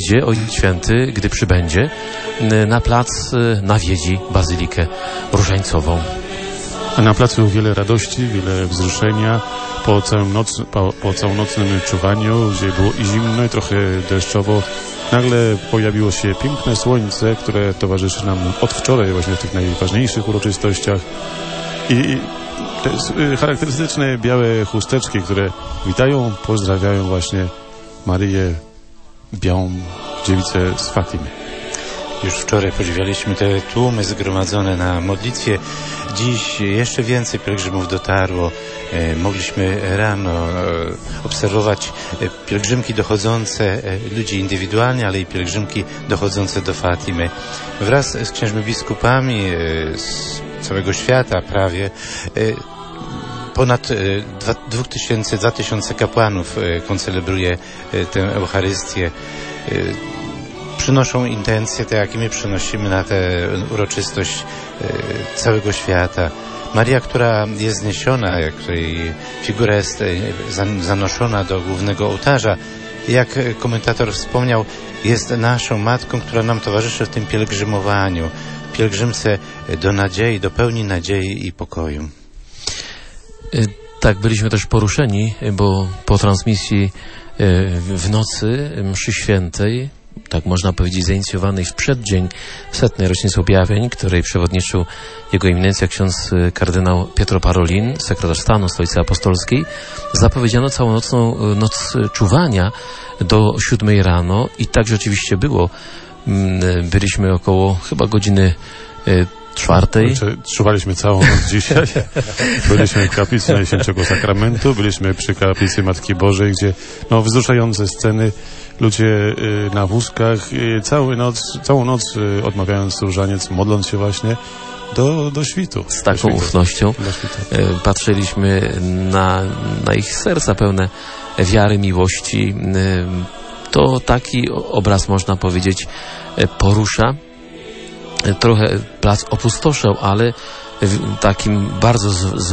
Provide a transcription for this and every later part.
przyjdzie Ojciec Święty, gdy przybędzie, na plac nawiedzi Bazylikę Różańcową. A na placu wiele radości, wiele wzruszenia po całonocnym czuwaniu, gdzie było i zimno, i trochę deszczowo. Nagle pojawiło się piękne słońce, które towarzyszy nam od wczoraj właśnie w tych najważniejszych uroczystościach. I te charakterystyczne białe chusteczki, które witają, pozdrawiają właśnie Maryję, białą dziewicę z Fatimy. Już wczoraj podziwialiśmy te tłumy zgromadzone na modlitwie. Dziś jeszcze więcej pielgrzymów dotarło. Mogliśmy rano obserwować pielgrzymki dochodzące, ludzi indywidualnie, ale i pielgrzymki dochodzące do Fatimy. Wraz z księżmi biskupami z całego świata prawie ponad 2000 kapłanów koncelebruje tę Eucharystię. Przynoszą intencje, te jakie my przynosimy na tę uroczystość całego świata. Maria, która jest zniesiona, której figura jest zanoszona do głównego ołtarza, jak komentator wspomniał, jest naszą matką, która nam towarzyszy w tym pielgrzymowaniu, pielgrzymce do nadziei, do pełni nadziei i pokoju. Tak, byliśmy też poruszeni, bo po transmisji w nocy mszy świętej, tak można powiedzieć, zainicjowanej w przeddzień 100. rocznicy objawień, której przewodniczył jego eminencja ksiądz kardynał Pietro Parolin, sekretarz stanu Stolicy Apostolskiej, zapowiedziano całonocną noc czuwania do 7 rano i tak rzeczywiście było. Byliśmy około chyba godziny 4. Czuwaliśmy całą noc dzisiaj. Byliśmy w kaplicy Najświętszego Sakramentu, byliśmy przy kaplicy Matki Bożej, gdzie wzruszające sceny, ludzie na wózkach, całą noc odmawiając różaniec, modląc się właśnie do świtu. Z taką ufnością patrzyliśmy na ich serca pełne wiary, miłości. To taki obraz, można powiedzieć, porusza. Trochę plac opustoszał, ale takim bardzo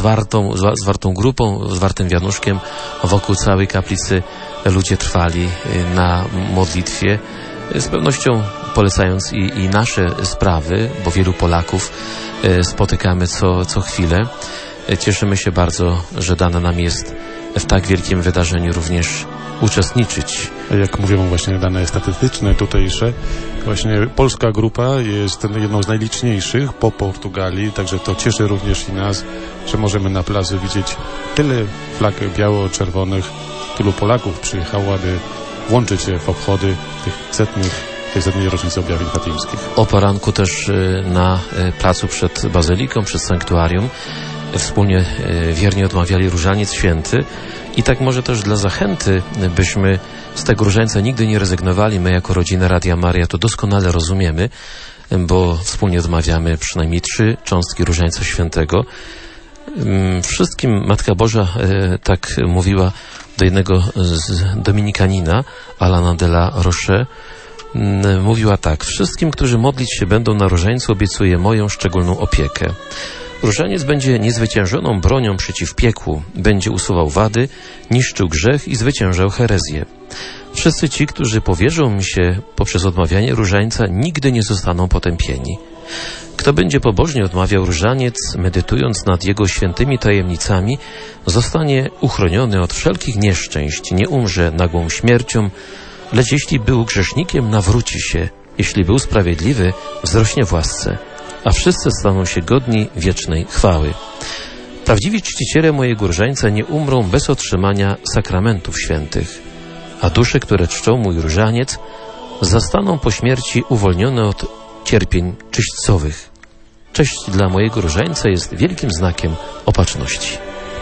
zwartą grupą, zwartym wianuszkiem wokół całej kaplicy ludzie trwali na modlitwie, z pewnością polecając i nasze sprawy, bo wielu Polaków spotykamy co chwilę. Cieszymy się bardzo, że dane nam jest w tak wielkim wydarzeniu również uczestniczyć. Jak mówią właśnie dane statystyczne tutejsze, właśnie polska grupa jest jedną z najliczniejszych po Portugalii, także to cieszy również i nas, że możemy na plaży widzieć tyle flag biało-czerwonych, tylu Polaków przyjechało, aby włączyć się w obchody tej 100. rocznicy objawień fatimskich. O poranku też na placu przed bazyliką, przed sanktuarium wspólnie wiernie odmawiali Różaniec Święty i tak może też dla zachęty, byśmy z tego różańca nigdy nie rezygnowali. My jako rodzina Radia Maria to doskonale rozumiemy, bo wspólnie odmawiamy przynajmniej 3 cząstki Różańca Świętego. Wszystkim Matka Boża tak mówiła do jednego dominikanina, Alana de la Roche, mówiła tak: wszystkim, którzy modlić się będą na różańcu, obiecuję moją szczególną opiekę. Różaniec będzie niezwyciężoną bronią przeciw piekłu, będzie usuwał wady, niszczył grzech i zwyciężał herezję. Wszyscy ci, którzy powierzą mi się poprzez odmawianie różańca, nigdy nie zostaną potępieni. Kto będzie pobożnie odmawiał różaniec, medytując nad jego świętymi tajemnicami, zostanie uchroniony od wszelkich nieszczęść, nie umrze nagłą śmiercią, lecz jeśli był grzesznikiem, nawróci się, jeśli był sprawiedliwy, wzrośnie w łasce, a wszyscy staną się godni wiecznej chwały. Prawdziwi czciciele mojego różańca nie umrą bez otrzymania sakramentów świętych, a dusze, które czczą mój różaniec, zostaną po śmierci uwolnione od cierpień czyśćcowych. Cześć dla mojego różańca jest wielkim znakiem opatrzności.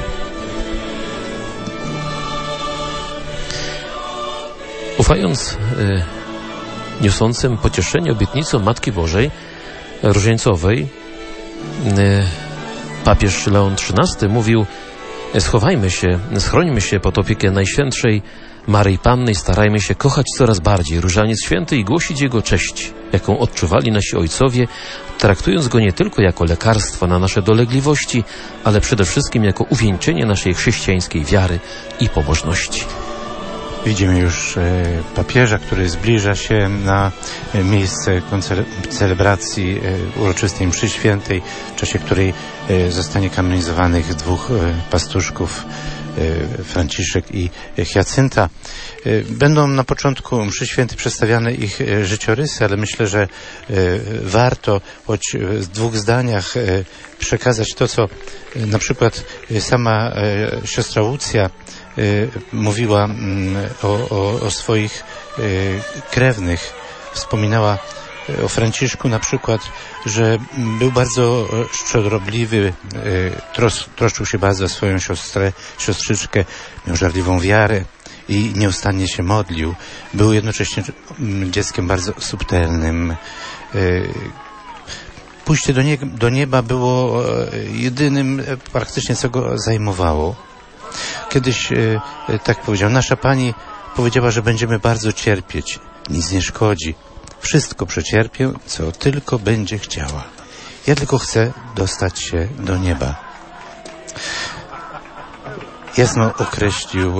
Ufając niosącym pocieszenie obietnicom Matki Bożej Różańcowej, papież Leon XIII mówił: schrońmy się pod opiekę Najświętszej Maryi Panny i starajmy się kochać coraz bardziej Różaniec Święty i głosić Jego cześć, jaką odczuwali nasi ojcowie, traktując go nie tylko jako lekarstwo na nasze dolegliwości, ale przede wszystkim jako uwieńczenie naszej chrześcijańskiej wiary i pobożności. Widzimy już papieża, który zbliża się na miejsce celebracji uroczystej mszy świętej, w czasie której zostanie kanonizowanych dwóch pastuszków, Franciszek i Hiacynta. Będą na początku mszy świętej przedstawiane ich życiorysy, ale myślę, że warto choć w dwóch zdaniach przekazać to, co na przykład sama siostra Łucja mówiła o swoich krewnych. Wspominała o Franciszku na przykład, że był bardzo szczodrobliwy, troszczył się bardzo o swoją siostrzyczkę, miał żarliwą wiarę i nieustannie się modlił. Był jednocześnie dzieckiem bardzo subtelnym. Pójście do nieba było jedynym praktycznie, co go zajmowało. Kiedyś tak powiedział: nasza Pani powiedziała, że będziemy bardzo cierpieć. Nic nie szkodzi. Wszystko przecierpię, co tylko będzie chciała. Ja tylko chcę dostać się do nieba. Jasno określił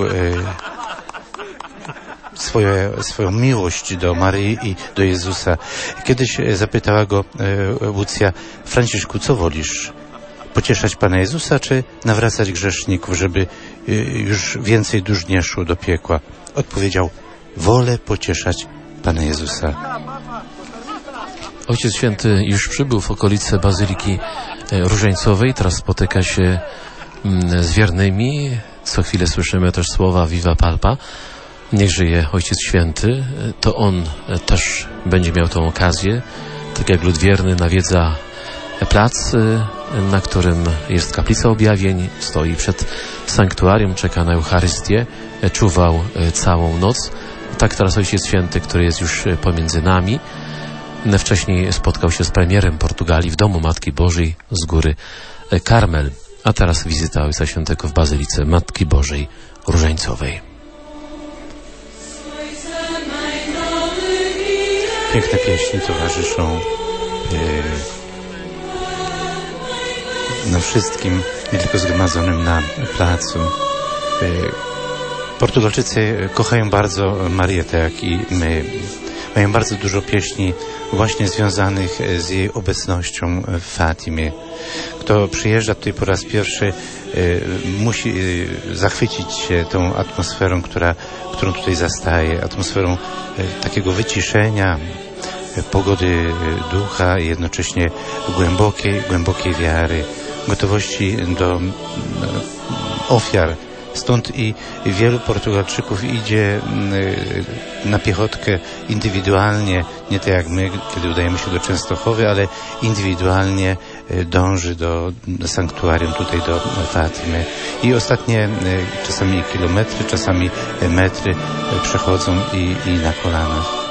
swoją miłość do Maryi i do Jezusa. Kiedyś zapytała go Łucja: Franciszku, co wolisz? Pocieszać Pana Jezusa, czy nawracać grzeszników, żeby już więcej dusz nie szło do piekła? Odpowiedział: wolę pocieszać Pana Jezusa. Ojciec Święty już przybył w okolice Bazyliki Różańcowej, teraz spotyka się z wiernymi. Co chwilę słyszymy też słowa Viva Palpa. Niech żyje Ojciec Święty. To on też będzie miał tą okazję, tak jak lud wierny nawiedza plac, na którym jest kaplica objawień, stoi przed sanktuarium, czeka na Eucharystię, czuwał całą noc. Tak teraz Ojciec Święty, który jest już pomiędzy nami, wcześniej spotkał się z premierem Portugalii w domu Matki Bożej z góry Karmel, a teraz wizyta Ojca Świętego w Bazylice Matki Bożej Różańcowej. Piękne pieśni towarzyszą na wszystkim, nie tylko zgromadzonym na placu. Portugalczycy kochają bardzo Marię, tak jak i my. Mają bardzo dużo pieśni właśnie związanych z jej obecnością w Fatimie. Kto przyjeżdża tutaj po raz pierwszy, musi zachwycić się tą atmosferą, którą tutaj zastaje, atmosferą takiego wyciszenia, pogody ducha i jednocześnie głębokiej wiary, gotowości do ofiar. Stąd i wielu Portugalczyków idzie na piechotkę indywidualnie, nie tak jak my, kiedy udajemy się do Częstochowy, ale indywidualnie dąży do sanktuarium, tutaj do Fatimy. I ostatnie czasami kilometry, czasami metry przechodzą i na kolanach.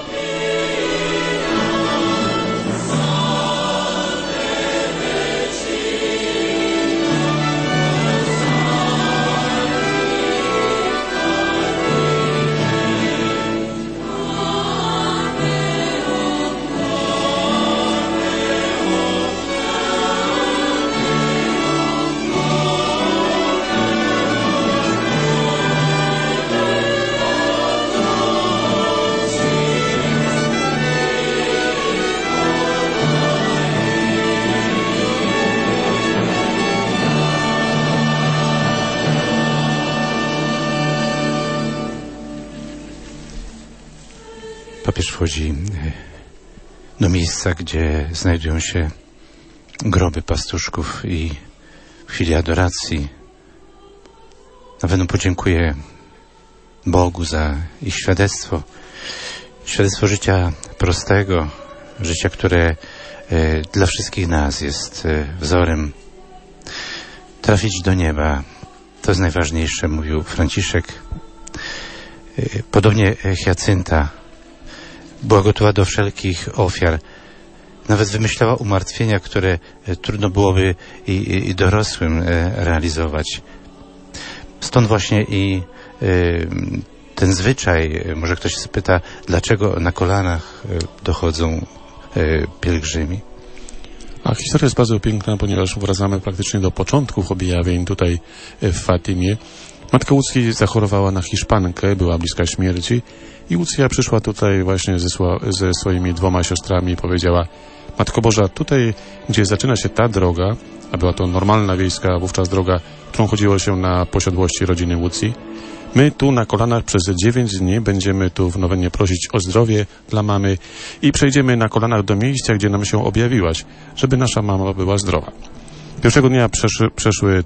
Papież wchodzi do miejsca, gdzie znajdują się groby pastuszków i w chwili adoracji na pewno podziękuję Bogu za ich świadectwo. Świadectwo życia prostego, życia, które dla wszystkich nas jest wzorem. Trafić do nieba, to jest najważniejsze, mówił Franciszek. Podobnie Hiacynta była gotowa do wszelkich ofiar. Nawet wymyślała umartwienia, które trudno byłoby i dorosłym realizować. Stąd właśnie i ten zwyczaj, może ktoś spyta, dlaczego na kolanach dochodzą pielgrzymi? A historia jest bardzo piękna, ponieważ wracamy praktycznie do początków objawień tutaj w Fatimie. Matka Łucji zachorowała na hiszpankę, była bliska śmierci i Łucja przyszła tutaj właśnie ze swoimi 2 siostrami i powiedziała: Matko Boża, tutaj, gdzie zaczyna się ta droga, a była to normalna wiejska wówczas droga, którą chodziło się na posiadłości rodziny Łucji, my tu na kolanach przez 9 dni będziemy tu w nowennie prosić o zdrowie dla mamy i przejdziemy na kolanach do miejsca, gdzie nam się objawiłaś, żeby nasza mama była zdrowa. Pierwszego dnia przyszły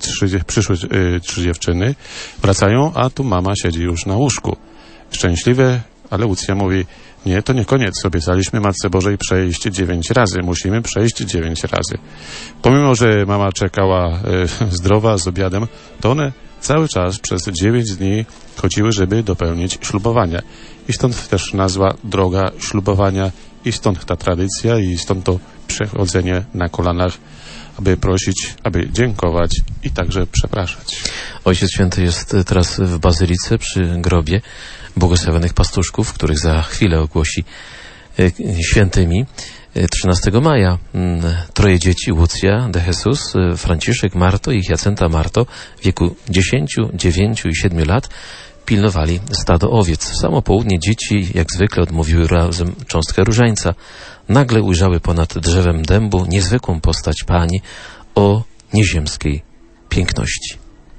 3 dziewczyny, wracają, a tu mama siedzi już na łóżku. Szczęśliwe, ale Łucja mówi: nie, to nie koniec. Obiecaliśmy Matce Bożej przejść 9 razy. Musimy przejść 9 razy. Pomimo, że mama czekała zdrowa z obiadem, to one cały czas przez 9 dni chodziły, żeby dopełnić ślubowania. I stąd też nazwa droga ślubowania, i stąd ta tradycja, i stąd to przechodzenie na kolanach, aby prosić, aby dziękować i także przepraszać. Ojciec Święty jest teraz w bazylice przy grobie błogosławionych pastuszków, których za chwilę ogłosi świętymi. 13 maja 3 dzieci, Łucja de Jesus, Franciszek Marto i Jacenta Marto w wieku 10, 9 i 7 lat pilnowali stado owiec. W samo południe dzieci jak zwykle odmówiły razem cząstkę różańca. Nagle ujrzały ponad drzewem dębu niezwykłą postać Pani o nieziemskiej piękności.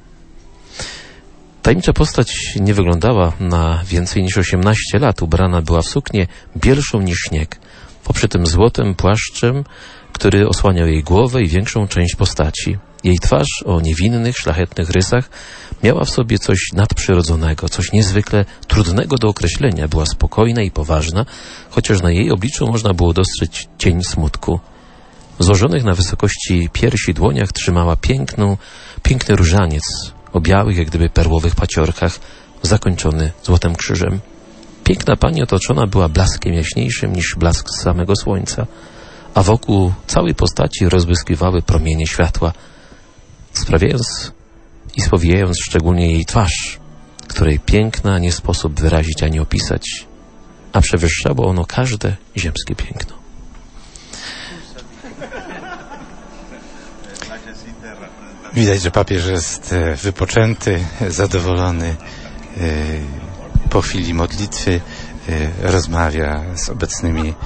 Tajemnicza postać nie wyglądała na więcej niż 18 lat. Ubrana była w suknię bielszą niż śnieg, poprzytym złotem płaszczem, który osłaniał jej głowę i większą część postaci. Jej twarz o niewinnych, szlachetnych rysach miała w sobie coś nadprzyrodzonego, coś niezwykle trudnego do określenia. Była spokojna i poważna, chociaż na jej obliczu można było dostrzec cień smutku. W złożonych na wysokości piersi dłoniach trzymała piękny różaniec o białych, jak gdyby perłowych paciorkach, zakończony złotym krzyżem. Piękna pani otoczona była blaskiem jaśniejszym niż blask samego słońca, a wokół całej postaci rozbłyskiwały promienie światła, sprawiając i spowijając szczególnie jej twarz, której piękna nie sposób wyrazić ani opisać, a przewyższało ono każde ziemskie piękno. Widać, że papież jest wypoczęty, zadowolony. Po chwili modlitwy rozmawia z obecnymi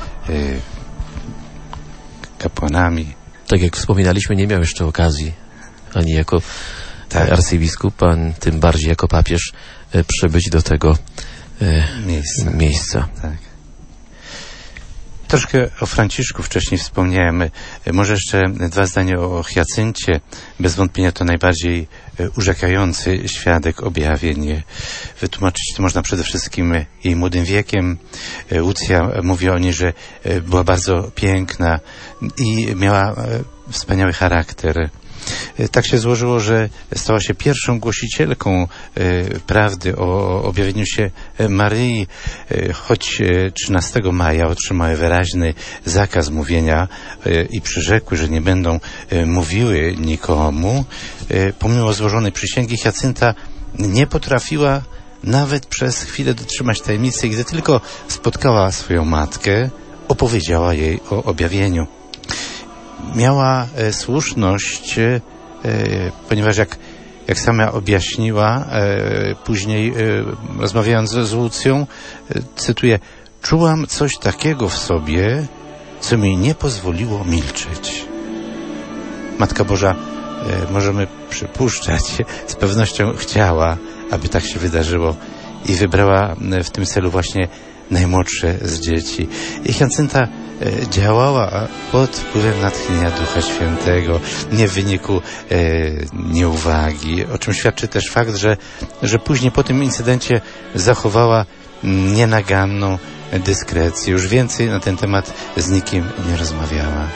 kapłanami. Tak jak wspominaliśmy, nie miał jeszcze okazji ani jako arcybiskup, ani tym bardziej jako papież przybyć do tego miejsca. Tak. Troszkę o Franciszku wcześniej wspomniałem. Może jeszcze 2 zdania o Hiacyncie. Bez wątpienia to najbardziej urzekający świadek objawień. Wytłumaczyć to można przede wszystkim jej młodym wiekiem. Łucja mówi o niej, że była bardzo piękna i miała wspaniały charakter. Tak się złożyło, że stała się pierwszą głosicielką prawdy o objawieniu się Maryi, choć 13 maja otrzymały wyraźny zakaz mówienia i przyrzekły, że nie będą mówiły nikomu. Pomimo złożonej przysięgi Hiacynta nie potrafiła nawet przez chwilę dotrzymać tajemnicy i gdy tylko spotkała swoją matkę, opowiedziała jej o objawieniu. Miała słuszność, ponieważ jak sama objaśniła później, rozmawiając z Łucją, cytuję: czułam coś takiego w sobie, co mi nie pozwoliło milczeć. Matka Boża, możemy przypuszczać, z pewnością chciała, aby tak się wydarzyło i wybrała w tym celu właśnie najmłodsze z dzieci. I Hiacynta działała pod wpływem natchnienia Ducha Świętego, nie w wyniku nieuwagi, o czym świadczy też fakt, że później po tym incydencie zachowała nienaganną dyskrecję. Już więcej na ten temat z nikim nie rozmawiała.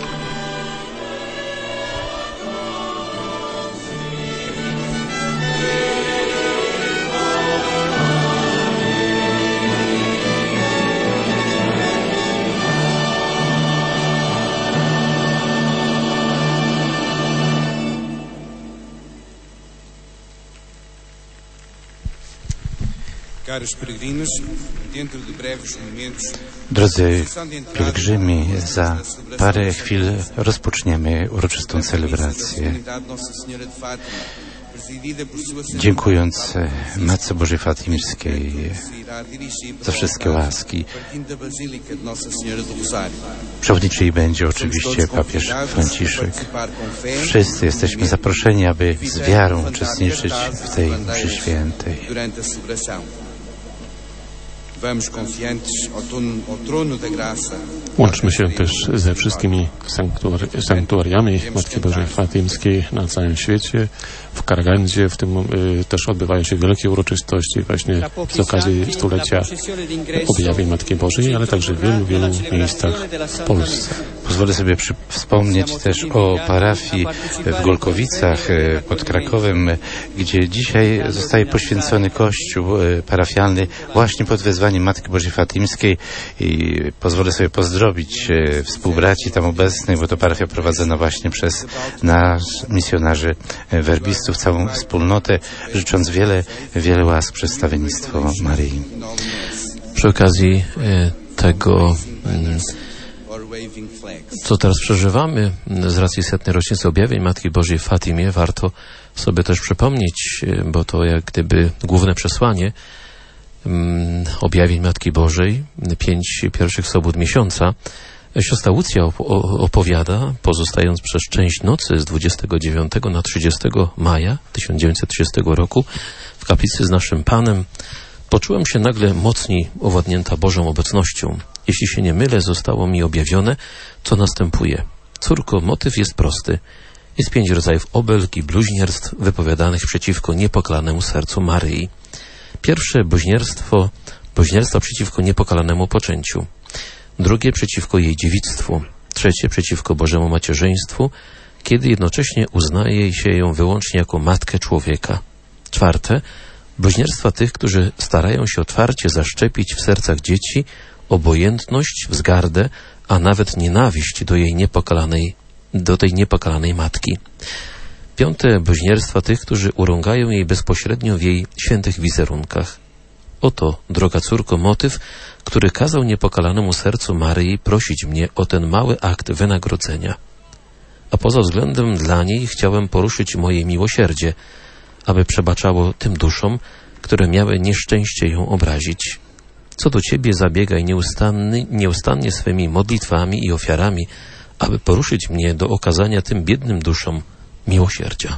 Drodzy pielgrzymi, za parę chwil rozpoczniemy uroczystą celebrację. dziękując Matce Bożej Fatimskiej za wszystkie łaski. Przewodniczy jej będzie oczywiście papież Franciszek. Wszyscy jesteśmy zaproszeni, aby z wiarą uczestniczyć w tej mszy świętej. Łączmy się też ze wszystkimi sanktuariami Matki Bożej Fatimskiej na całym świecie. W Karagandzie w tym też odbywają się wielkie uroczystości właśnie z okazji stulecia objawień Matki Bożej, ale także w wielu miejscach w Polsce. Pozwolę sobie wspomnieć też o parafii w Golkowicach pod Krakowem, gdzie dzisiaj zostaje poświęcony kościół parafialny właśnie pod wezwaniem Matki Bożej Fatimskiej i pozwolę sobie pozdrowić współbraci tam obecnych, bo to parafia prowadzona właśnie przez nas, misjonarzy werbistów, całą wspólnotę, życząc wiele łask przez stawiennictwo Maryi. Przy okazji tego, co teraz przeżywamy z racji 100. rocznicy objawień Matki Bożej w Fatimie, warto sobie też przypomnieć, bo to jak gdyby główne przesłanie objawień Matki Bożej, 5 pierwszych sobót miesiąca. Siostra Łucja opowiada, pozostając przez część nocy z 29 na 30 maja 1930 roku w kaplicy z naszym Panem, poczułem się nagle mocniej owładnięta Bożą obecnością. Jeśli się nie mylę, zostało mi objawione, co następuje. Córko, motyw jest prosty. Jest 5 rodzajów obelg i bluźnierstw wypowiadanych przeciwko niepokalanemu sercu Maryi. Pierwsze bluźnierstwa przeciwko niepokalanemu poczęciu. Drugie przeciwko jej dziewictwu. Trzecie przeciwko Bożemu macierzyństwu, kiedy jednocześnie uznaje się ją wyłącznie jako matkę człowieka. Czwarte, bluźnierstwa tych, którzy starają się otwarcie zaszczepić w sercach dzieci obojętność, wzgardę, a nawet nienawiść do tej niepokalanej matki. Piąte, bluźnierstwa tych, którzy urągają jej bezpośrednio w jej świętych wizerunkach. Oto, droga córko, motyw, który kazał niepokalanemu sercu Maryi prosić mnie o ten mały akt wynagrodzenia. A poza względem dla niej chciałem poruszyć moje miłosierdzie, aby przebaczało tym duszom, które miały nieszczęście ją obrazić. Co do Ciebie zabiegaj nieustannie swymi modlitwami i ofiarami, aby poruszyć mnie do okazania tym biednym duszom miłosierdzia.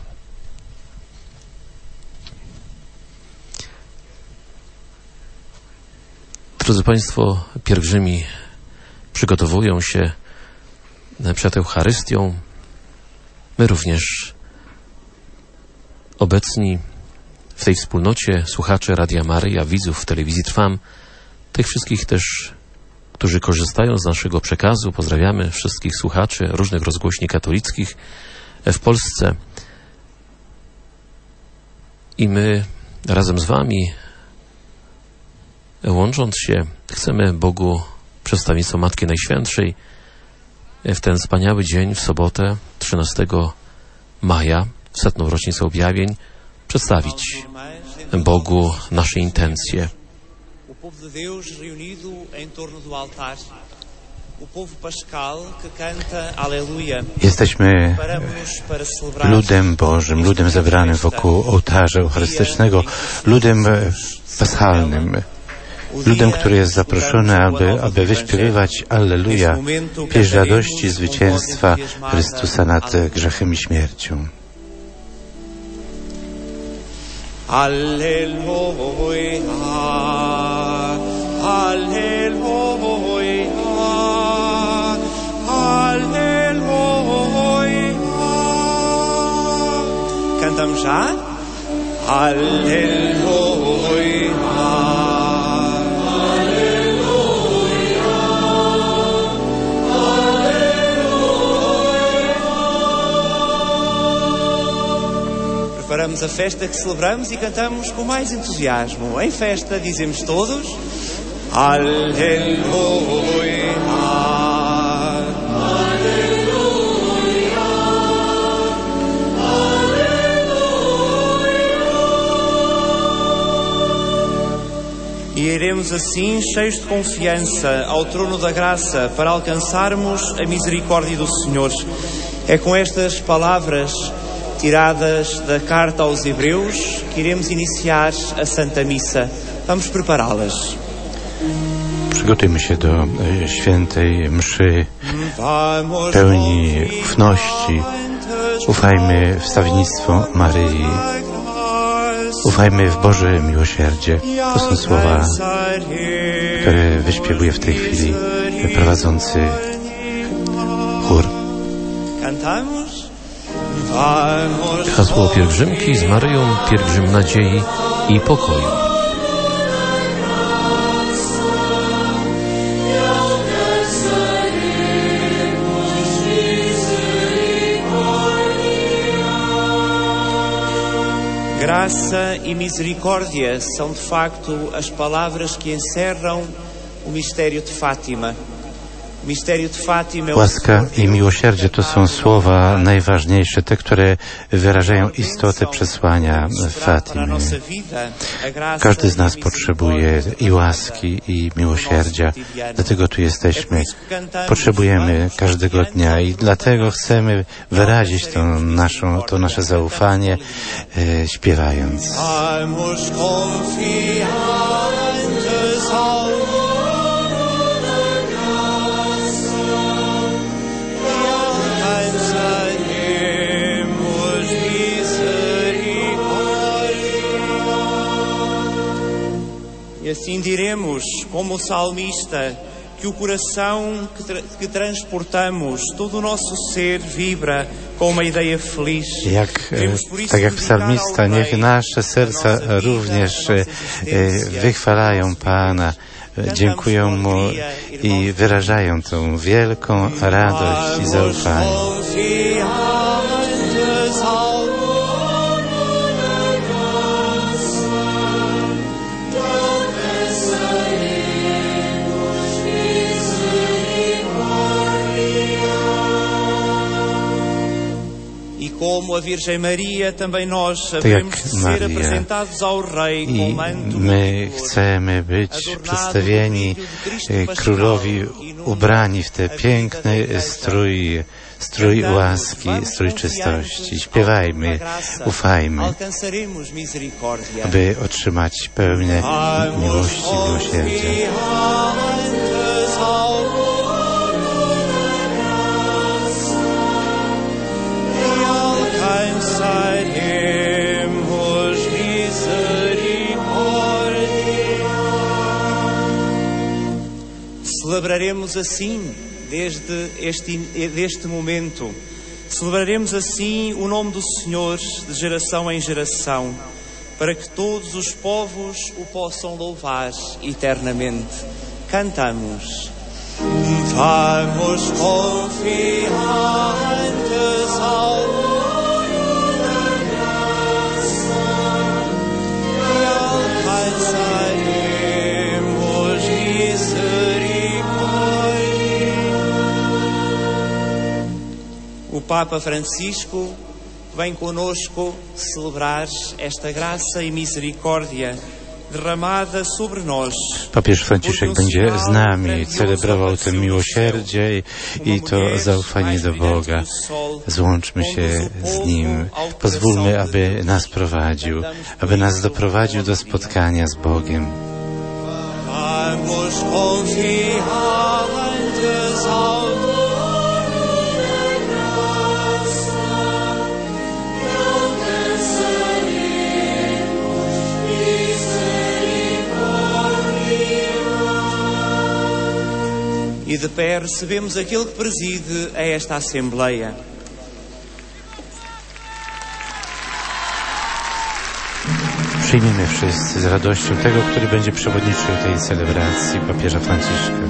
Drodzy Państwo, pielgrzymi przygotowują się przed Eucharystią. My również obecni w tej wspólnocie słuchacze Radia Maryja, widzów w telewizji Trwam, tych wszystkich też, którzy korzystają z naszego przekazu. Pozdrawiamy wszystkich słuchaczy różnych rozgłośni katolickich w Polsce. I my razem z Wami, łącząc się, chcemy Bogu przedstawieństwo Matki Najświętszej w ten wspaniały dzień, w sobotę 13 maja, w 100. rocznicę objawień, przedstawić Bogu nasze intencje. Jesteśmy ludem Bożym, ludem zebranym wokół ołtarza eucharystycznego, ludem paschalnym, ludem, który jest zaproszony, aby wyśpiewywać Alleluja, pieśń radości zwycięstwa Chrystusa nad grzechem i śmiercią. Alleluja, Alleluja, Alleluja. Cantamos já? Alleluja. Preparamos a festa que celebramos e cantamos com mais entusiasmo. Em festa dizemos todos: Aleluia, Aleluia, Aleluia. E iremos assim cheios de confiança ao trono da graça para alcançarmos a misericórdia do Senhor. É com estas palavras tiradas da carta aos Hebreus, que iremos iniciar a Santa Missa. Vamos prepará-las. Przygotujmy się do świętej mszy pełni ufności. Ufajmy w wstawiennictwo Maryi. Ufajmy w Boże miłosierdzie. To są słowa, które wyśpiewuje w tej chwili prowadzący chór. Hasło pielgrzymki z Maryją, pielgrzym nadziei i pokoju. Graça e misericórdia são de facto as palavras que encerram o mistério de Fátima. Łaska i miłosierdzie to są słowa najważniejsze, te, które wyrażają istotę przesłania Fatimy. Każdy z nas potrzebuje i łaski, i miłosierdzia. Dlatego tu jesteśmy. Potrzebujemy każdego dnia i dlatego chcemy wyrazić to nasze zaufanie śpiewając. E assim diremos, como o salmista, que o coração que transportamos, todo o nosso ser vibra com uma ideia feliz. Tak jak psalmista, niech nasze serca również wychwalają Pana, dziękują Mu i wyrażają tą wielką radość i zaufanie. Como a Virgem Maria, também nós sabemos ser apresentados ao Rei com manto. My chcemy być przedstawieni Królowi ubrani w te piękny strój łaski, strój czystości. Śpiewajmy, ufajmy, aby otrzymać pełnię miłości i miłosierdzia. Celebraremos assim, desde este momento, celebraremos assim o nome do Senhor de geração em geração, para que todos os povos o possam louvar eternamente. Cantamos. Vamos confiantes ao O Papa Francisco vem conosco celebrar esta graça e misericórdia derramada sobre nós. Papież Franciszek będzie z nami celebrował to miłosierdzie i to zaufanie do Boga. Złączmy się z Nim. Pozwólmy, aby nas prowadził, aby nas doprowadził do spotkania z Bogiem. Vamos confiantes ao E de pé recebemos aquele que preside a esta Assembleia. Przyjmijmy wszyscy z radością tego, który będzie przewodniczył tej celebracji papieża Franciszka.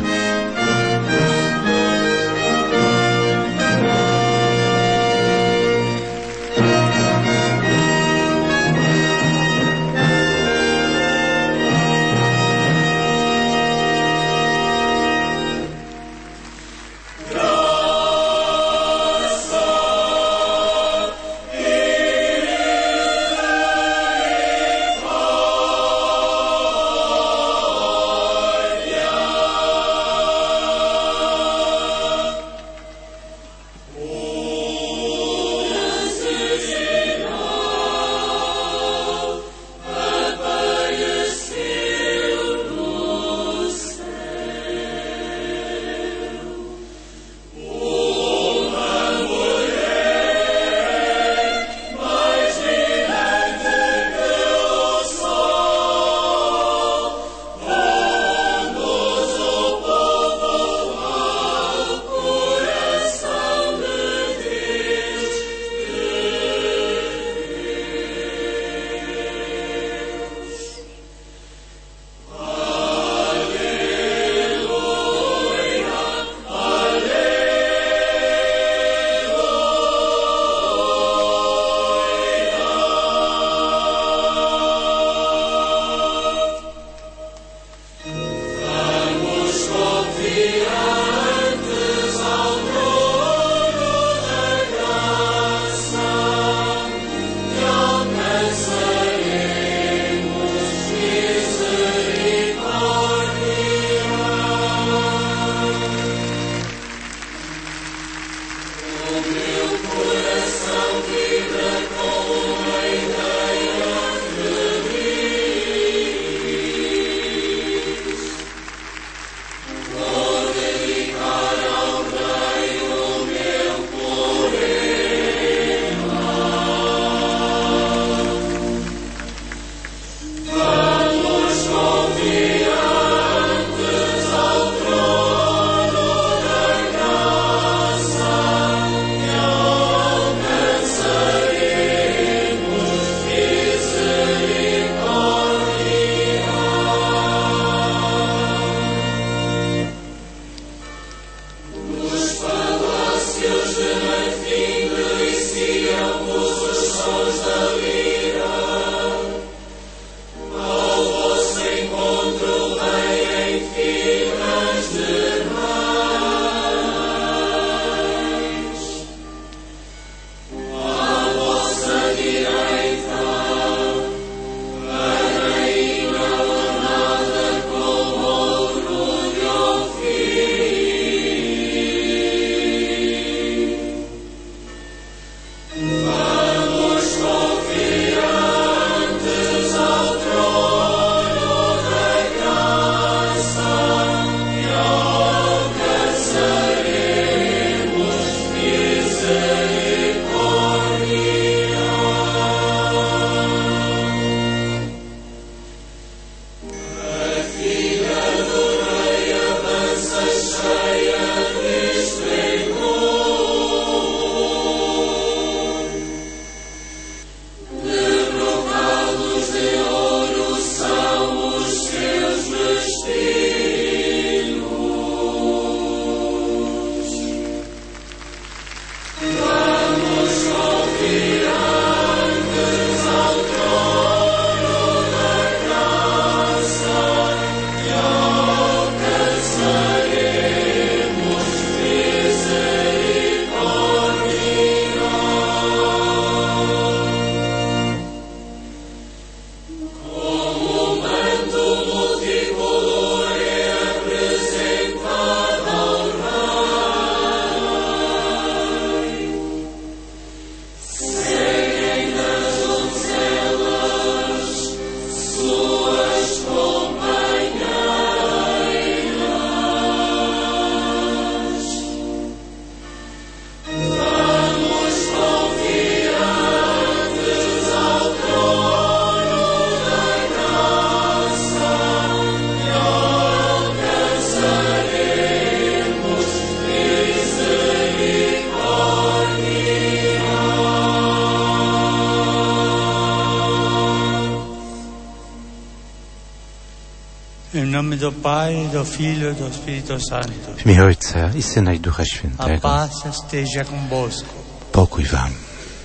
do Pai, do Figlio e do Spirito Santo. W imię Ojca i Syna i Ducha A Świętego. paz esteja convosco. Pokój wam.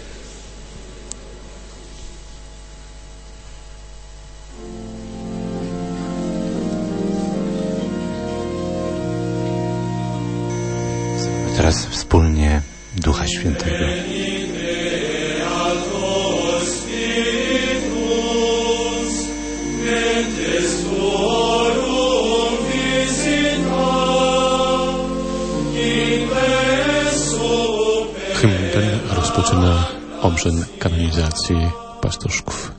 Teraz wspólnie Ducha Świętego. Hymn ten rozpoczyna obrzęd kanonizacji pastuszków.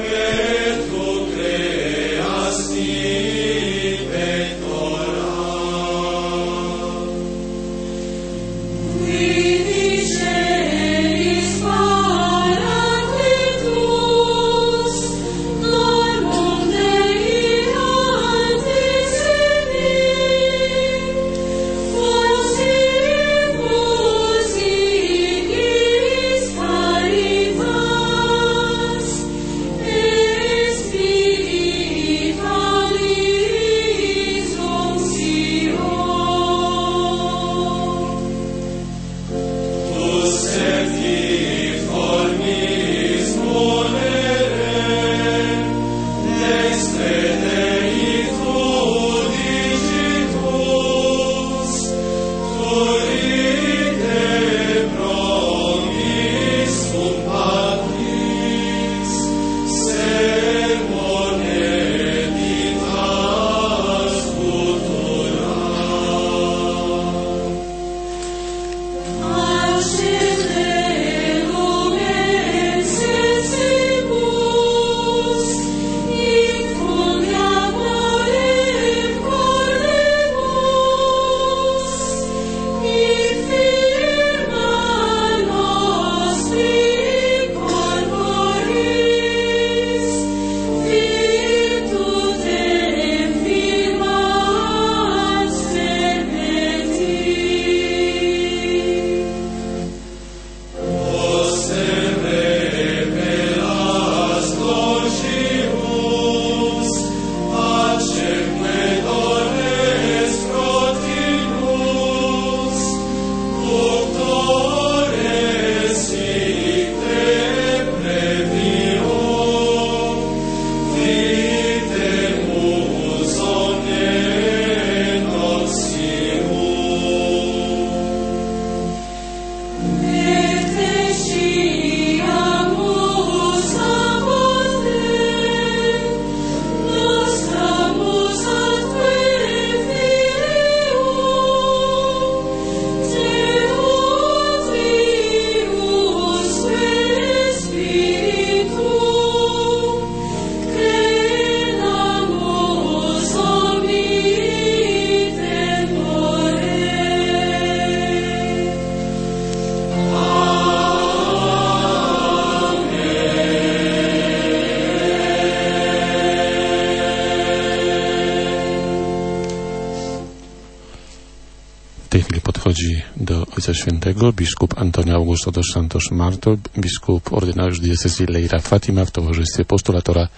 Podchodzi do Ojca Świętego biskup Antonio Augusto dos Santos Marto, biskup ordynariusz diecezji Leira Fatima w towarzystwie postulatora,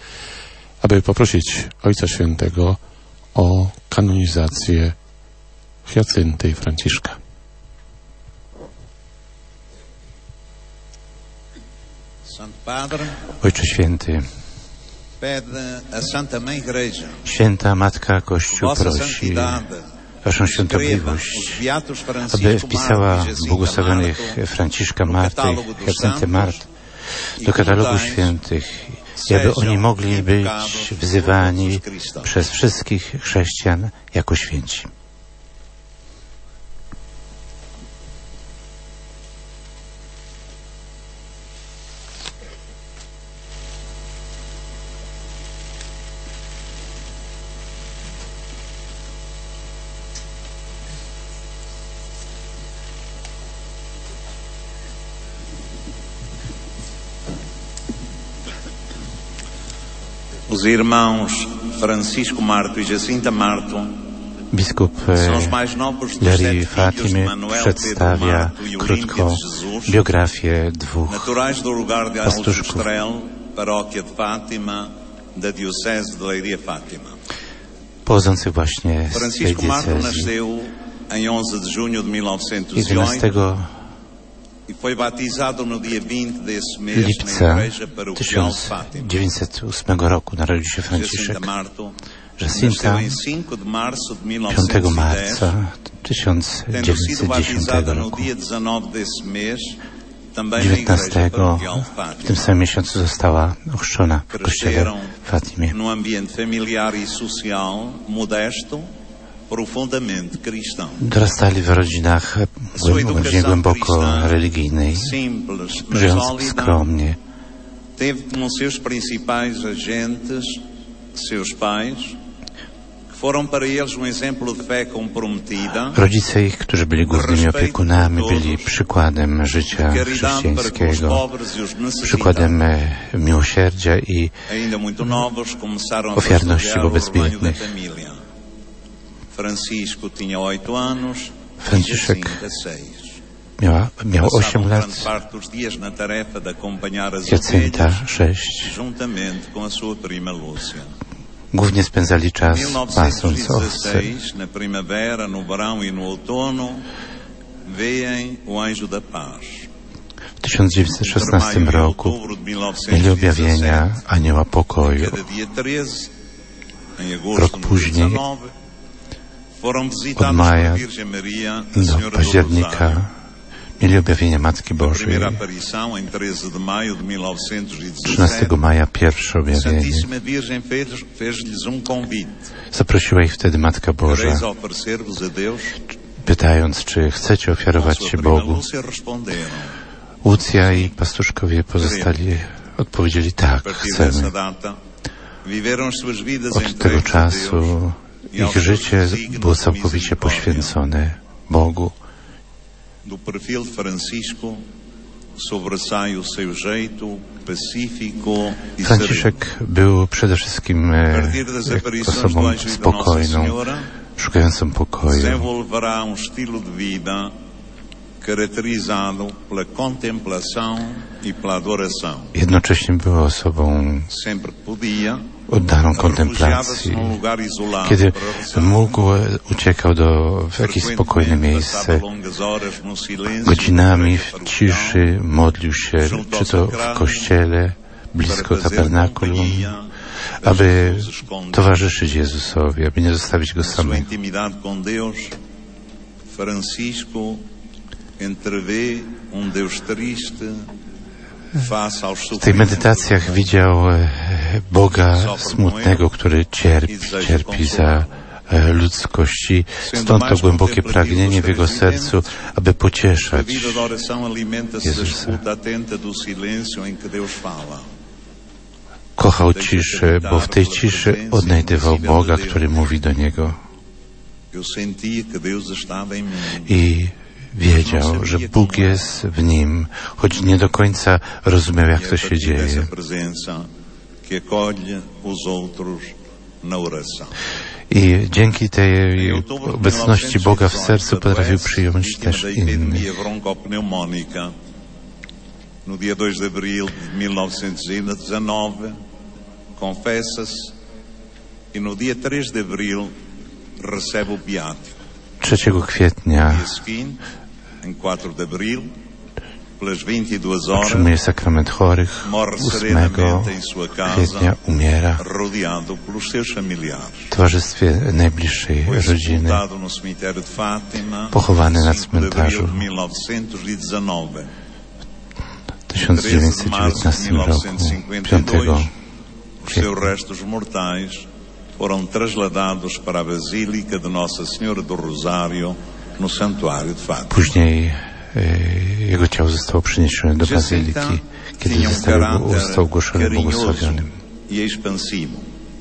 aby poprosić Ojca Świętego o kanonizację Hiacynty i Franciszka. Ojcze Święty, Święta Matka Kościół prosi Waszą Świątobliwość, aby wpisała błogosławionych Franciszka Marty i Hiacynty Mart do katalogu świętych i aby oni mogli być wzywani przez wszystkich chrześcijan jako święci. Os irmãos Francisco Marto e Jacinta Marto Biskup Lerii Fatimy przedstawia krótko biografię dwóch naturais do lugar de Alves pastuszków. Estrel, paróquia de Fátima, da diocese de Leiria Fátima. pochodzących właśnie z tej Francisco Marto diecezji. nasceu em 11 de junho de 11 1908 e foi batizado no dia 20 desse mês na lipca igreja paroquial de Fátima. 1908 roku narodził się Franciszek. Jacinta Marto Jacinta nasceu em 5 de março de 5 1910, marca tendo sido 1910 batizada no roku. dia 19 desse mês, também na igreja 19 paroquial de w Fátima. tym samym miesiącu została ochrzczona w kościele Cresceram w Fatimie. num ambiente familiar e social modesto, profundamente cristão. Dorastali w rodzinach rodzinie głęboko religijnej, Simples, mas żyjąc sólida, skromnie. teve como seus principais agentes seus pais, que foram para eles exemplo de fé comprometida, Rodzice ich, którzy byli głównymi opiekunami, byli przykładem życia chrześcijańskiego, przykładem miłosierdzia i ainda muito novos, começaram a ofiarności pastorear o wobec rebanho da biednych. família. Francisco tinha 8 anos e Franciszek Jacinta 6. miał 8 Passavam lat, grande parte dos dias na tarefa de acompanhar as Jacinta ovelhas, 6. juntamente com a sua prima Lúcia. Głównie spędzali Em czas pasąc owce. 1916, na primavera, no verão e no outono, veem o anjo da paz. W 1916 roku mieli objawienia Anioła Pokoju. Cada dia 13, em Rok agosto no dia później, 19, foram od visitados maja pela Virgem Maria, a do Senhora do października, Rosário. mieli objawienie Matki A Bożej. primeira aparição em 13 de maio de 13 1917, maja pierwsze a objawienie. Santíssima Virgem fez-lhes convite. Zaprosiła ich wtedy Matka Boża, Quereis oferecer-vos a Deus? pytając, czy chcecie A ofiarować sua się prima Bogu. Lúcia responderam. Łucja i pastuszkowie pozostali odpowiedzieli A tak, partir dessa chcemy. data, viveram as suas vidas Od tego entregues a Deus czasu e aos ich seus życie desígnios było de całkowicie misericórdia. poświęcone Bogu. Do perfil de Francisco sobressai o seu jeito pacífico e sereno. Franciszek był przede wszystkim A partir das aparições do osobą anjo e da Nossa spokojną, Senhora, szukającą pokoju. desenvolverá estilo de vida caracterizado pela contemplação e pela adoração. Jednocześnie był osobą Sempre que podia, oddaną refugiava-se kontemplacji. num lugar isolado Kiedy para rezar. mógł, uciekał w jakieś spokojne miejsce. Godzinami w ciszy modlił się, czy to w kościele, blisko tabernakulum, aby towarzyszyć Jezusowi, aby nie zostawić Go Sua samego. intimidade com Deus, Francisco entrevê Deus triste face aos W tych sofrimentos. medytacjach widział Boga smutnego, który cierpi za ludzkości. Stąd to głębokie pragnienie w jego sercu, aby A pocieszać vida de oração alimenta-se da Jezusa. escuta atenta do silêncio em que Deus fala. Kochał ciszę, bo w tej ciszy odnajdywał Boga, który mówi do niego. Eu sentia que Deus estava em mim. I wiedział, że Bóg jest w nim, choć nie do końca rozumiał, jak to się dzieje. Essa presença que acolhe os outros na oração. I dzięki tej obecności Boga w sercu potrafił przyjąć też innych. broncopneumónica. No dia 2 de abril de 1919, confessa-se e no dia 3 de abril recebe o beático. 3 kwietnia Dia seguinte, em 4 de abril, pelas 22 horas, otrzymuje sakrament chorych, morre 8 serenamente em sua kwietnia casa, umiera rodeado pelos seus familiares. w towarzystwie najbliższej Foi rodziny, sepultado no cemitério de Fátima, pochowany na 5 de cmentarzu abril de 1919. w 1919 roku, 5 Os seus restos mortais foram trasladados para a Basílica de Nossa Senhora do Rosário, no Santuário de Fátima. Później jego ciało zostało przeniesione do Jacinta bazyliki, kiedy tinha został ogłoszony caráter błogosławionym. e expansivo.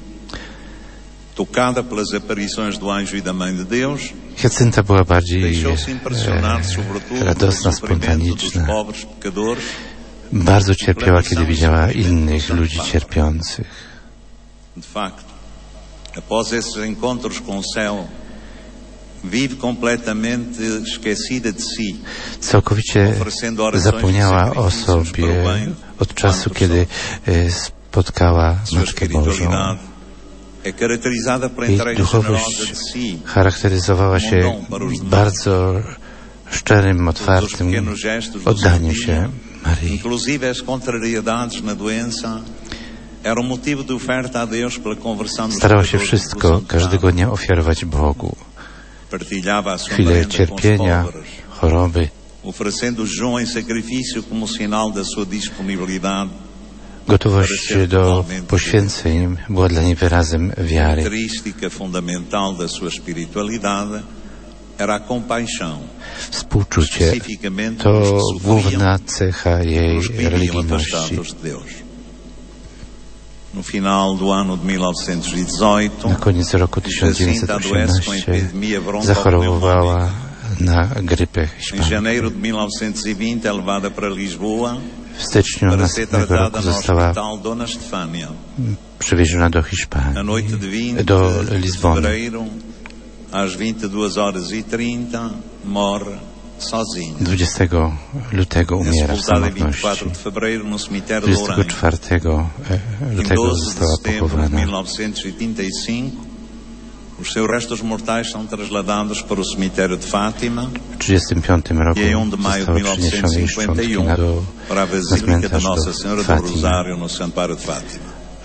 Tocada pelas aparições do anjo e da Mãe de Deus, Jacynta była bardziej deixou-se impressionar sobretudo pelo radosna, sofrimento dos spontaniczna. pobres pecadores. Bardzo cierpiała, kiedy widziała innych ludzi cierpiących. De facto, após esses encontros com o céu, vive completamente esquecida de si, Całkowicie zapomniała o sobie od czasu, kiedy spotkała sua Matkę Bożą. espiritualidade Jej duchowość charakteryzowała się bardzo szczerym, otwartym oddaniem się Marii. Starała się wszystko każdego dnia ofiarować Bogu. Chwile cierpienia, choroby, gotowość do poświęceń była dla niej wyrazem wiary. Współczucie to główna cecha jej religijności. Na koniec roku 1918 zachorowała na grypę hiszpańską. W styczniu następnego roku została przewieziona do Hiszpanii, do Lizbony. Às 22h30 morre sozinha. 20 lutego umiera w samotności. 24 lutego została pochowana. Os seus restos mortais são trasladados para o cemitério de Fátima. W 35 roku zostały przeniesione jej szczątki para a Basílica de Nossa Senhora do Rosário no Santuário de Fátima.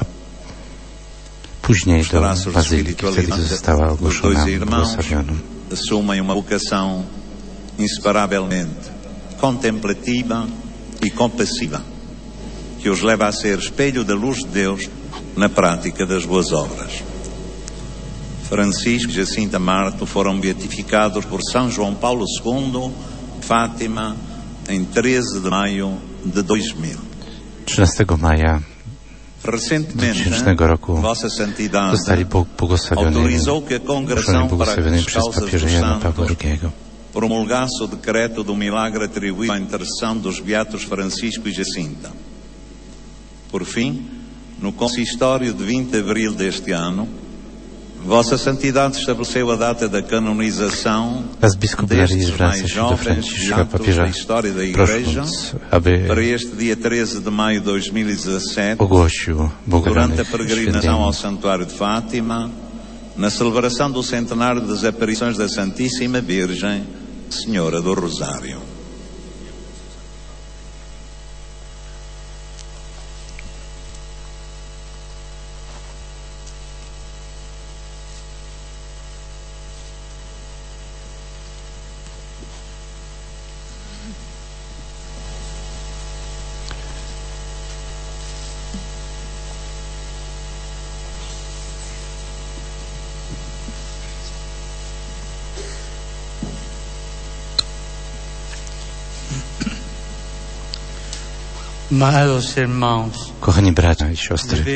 Później do bazyliki, wtedy została ogłoszona błogosławioną. Assumem uma vocação inseparavelmente contemplativa e compassiva, que os leva a ser espelho da luz de Deus na prática das boas obras. Francisco e Jacinta Marto foram beatificados por São João Paulo II, Fátima, em 13 de maio de 2000. 13 maja 2000 roku zostali błogosławionymi przez papieża Jana Pawła II. Promulgasse o decreto do milagre atribuído à intercessão dos beatos Francisco e Jacinta. Por fim, no consistório de 20 de abril deste ano, Vossa Santidade estabeleceu a data da canonização destes mais jovens santos da história da Igreja para este dia 13 de maio de 2017, durante a peregrinação ao Santuário de Fátima, na celebração do centenário das aparições da Santíssima Virgem, Senhora do Rosário. Kochani bracia i siostry,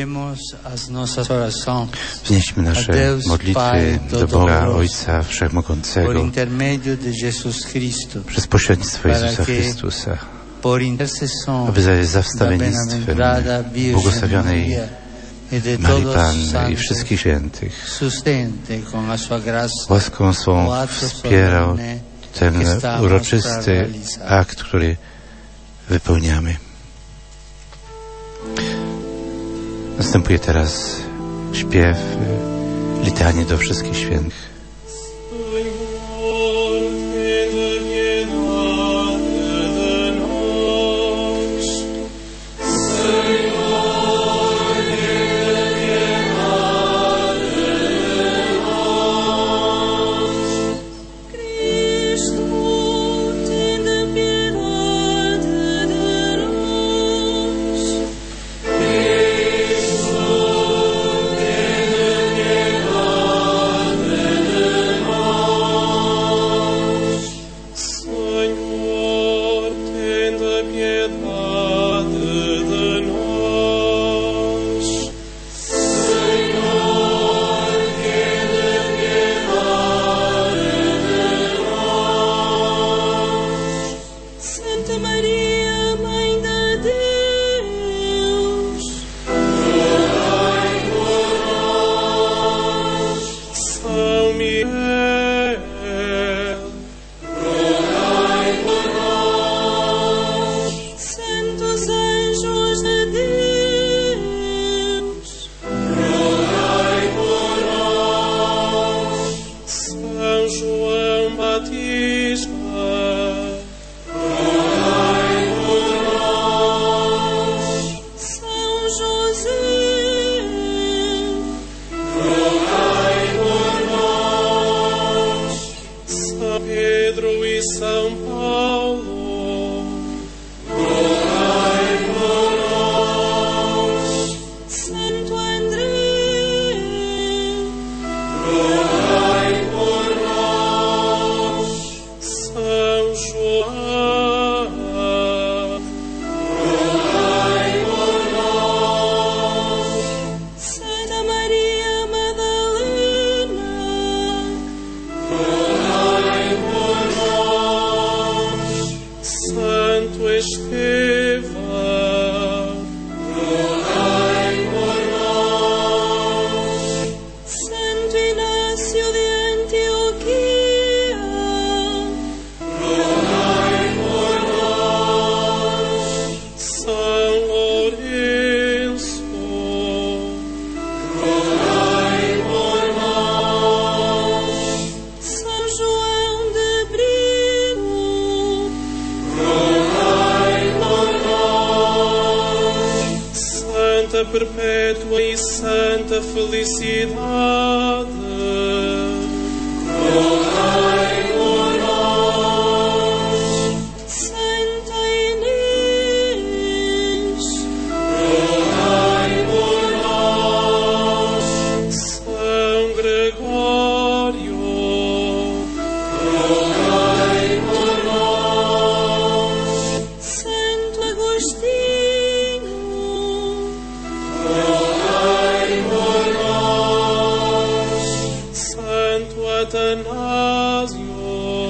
wnieśmy nasze modlitwy do Boga Ojca Wszechmogącego przez pośrednictwo Jezusa Chrystusa, aby za wstawiennictwem błogosławionej Marii Panny i wszystkich świętych łaską swą wspierał ten uroczysty akt, który wypełniamy. Następuje teraz śpiew, litanie do wszystkich świętych. Amen. Perpétua e santa felicidade. Rogai por nós. Santa Inês. Rogai por nós. São Gregório. Rogai por nós. Santo Agostinho. Atanásio,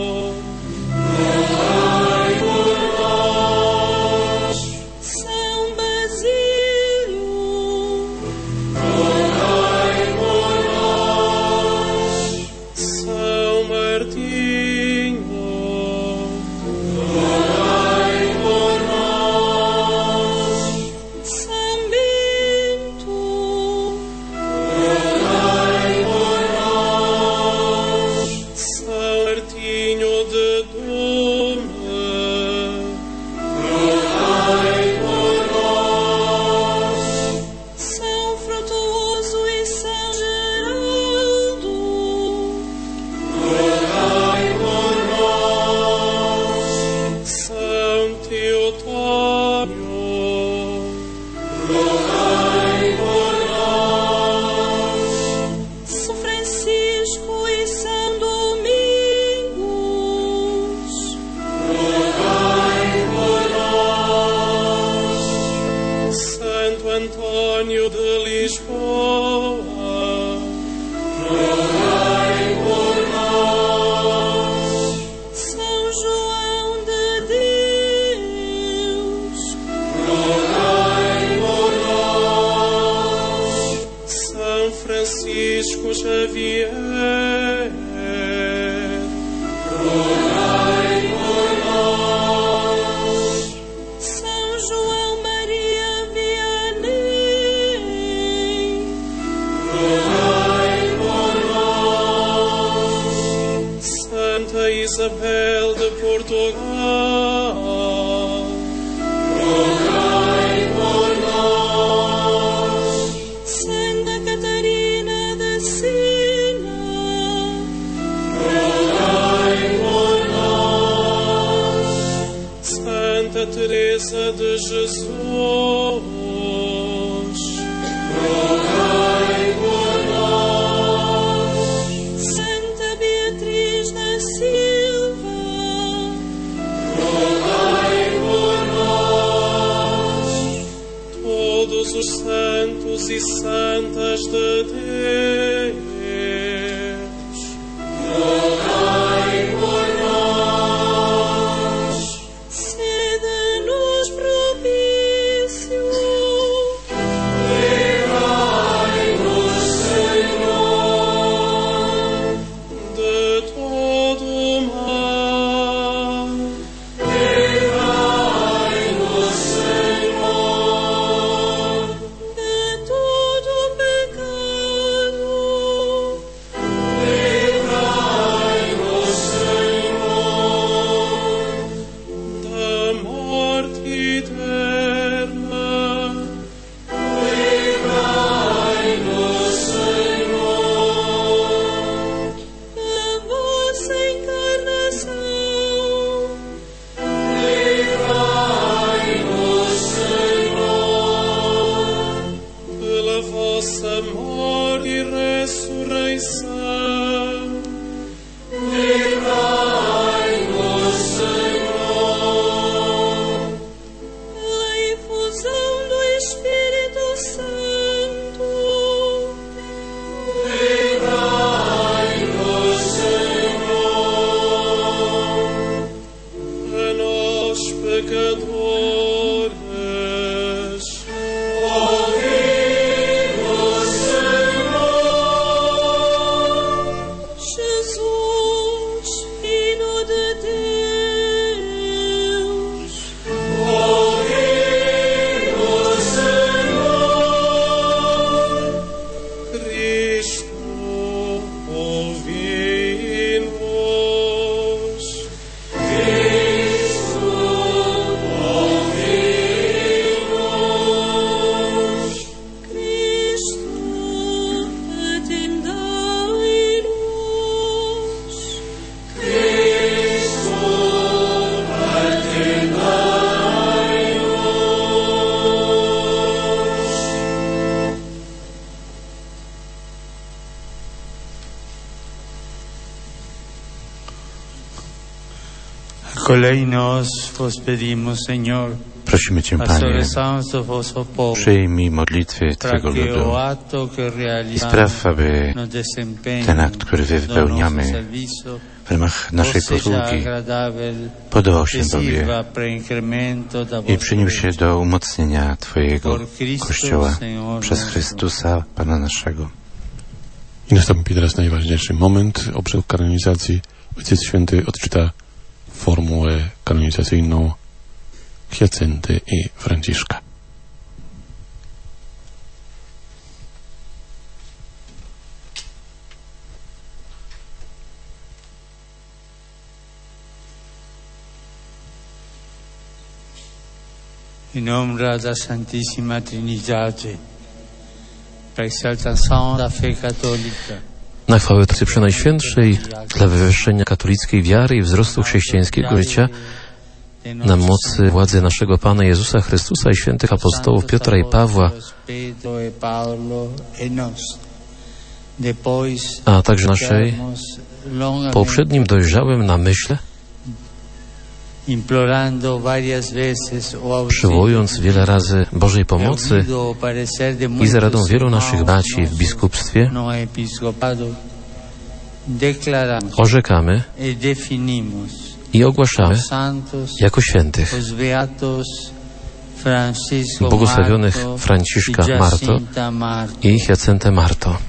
rogai por nós. São Basílio, rogai por nós. São Martinho, rogai por nós. São Bento, rogai por nós. Martinho de Dume, rogai por nós. São Frutuoso e São Geraldo, rogai por nós. São Teotório, rogai por nós. São Francisco e São Domingos, rogai por nós. Santo Antônio de Lisboa, rogai por nós. São João de Deus, rogai por nós. São Francisco Xavier, rogai por nós. São João Maria Vianney, rogai por nós. Santa Isabel de Portugal, rogai por nós. Santa Catarina de Sena, rogai por nós. Santa Teresa de Jesus, rogai por nós. Santa Beatriz da Silva, rogai por nós. Todos os santos e santas de Deus, rogai por nós. Sede-nos propício, livrai-nos, Senhor, de todo mal. Livrai-nos, Senhor, de todo pecado. pecadores. Ouvimos, Senhor. Jesus, Filho de Deus. Ouvimos, Senhor. Cristo, ouvi-nos. Cristo, ouvi-nos. Cristo, atendai-nos. Cristo, atendai-nos. Acolhei-nos, vos pedimos, Senhor, Prosimy Cię, a Panie, orações do vosso povo, przyjmij modlitwy para Twego que ludu o ato que i realizamos spraw, aby no desempenho ten akt, który do nosso wypełniamy serviço w ramach naszej seja posługi, agradável podobał e się Tobie sirva para incremento da i vossa przyniósł się do umocnienia Twojego Por Cristo, Kościoła Señor przez nuestro. Chrystusa, Pana naszego. I nastąpi teraz najważniejszy moment obrzędu kanonizacji. Ojciec Święty odczyta formułę kanonizacyjną Hiacynty i Franciszka. In honra da Santissima Trindade, per exaltação da fé católica, Na chwałę Trójcy Przenajświętszej, dla wywyższenia katolickiej wiary i wzrostu chrześcijańskiego życia, na mocy władzy naszego Pana Jezusa Chrystusa i świętych apostołów Piotra i Pawła, a także naszej poprzednim dojrzałym namyśle, przywołując wiele razy Bożej pomocy i za radą wielu naszych braci w biskupstwie, orzekamy i ogłaszamy jako świętych błogosławionych Franciszka Marto i Hiacyntę Marto.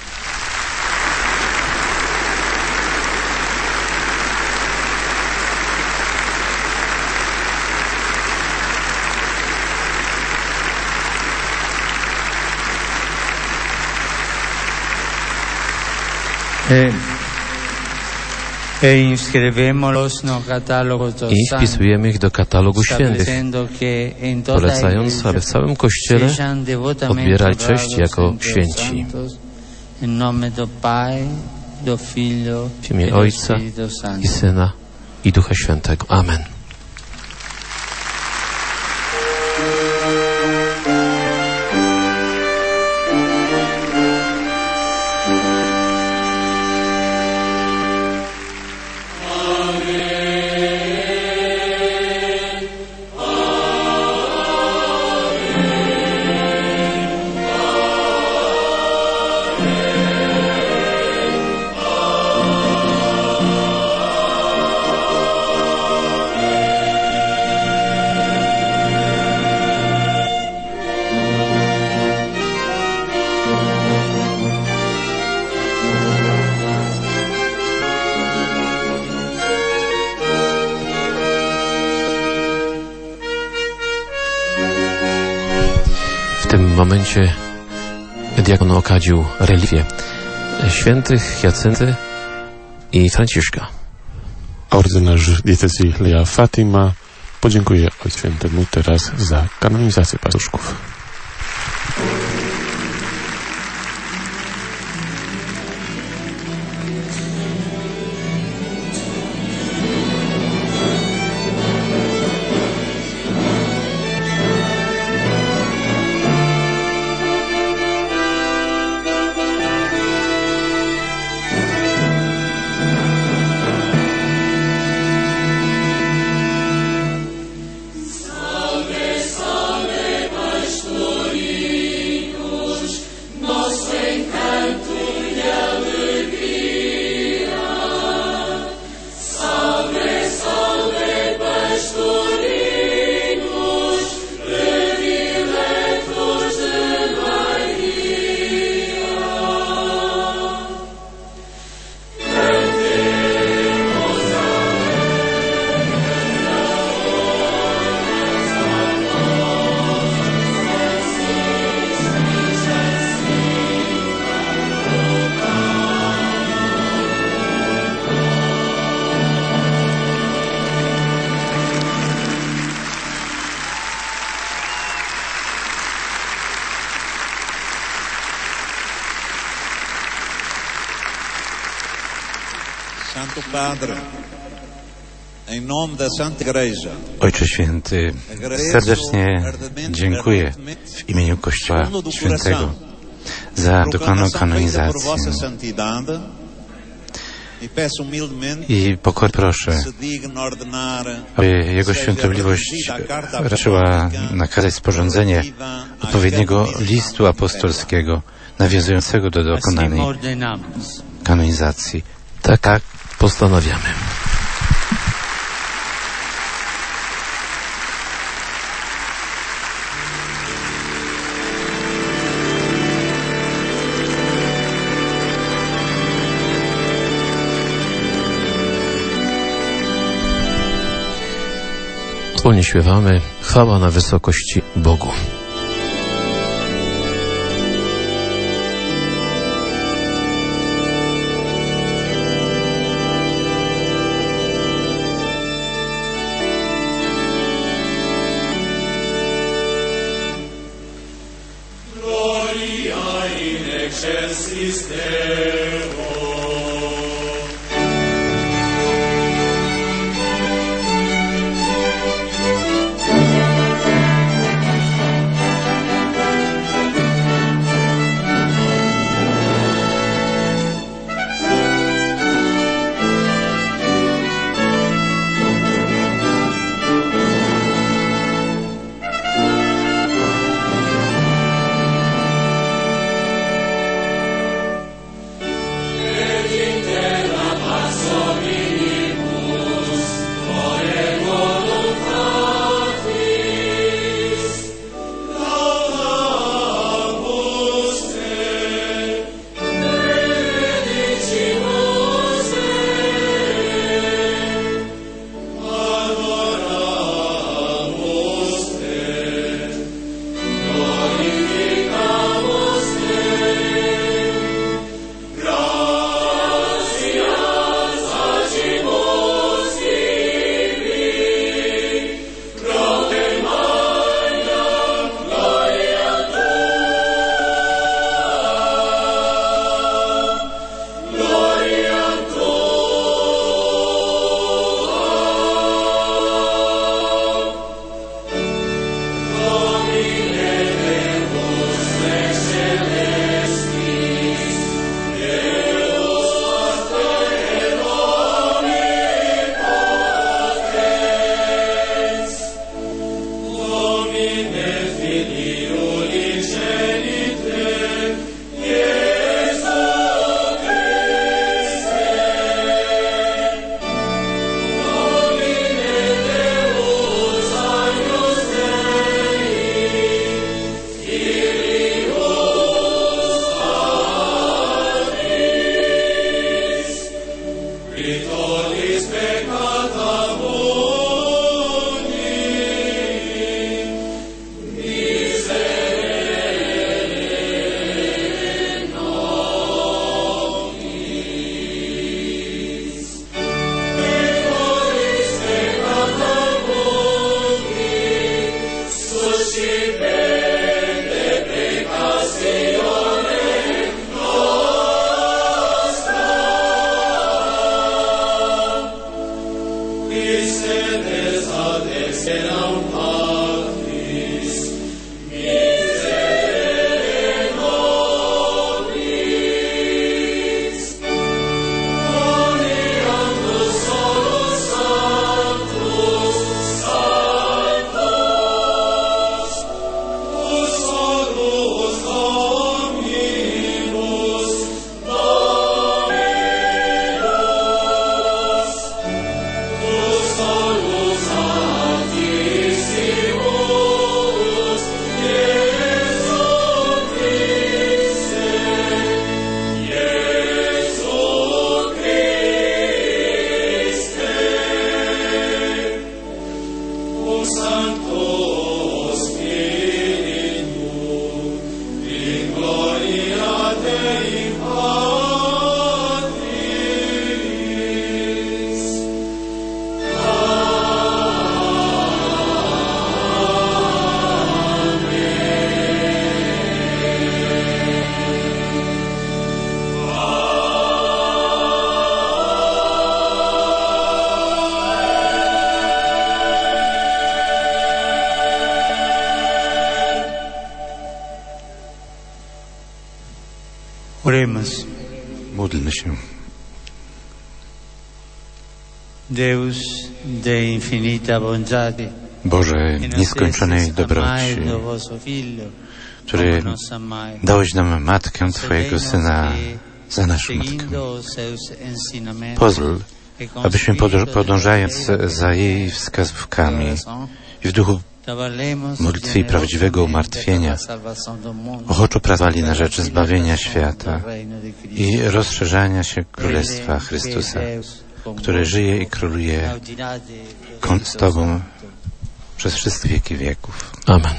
I wpisujemy ich do katalogu świętych, polecając, aby w całym Kościele odbierali cześć jako święci. W imię Ojca i Syna i Ducha Świętego. Amen. W tym momencie diakon okadził relikwie świętych Hiacynty i Franciszka. Ordynarz diecezji Lea Fatima podziękuję Ojcu Świętemu teraz za kanonizację pastuszków. Salve, salve, Pastor. Padre, em nome da Santa Igreja, Ojcze Święty, serdecznie dziękuję w imieniu Kościoła Świętego za dokonaną kanonizację i pokornie proszę, aby Jego Świątobliwość raczyła nakazać sporządzenie odpowiedniego listu apostolskiego nawiązującego do dokonanej kanonizacji. Tak postanawiamy. Wspólnie śpiewamy chwała na wysokości Bogu. Gloria in excelsis Deo. Salus, salus, Oremos. Módlmy się. Deus de infinita bondade, Boże nieskończonej dobroci, który dałeś nam Matkę Twojego Syna za naszą Matkę. Pozwól, abyśmy podążając za jej wskazówkami i w duchu modlitwy i prawdziwego umartwienia ochoczo pracowali na rzecz zbawienia świata i rozszerzania się Królestwa Chrystusa, które żyje i króluje z Tobą przez wszystkie wieki wieków. Amen.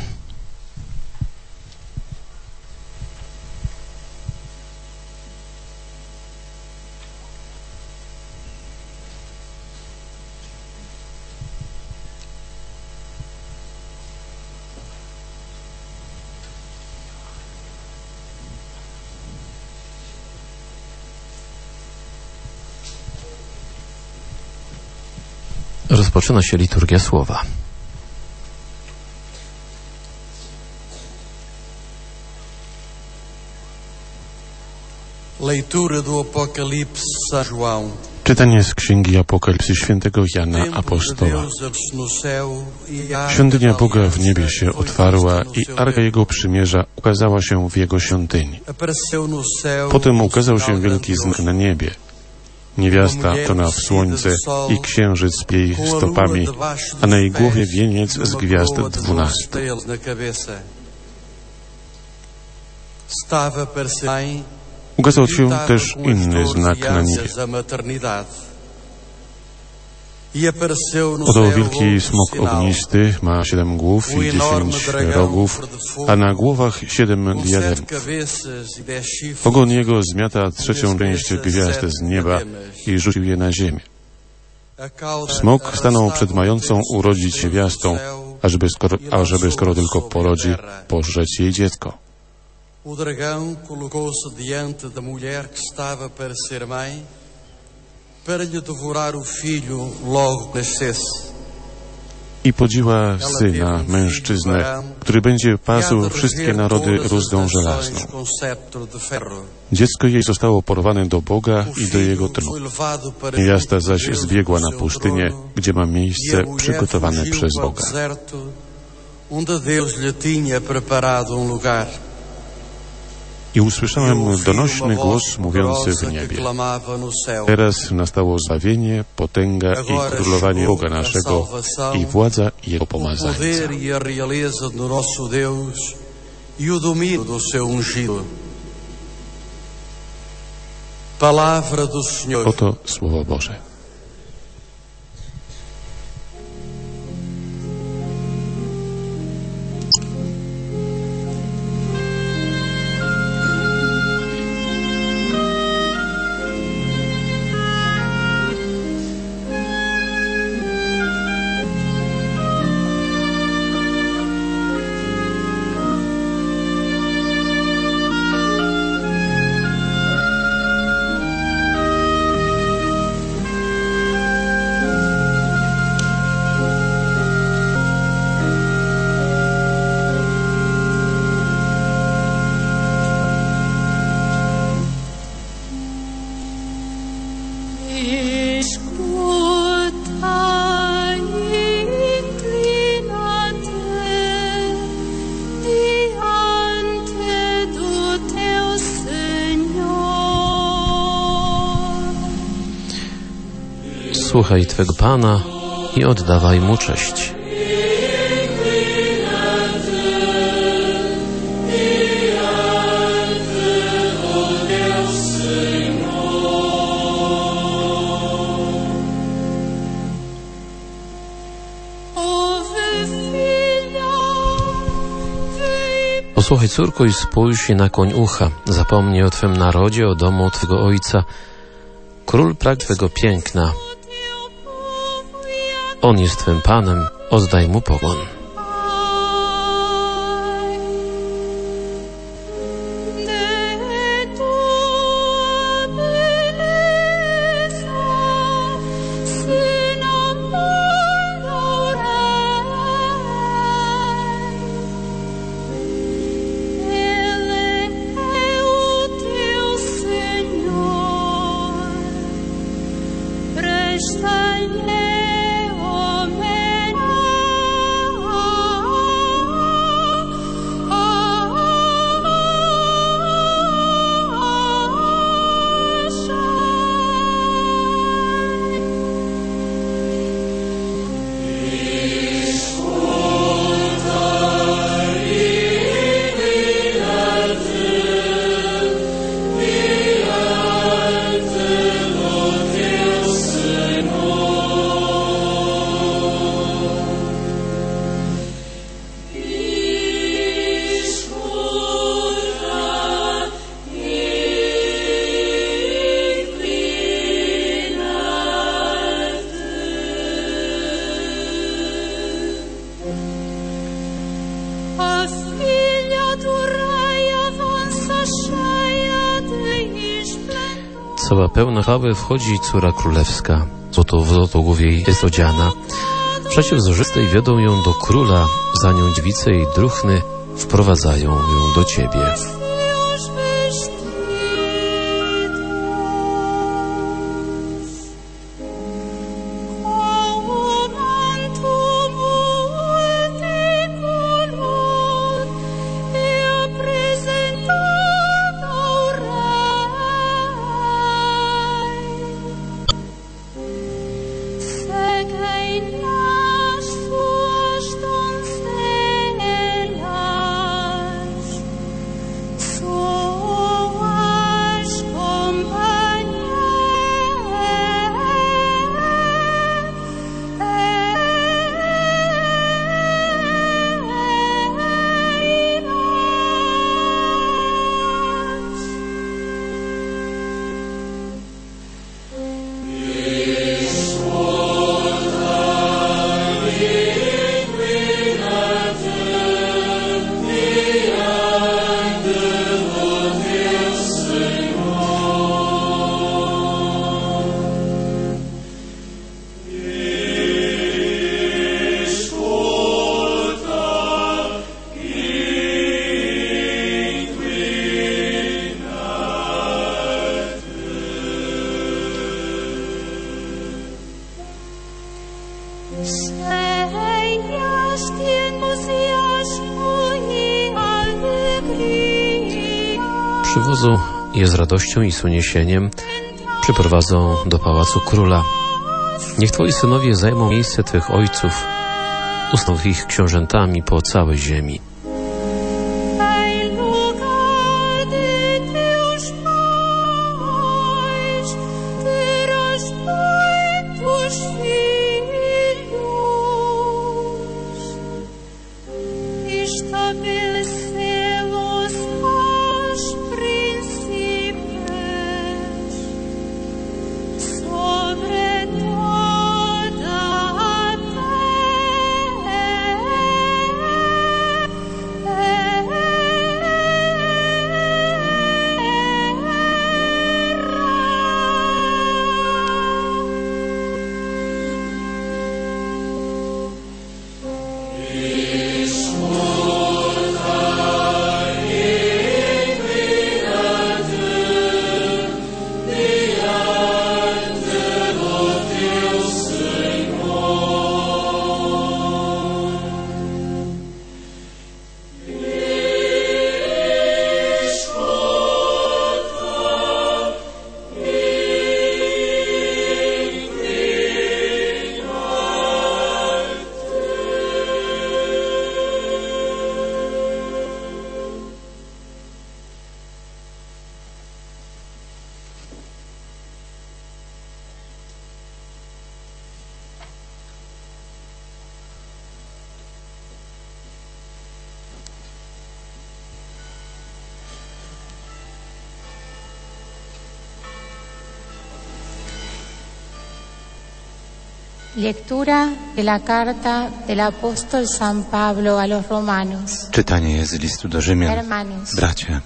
Rozpoczyna się liturgia słowa. Leitura do Apocalipse São João. Czytanie z Księgi Apokalipsy świętego Jana Apostoła. Świątynia Boga w niebie się otwarła i Arka Jego Przymierza ukazała się w Jego świątyni. Potem ukazał się wielki znak na niebie. Niewiasta wczona w słońce i księżyc jej stopami, a na jej głowie wieniec z gwiazd 12. Ukazał się też inny znak na niebie. Oto wielki smok ognisty, ma 7 głów i 10 rogów, a na głowach 7 diademów. Ogon jego zmiata 3. część gwiazd z nieba i rzucił je na ziemię. Smok stanął przed mającą urodzić niewiastą, ażeby skoro tylko porodzi, pożreć jej dziecko. O dragão colocou-se diante da mulher que estava para ser mãe, para lhe devorar o filho logo que nascesse. I podziła syna, mężczyznę, który będzie pasł wszystkie narody rózgą żelazną. Dziecko jej zostało porwane do Boga i do Jego tronu. Niewiasta zaś zbiegła na pustynię, gdzie ma miejsce przygotowane przez Boga. I usłyszałem donośny głos mówiący w niebie: teraz nastało zbawienie, potęga i królowanie Boga naszego i władza Jego pomazańca. Oto Słowo Boże. Słuchaj Twego Pana i oddawaj Mu cześć. Posłuchaj, córko, i spójrz i nakłoń ucha. Zapomnij o Twym narodzie, o domu Twego ojca. Król pragnie Twego piękna. On jest Twym Panem, oddaj Mu pogon. cała pełna chwały wchodzi córa królewska. W złotogłowie jest odziana. Przecie wzorzystej wiodą ją do króla, za nią dziewice i druchny wprowadzają ją do Ciebie. Przywozu je z radością i z uniesieniem przyprowadzą do pałacu króla. Niech Twoi synowie zajmą miejsce Twych ojców, ustanów ich książętami po całej ziemi. Lectura de la carta del apóstol San Pablo a los romanos. Czytanie jest z listu do Rzymian. Hermanos, bracia,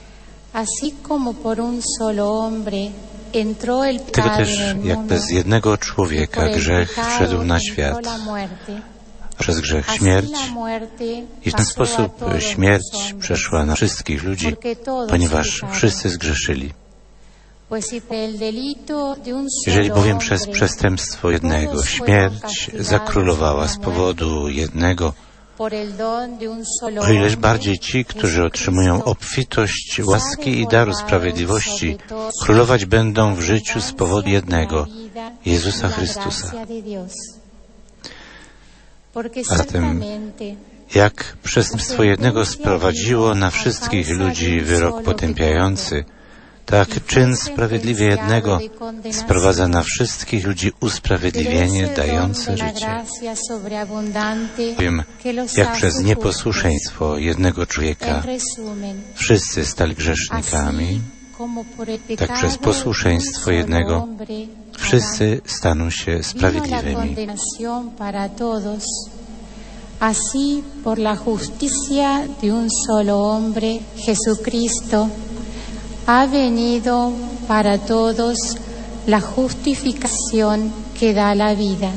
así como por un solo hombre entró el tego pecado też en el jak mundo, bez jednego człowieka por el grzech pecado wszedł na entró świat, la muerte. przez grzech Así śmierć, la muerte i w ten pasó a sposób todos los śmierć hombres, przeszła na wszystkich ludzi, porque todos ponieważ pecaron. wszyscy zgrzeszyli. Pues si por el delito de un Jeżeli solo bowiem hombre przez przestępstwo jednego todos śmierć fueron castigados zakrólowała por z la powodu jednego, por el don de un solo o ileż hombre, bardziej ci, którzy otrzymują obfitość łaski i daru sprawiedliwości, królować będą w życiu z powodu jednego, Jezusa Chrystusa. A zatem, jak przestępstwo jednego sprowadziło na wszystkich ludzi wyrok potępiający, tak czyn sprawiedliwy jednego sprowadza na wszystkich ludzi usprawiedliwienie dające życie. Wiem, jak przez nieposłuszeństwo jednego człowieka wszyscy stali grzesznikami, tak przez posłuszeństwo jednego wszyscy staną się sprawiedliwymi. Así, por la justicia de un solo hombre, Jesucristo, ha venido para todos la justificación que da la vida.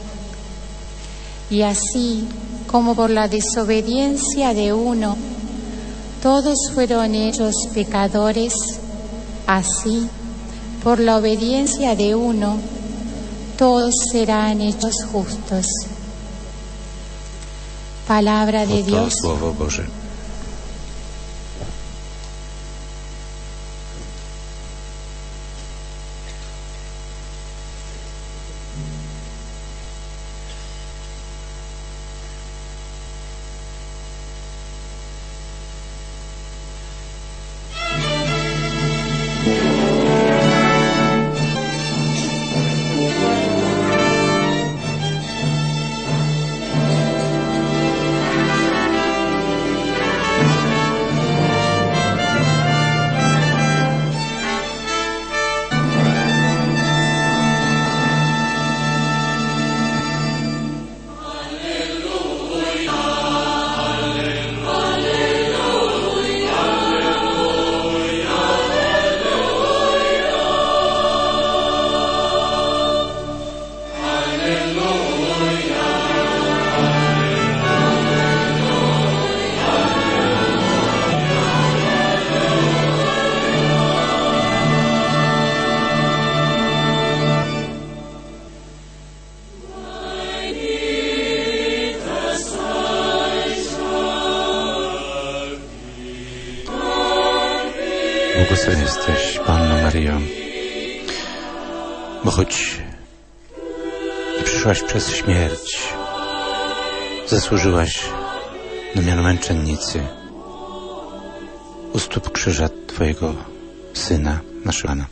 Y así como por la desobediencia de uno, todos fueron hechos pecadores, así, por la obediencia de uno, todos serán hechos justos. Palabra de Dios. Słowo Boże. Błogosławiona jesteś, Panno Maryjo, bo choć Ty przyszłaś przez śmierć, zasłużyłaś na miano męczennicy u stóp krzyża Twojego Syna, naszego Pana.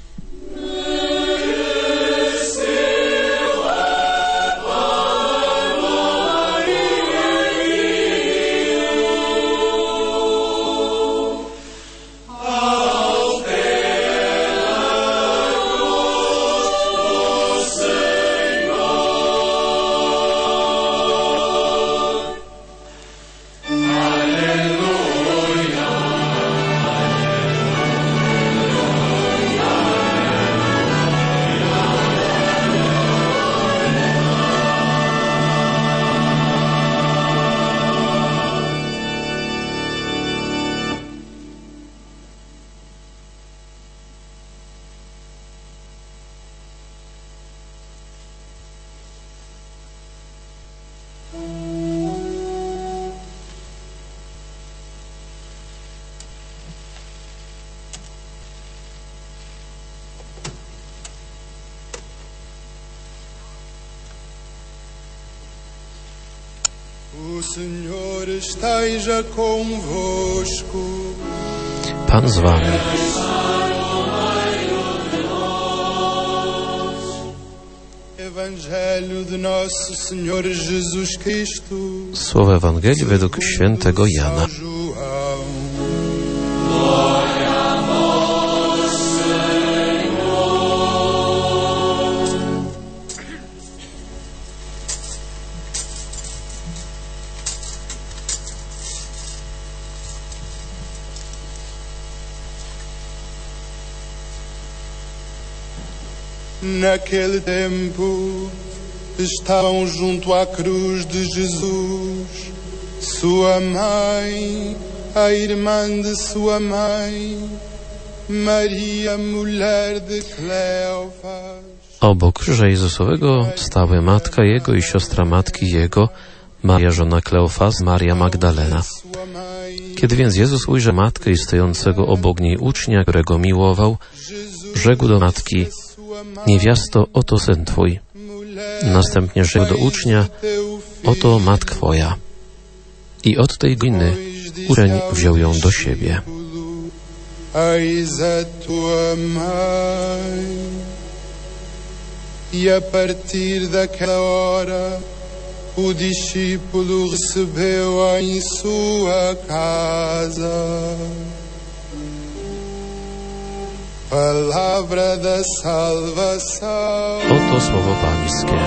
O Senhor esteja convosco. Pan z wami. Evangelho de nosso Senhor Jesus Cristo. Słowo Ewangelii według świętego Jana. Naquele tempo estavam junto à cruz de Jesus sua mãe, a irmã de sua mãe, Maria, mulher de Cleofas. Obok krzyża Jezusowego stały matka Jego i siostra matki Jego, Maria żona Kleofas, Maria Magdalena. Kiedy więc Jezus ujrzał matkę i stojącego obok niej ucznia, którego miłował, rzekł do matki: niewiasto, oto syn Twój. Następnie rzekł do ucznia: oto matka Twoja. I od tej godziny uczeń wziął ją do siebie. Eis a tua mãe. E a partir daquela hora o discípulo recebeu-a em sua casa. Palavra da salvação. Oto słowo Pańskie.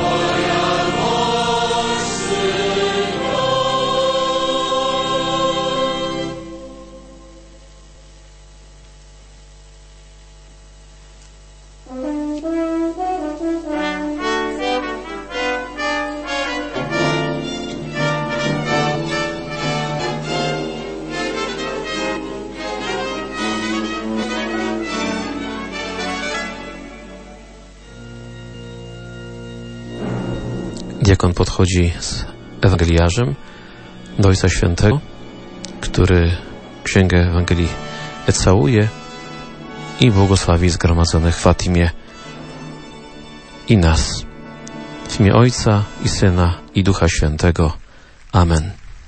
Diakon podchodzi z ewangeliarzem do Ojca Świętego, który Księgę Ewangelii całuje i błogosławi zgromadzonych w Fatimie i nas. W imię Ojca i Syna i Ducha Świętego. Amen.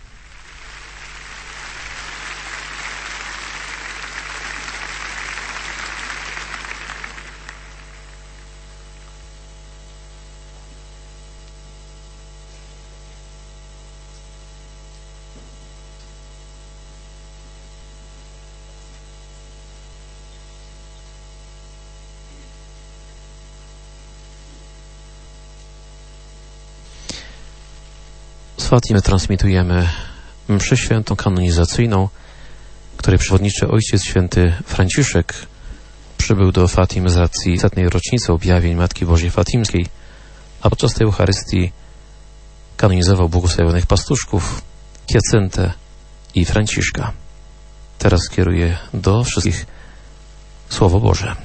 Z Fatimy transmitujemy mszę świętą kanonizacyjną, której przewodniczy Ojciec Święty Franciszek przybył do Fatimy z racji 100. rocznicy objawień Matki Bożej Fatimskiej, a podczas tej Eucharystii kanonizował błogosławionych pastuszków, Hiacyntę i Franciszka. Teraz kieruję do wszystkich Słowo Boże.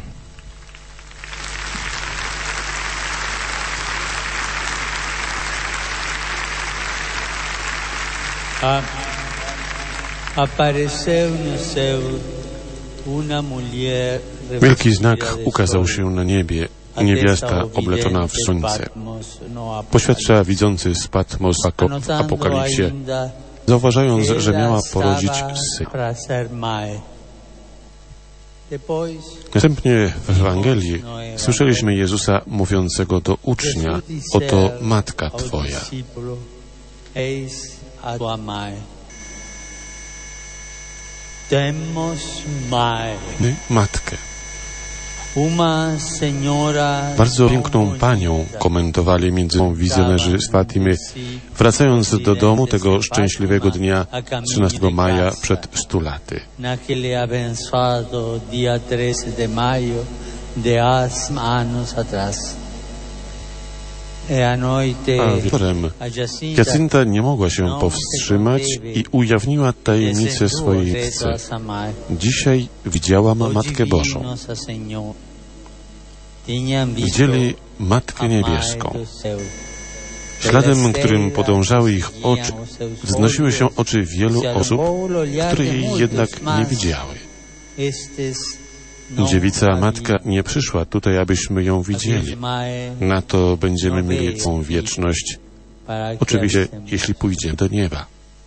Wielki znak ukazał się na niebie, niewiasta obleczona w słońce. Poświadcza widzący z Patmos w Apokalipsie, zauważając, że miała porodzić syna. Następnie w Ewangelii słyszeliśmy Jezusa mówiącego do ucznia: oto matka Twoja. My matkę. Bardzo piękną panią, komentowali między sobą wizjonerzy z Fatimy, wracając do domu tego szczęśliwego dnia 13 maja przed 100 laty. A wieczorem Hiacynta nie mogła się powstrzymać i ujawniła tajemnicę swojej matce. Dzisiaj widziałam Matkę Bożą. Widzieli Matkę Niebieską. Śladem, którym podążały ich oczy, wznosiły się oczy wielu osób, które jej jednak nie widziały. Dziewica Matka nie przyszła tutaj, abyśmy ją widzieli. Na to będziemy mieli całą wieczność. Oczywiście, jeśli pójdziemy do nieba.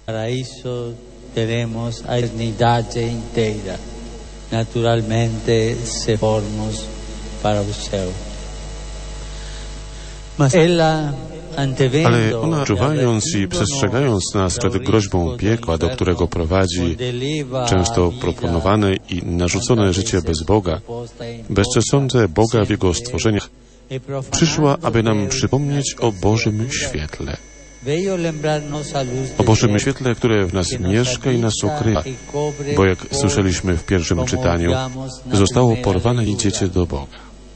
Ale ona, czuwając i przestrzegając nas przed groźbą piekła, do którego prowadzi często proponowane i narzucone życie bez Boga, bezczesące Boga w Jego stworzeniach, przyszła, aby nam przypomnieć o Bożym świetle. O Bożym świetle, które w nas mieszka i nas ukrywa, bo jak słyszeliśmy w pierwszym czytaniu, zostało porwane i dziecię do Boga.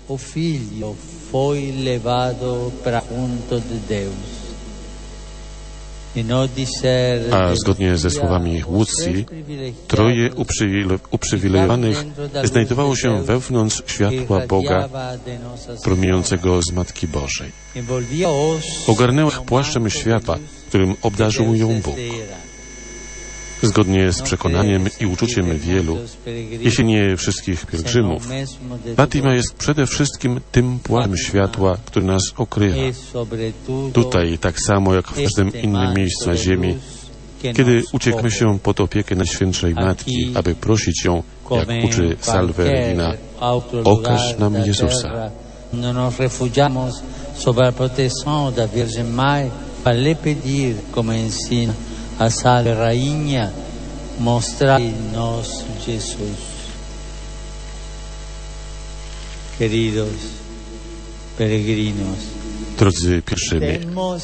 A zgodnie ze słowami Łucji, troje uprzywilejowanych znajdowało się wewnątrz światła Boga, promieniącego z Matki Bożej. Ogarnęła ich płaszczem światła, którym obdarzył ją Bóg. Zgodnie z przekonaniem i uczuciem wielu, jeśli nie wszystkich pielgrzymów, Fatima jest przede wszystkim tym płaszczem światła, który nas okrywa. Tutaj, tak samo jak w każdym innym miejscu na ziemi, kiedy uciekamy się pod opiekę Najświętszej Matki, aby prosić ją, jak uczy Salve Regina, okaż nam Jezusa. A Salve Rainha, mostrai-nos Jesus. Queridos peregrinos, drodzy pielgrzymi,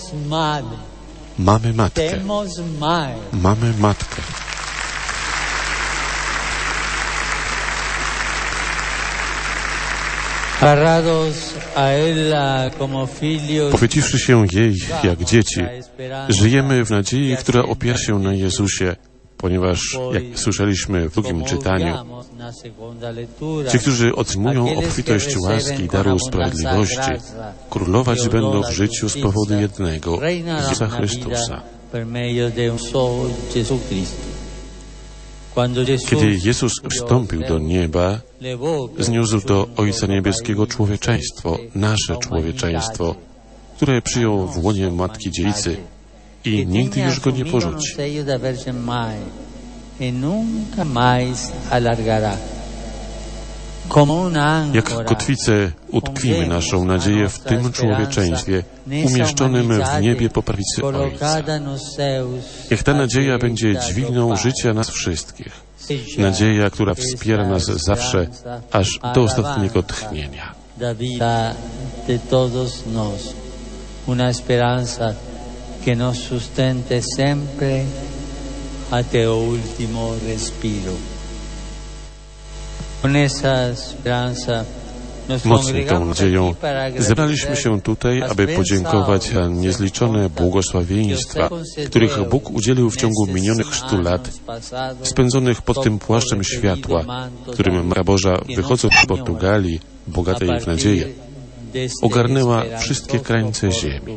mamy Matkę. Mamy Matkę. Pochwyciwszy się jej jak dzieci, żyjemy w nadziei, która opiera się na Jezusie, ponieważ, jak słyszeliśmy w drugim czytaniu, ci, którzy otrzymują obfitość łaski i daru sprawiedliwości, królować będą w życiu z powodu jednego, Jezusa Chrystusa. Kiedy Jezus wstąpił do nieba, zniósł do Ojca Niebieskiego człowieczeństwo, nasze człowieczeństwo, które przyjął w łonie Matki Dziewicy i nigdy już go nie porzuci. Jak kotwicę utkwimy naszą nadzieję w tym człowieczeństwie umieszczonym w niebie po prawicy Ojca. Niech ta nadzieja będzie dźwignią życia nas wszystkich. Nadzieja, która wspiera nas zawsze, aż do ostatniego tchnienia. Una esperanza que nos sustente sempre hasta el último respiro. Con esa esperanza Mocni tą nadzieją zebraliśmy się tutaj, aby podziękować za niezliczone błogosławieństwa, których Bóg udzielił w ciągu minionych 100 lat, spędzonych pod tym płaszczem światła, którym Matka Boża, wychodząc z Portugalii, bogatej w nadzieję, ogarnęła wszystkie krańce ziemi.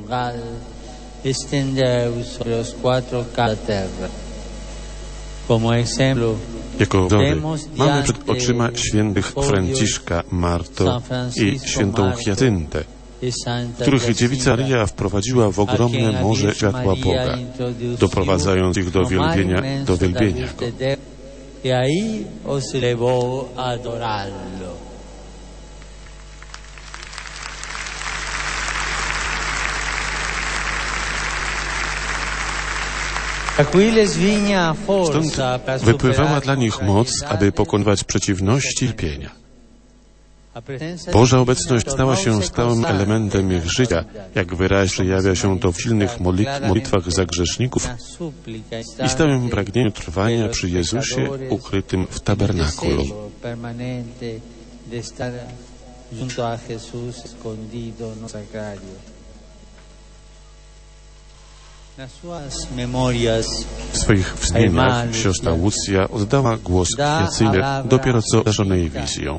Jako wzory mamy przed oczyma świętych Franciszka, Marto i świętą Hyacyntę, których dziewica Maryja wprowadziła w ogromne morze światła Boga, doprowadzając ich do wielbienia Go. Stąd wypływała dla nich moc, aby pokonywać przeciwności i cierpienia. Boża obecność stała się stałym elementem ich życia, jak wyraźnie przejawia się to w silnych modlitwach za grzeszników i stałym pragnieniu trwania przy Jezusie ukrytym w tabernakulum. W swoich wspomnieniach siostra Łucja oddała głos Hyacynie dopiero co darzonej wizją.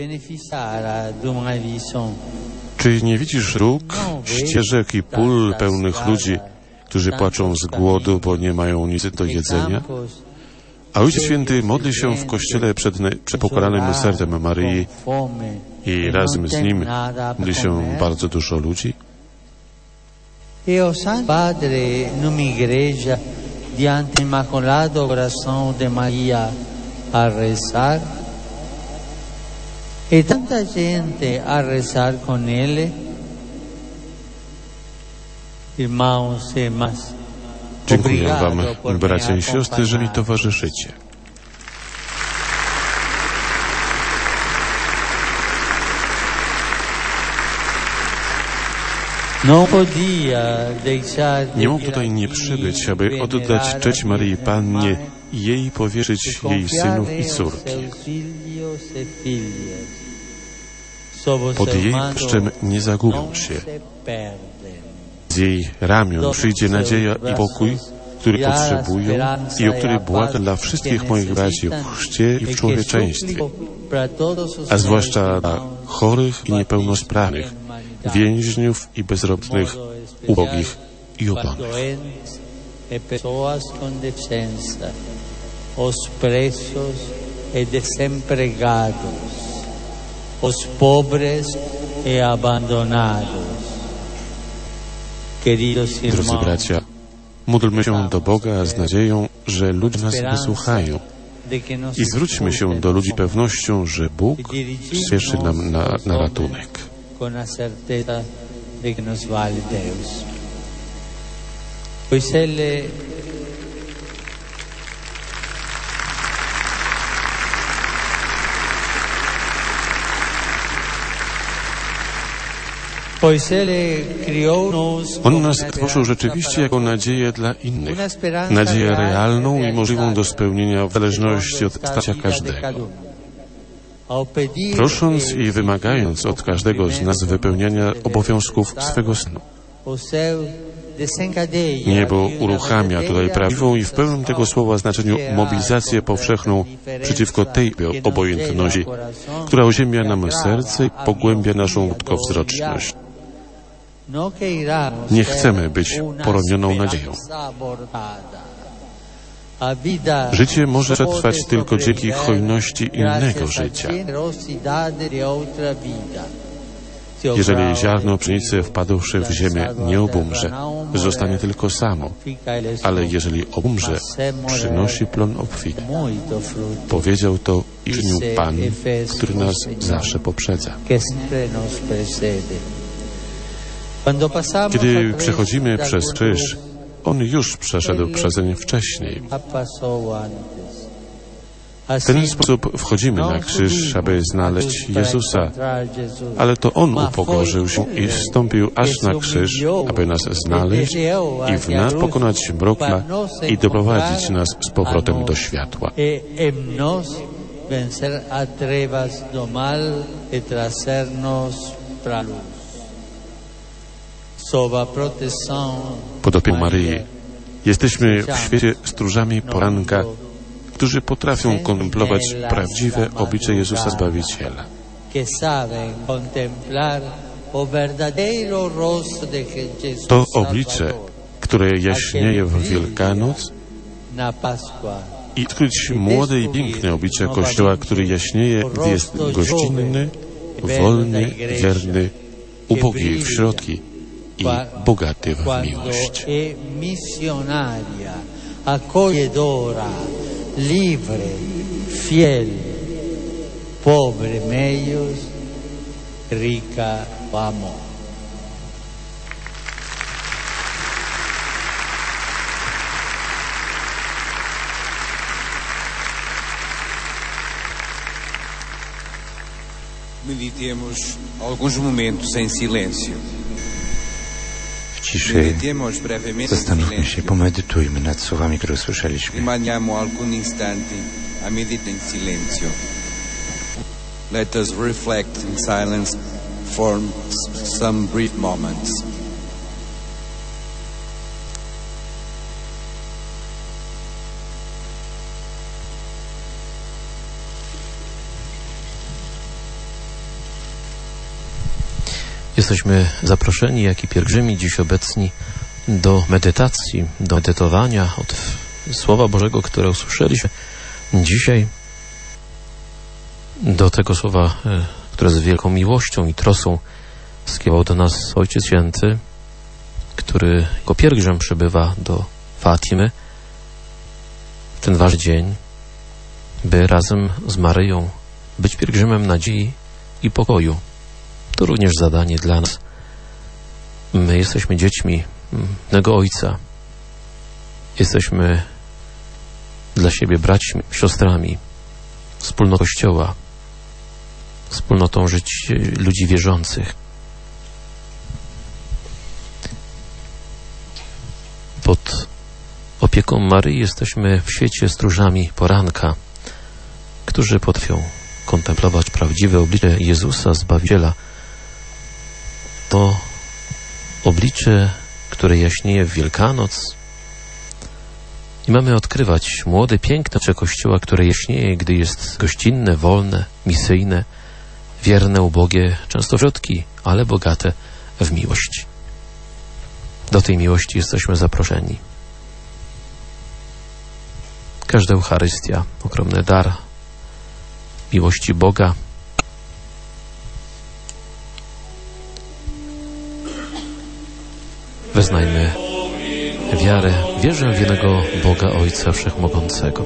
Czy nie widzisz dróg, ścieżek i pól pełnych ludzi, którzy płaczą z głodu, bo nie mają nic do jedzenia? A Ojciec Święty modli się w kościele przed pokonanym sercem Maryi i razem z nim modli się bardzo dużo ludzi? E o Santo Padre, numa igreja diante Imaculado Coração de Maria a rezar, e tanta gente a rezar com ele, irmãos e irmãs. Dziękuję Wam, bracia i siostry, że mi towarzyszycie. Nie mógł tutaj nie przybyć, aby oddać cześć Maryi Pannie i jej powierzyć jej synów i córki. Pod jej płaszczem nie zagubią się. Z jej ramion przyjdzie nadzieja i pokój, który potrzebują i o który błagam dla wszystkich moich braci w chrzcie i w człowieczeństwie, a zwłaszcza dla chorych i niepełnosprawnych, więźniów i bezrobotnych, ubogich i ubonych. Os presos e desempregados, os pobres e abandonados. Drodzy bracia, módlmy się do Boga z nadzieją, że ludzie nas wysłuchają i zwróćmy się do ludzi pewnością, że Bóg spieszy nam na ratunek. Con la certeza de que nos vale Deus. Pois ele On nas stworzył rzeczywiście jako nadzieję dla innych, nadzieję realną i możliwą do spełnienia w zależności od starcia każdego. Prosząc i wymagając od każdego z nas wypełniania obowiązków swego synu. Niebo uruchamia tutaj prawdziwą i w pełnym tego słowa znaczeniu mobilizację powszechną przeciwko tej obojętności, która oziębia nam serce i pogłębia naszą krótkowzroczność. Nie chcemy być poronioną nadzieją. Życie może przetrwać tylko dzięki hojności innego życia. Jeżeli ziarno pszenicy wpadłszy w ziemię nie obumrze, zostanie tylko samo, ale jeżeli obumrze, przynosi plon obfity. Powiedział to i czynił Pan, który nas zawsze poprzedza. Kiedy przechodzimy przez krzyż, On już przeszedł przezeń wcześniej. W ten sposób wchodzimy na krzyż, aby znaleźć Jezusa, ale to On upokorzył się i wstąpił aż na krzyż, aby nas znaleźć i w nas pokonać mrok i doprowadzić nas z powrotem do światła. Podopień Maryi, jesteśmy w świecie stróżami poranka, którzy potrafią kontemplować prawdziwe oblicze Jezusa Zbawiciela. To oblicze, które jaśnieje w Wielkanoc i odkryć młode i piękne oblicze Kościoła, który jaśnieje, gdy jest gościnny, wolny, wierny, ubogi w środki i bogaty w miłość. Livre, fiel, pobre meios, rica amor. Meditemos alguns momentos em silêncio. W ciszy zastanówmy się, pomedytujmy nad słowami, które słyszeliśmy. Rimaniamo alcun instante a meditar em silêncio. Let us reflect in silence for some brief moments. Jesteśmy zaproszeni, jak i pielgrzymi dziś obecni do medytacji, do medytowania od Słowa Bożego, które usłyszeliśmy dzisiaj, do tego Słowa, które z wielką miłością i trosą skierował do nas Ojciec Święty, który jako pielgrzym przybywa do Fatimy w ten ważny dzień, by razem z Maryją być pielgrzymem nadziei i pokoju. To również zadanie dla nas. My jesteśmy dziećmi jednego Ojca. Jesteśmy dla siebie braćmi, siostrami, wspólnotą Kościoła, wspólnotą ludzi wierzących. Pod opieką Maryi jesteśmy w świecie stróżami poranka, którzy potrafią kontemplować prawdziwe oblicze Jezusa, Zbawiciela. To oblicze, które jaśnieje w Wielkanoc i mamy odkrywać młode, piękne oblicze Kościoła, które jaśnieje, gdy jest gościnne, wolne, misyjne, wierne, ubogie, często w środki, ale bogate w miłość. Do tej miłości jesteśmy zaproszeni. Każda Eucharystia, ogromny dar miłości Boga. Wyznajmy wiarę. Wierzę w jednego Boga Ojca Wszechmogącego.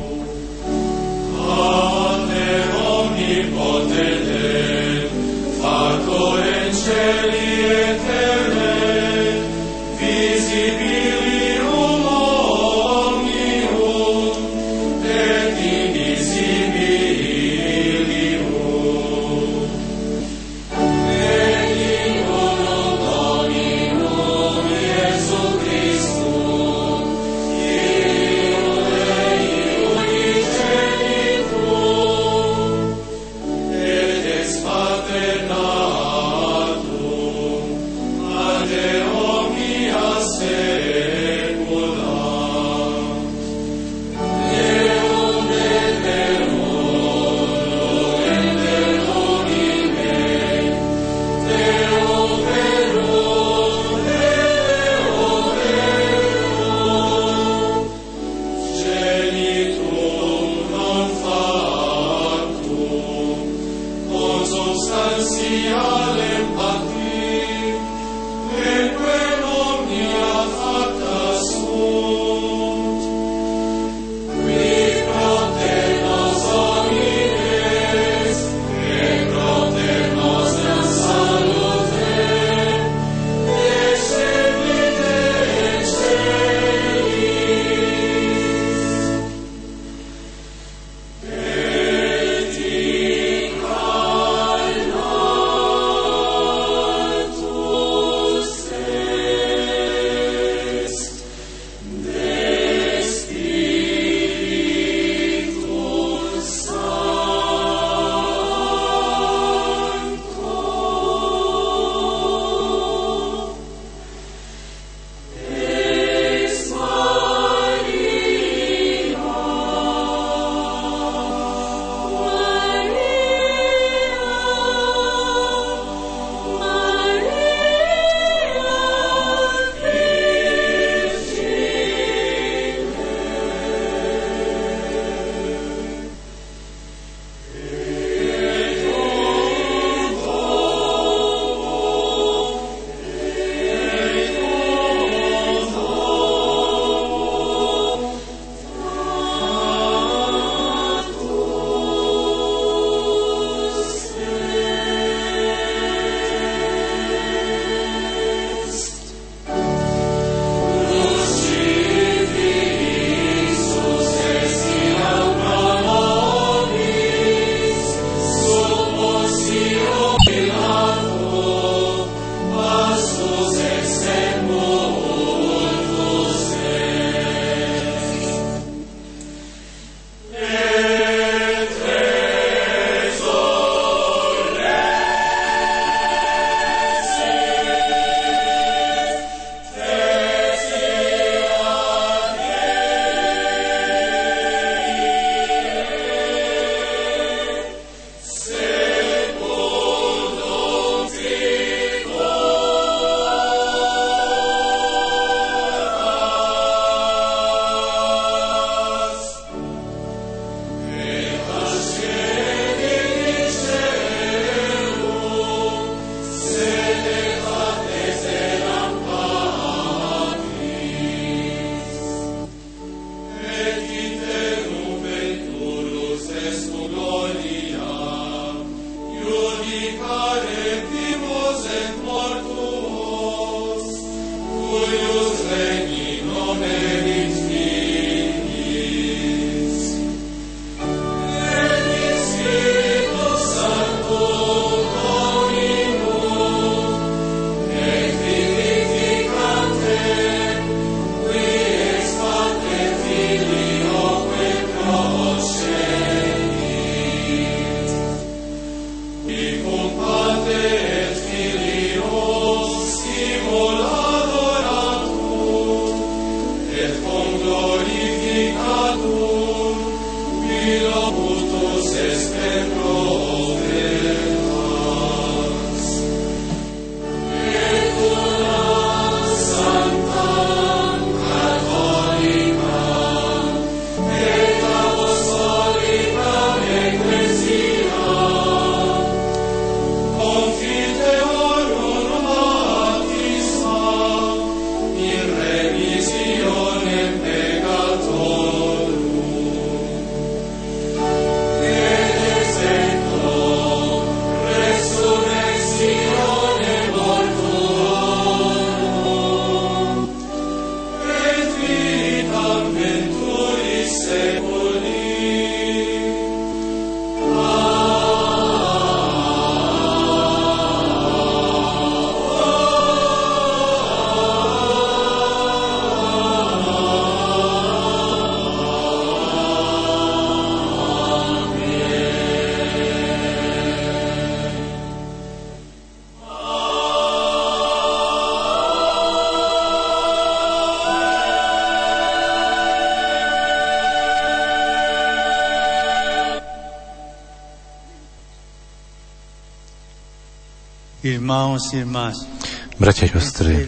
Bracia i siostry,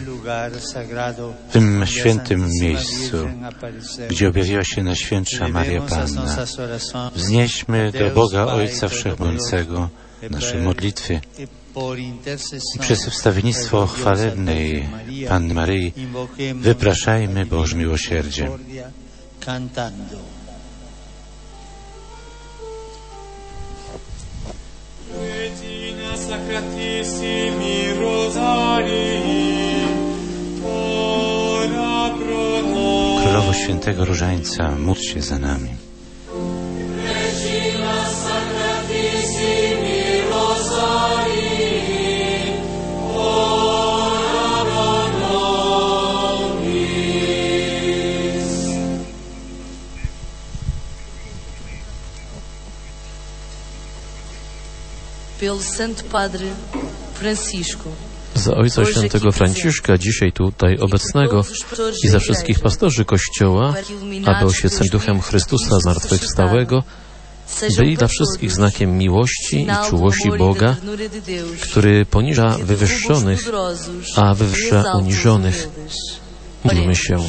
w tym świętym miejscu, gdzie objawiła się Najświętsza Maria Panna, wznieśmy do Boga Ojca Wszechmogącego nasze modlitwy i przez wstawiennictwo chwalebnej Panny Maryi wypraszajmy Boże miłosierdzie. Królowo Świętego Różańca, módl się za nami. Pelo Santo Padre Francisco. Za Ojca Świętego Franciszka, dzisiaj tutaj obecnego, i za wszystkich pastorzy Kościoła, aby oświeceni Duchem Chrystusa Zmartwychwstałego byli dla wszystkich znakiem miłości i czułości Boga, który poniża wywyższonych, a wywyższa uniżonych. Módlmy się.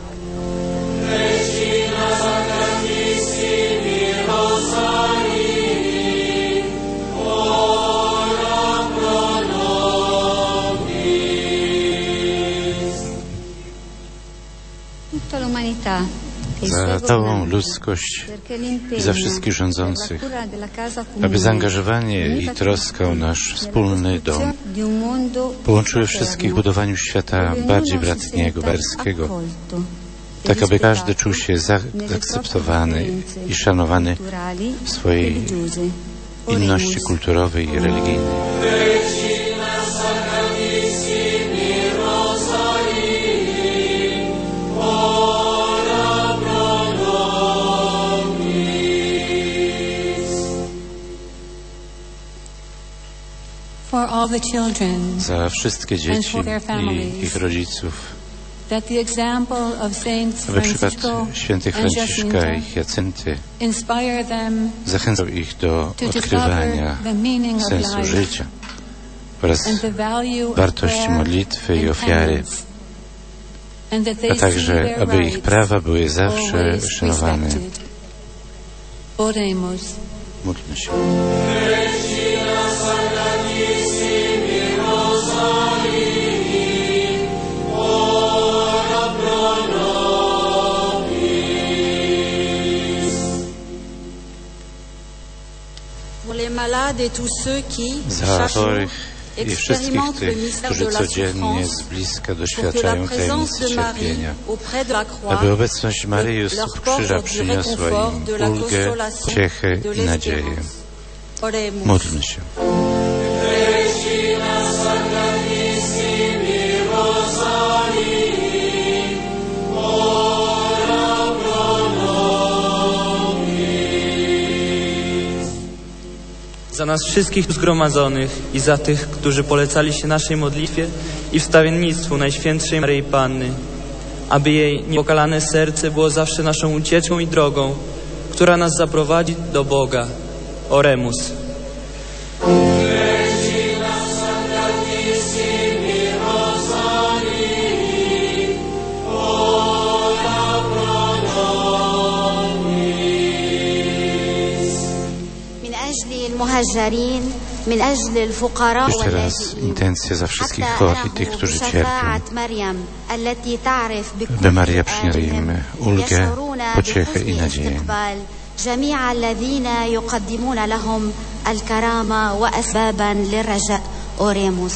Za całą ludzkość i za wszystkich rządzących, aby zaangażowanie i troska o nasz wspólny dom połączyły wszystkich w budowaniu świata bardziej bratniego, braterskiego, tak aby każdy czuł się zaakceptowany i szanowany w swojej inności kulturowej i religijnej. Za wszystkie dzieci i ich rodziców, aby przykład świętych Franciszka i Jacynty zachęcał ich do odkrywania sensu życia oraz wartości modlitwy i ofiary, a także aby ich prawa były zawsze szanowane. Módlmy się. Za chorych i wszystkich tych, którzy codziennie z bliska doświadczają tajemnicy cierpienia, aby obecność Maryi u stóp krzyża przyniosła im ulgę, pociechę i nadzieję. Módlmy się. Za nas wszystkich tu zgromadzonych i za tych, którzy polecali się naszej modlitwie i wstawiennictwu Najświętszej Maryi Panny, aby jej niepokalane serce było zawsze naszą ucieczką i drogą, która nas zaprowadzi do Boga. Oremus. Jeszcze raz intencja za wszystkich chorych i tych, którzy cierpią, by Maria przyniosła im ulgę, pociechę i nadzieję. جميع الذين يقدمون لهم الكرامة وأسبابا للرجاء أوريموس.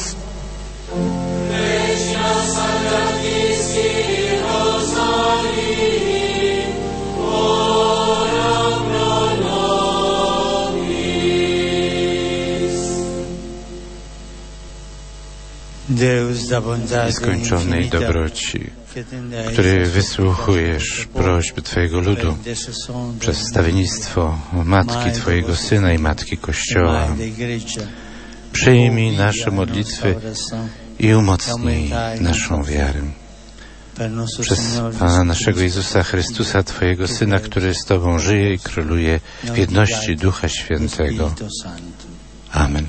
Nieskończonej dobroci, który wysłuchujesz prośby Twojego ludu przez wstawiennictwo Matki Twojego Syna i Matki Kościoła. Przyjmij nasze modlitwy i umocnij naszą wiarę. Przez Pana naszego Jezusa Chrystusa, Twojego Syna, który z Tobą żyje i króluje w jedności Ducha Świętego. Amen.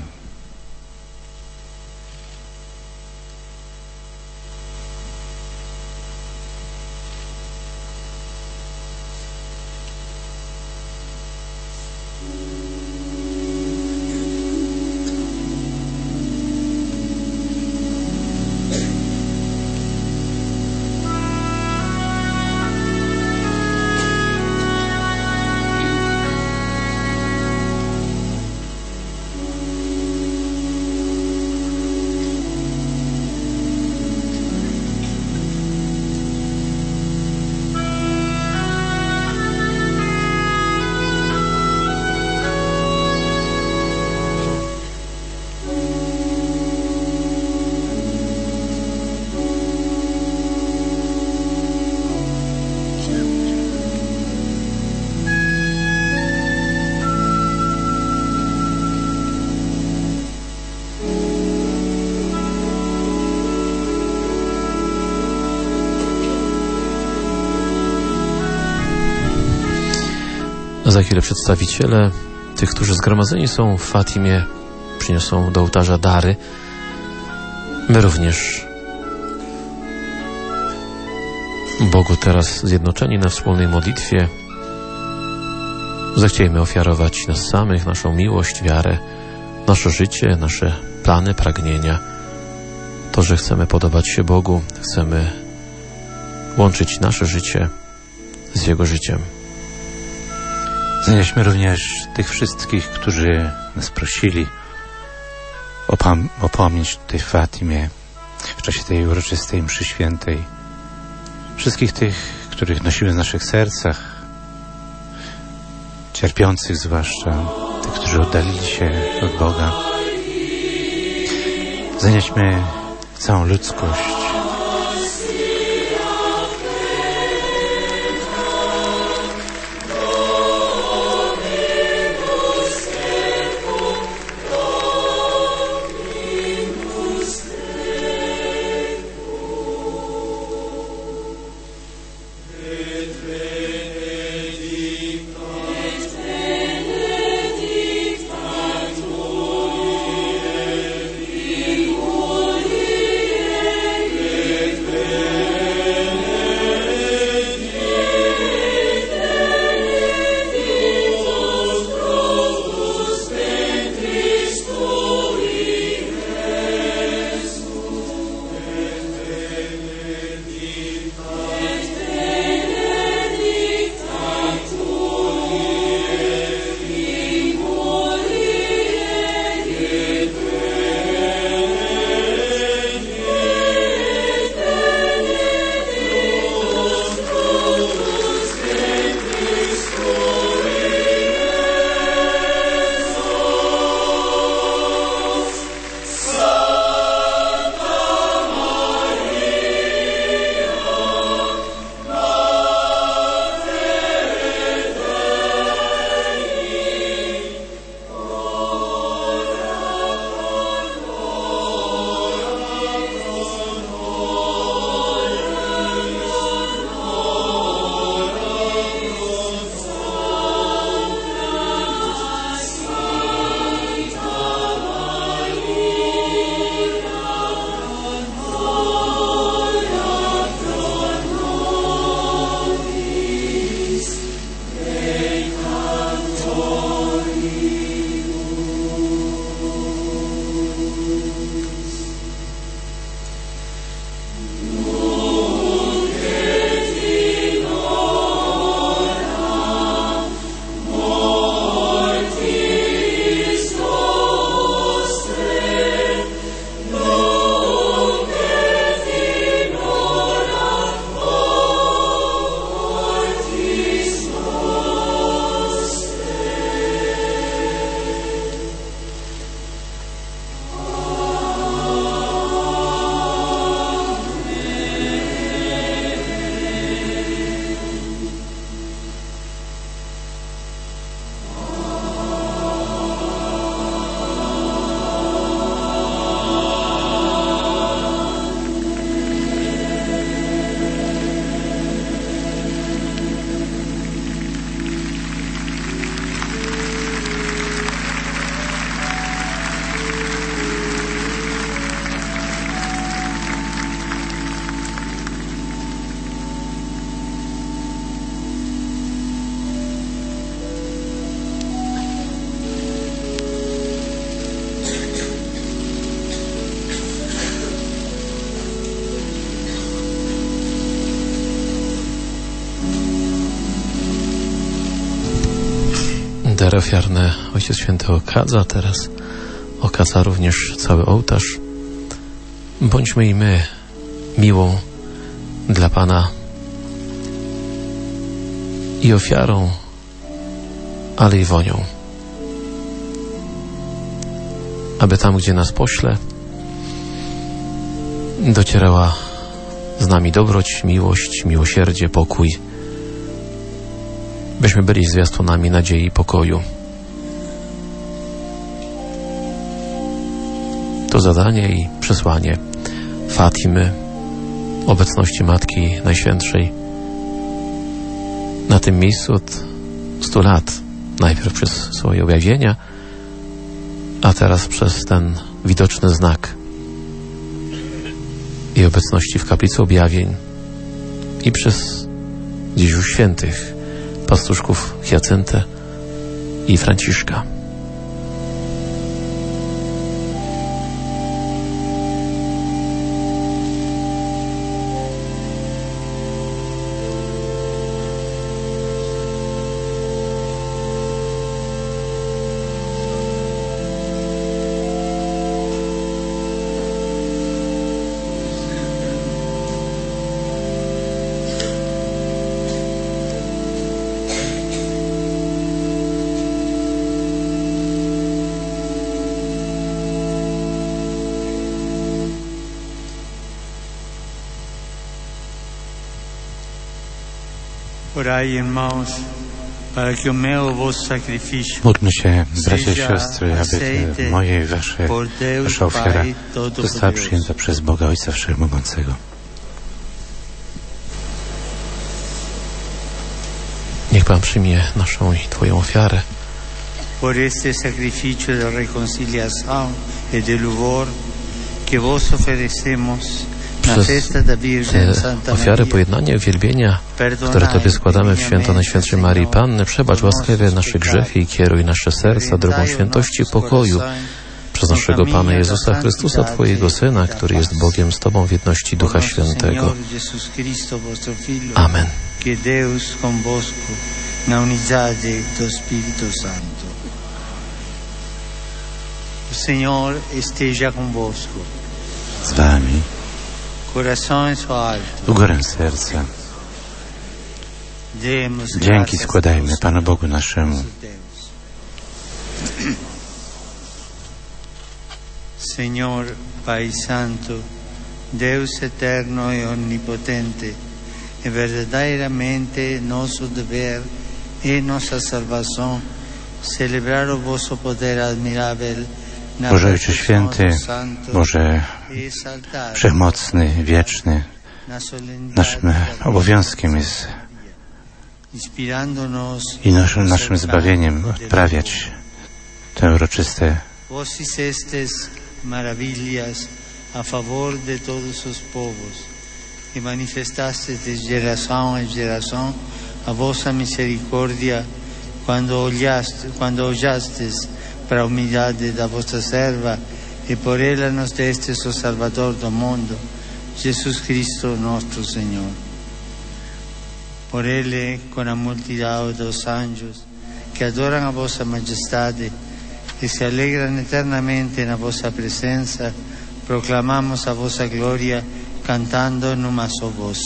Za chwilę przedstawiciele tych, którzy zgromadzeni są w Fatimie, przyniosą do ołtarza dary. My również Bogu teraz zjednoczeni na wspólnej modlitwie zechciejmy ofiarować nas samych, naszą miłość, wiarę, nasze życie, nasze plany, pragnienia. To, że chcemy podobać się Bogu, chcemy łączyć nasze życie z Jego życiem. Zanieśmy również tych wszystkich, którzy nas prosili o pamięć tutaj w Fatimie w czasie tej uroczystej mszy świętej. Wszystkich tych, których nosimy w naszych sercach, cierpiących zwłaszcza, tych, którzy oddalili się od Boga. Zanieśmy całą ludzkość. dary ofiarne Ojciec Święty okadza, teraz okadza również cały ołtarz. Bądźmy i my miłą dla Pana i ofiarą, ale i wonią. Aby tam, gdzie nas pośle, docierała z nami dobroć, miłość, miłosierdzie, pokój. Byśmy byli zwiastunami nadziei i pokoju. To zadanie i przesłanie Fatimy, obecności Matki Najświętszej na tym miejscu od 100 lat. Najpierw przez swoje objawienia, a teraz przez ten widoczny znak i obecności w kaplicy objawień i przez dziś już świętych pastuszków Hiacyntę i Franciszka. Módlmy się, bracia i siostry, aby moje i wasza ofiara została przyjęta przez Boga Ojca Wszechmogącego. Niech Pan przyjmie naszą i Twoją ofiarę. Por este sacrificio de reconciliación y de louvor que vos oferecemos przez te ofiary pojednania i uwielbienia, które Tobie składamy w święto Najświętszej Maryi Panny, przebacz łaskawie nasze grzechy i kieruj nasze serca drogą świętości i pokoju przez naszego Pana Jezusa Chrystusa, Twojego Syna, który jest Bogiem z Tobą w jedności Ducha Świętego. Amen. Señor esteja convosco. Z Wami. U górę serca. Dzięki składajmy Panu Bogu naszemu. Señor Pai Santo, Deus eterno e onipotente, é verdadeiramente nosso dever e nossa salvação celebrar o vosso poder admirável. Boże Ojcze Święty, Boże Wszechmocny, Wieczny, naszym obowiązkiem jest i naszym zbawieniem odprawiać te uroczyste maravillas a favor de todos os povos e manifestastes de geração em geração a vossa misericórdia quando olhastes para a humildade da vossa serva e por ela nos destes o Salvador do mundo, Jesus Cristo nosso Senhor. Por ele, com a multidão dos anjos que adoram a vossa majestade e se alegram eternamente na vossa presença, proclamamos a vossa glória cantando numa só voz.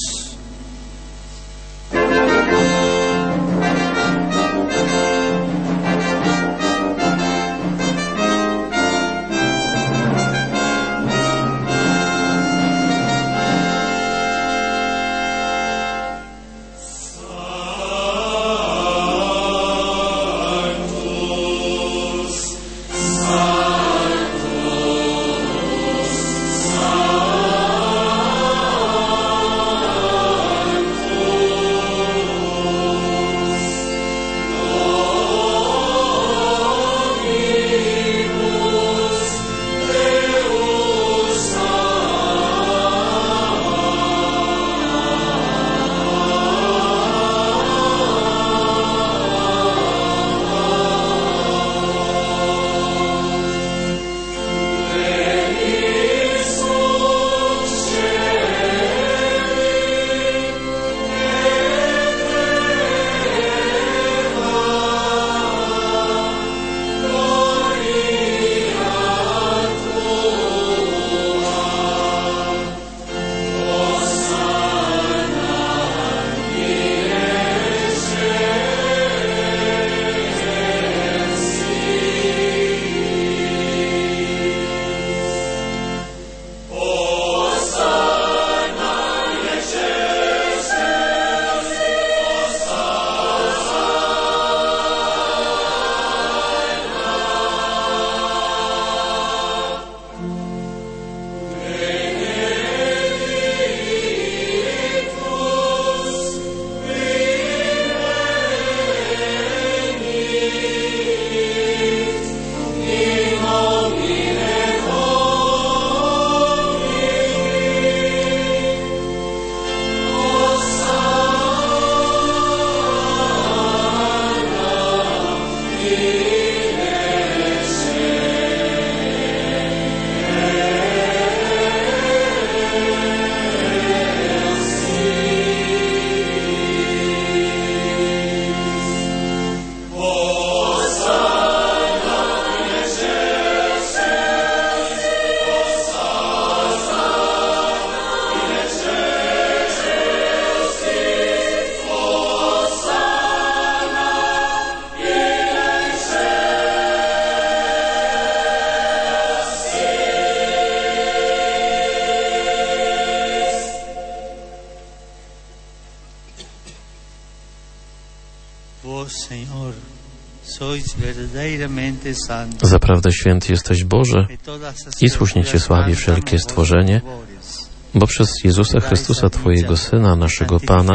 Zaprawdę święty jesteś, Boże, i słusznie Cię sławi wszelkie stworzenie, bo przez Jezusa Chrystusa, Twojego Syna, naszego Pana,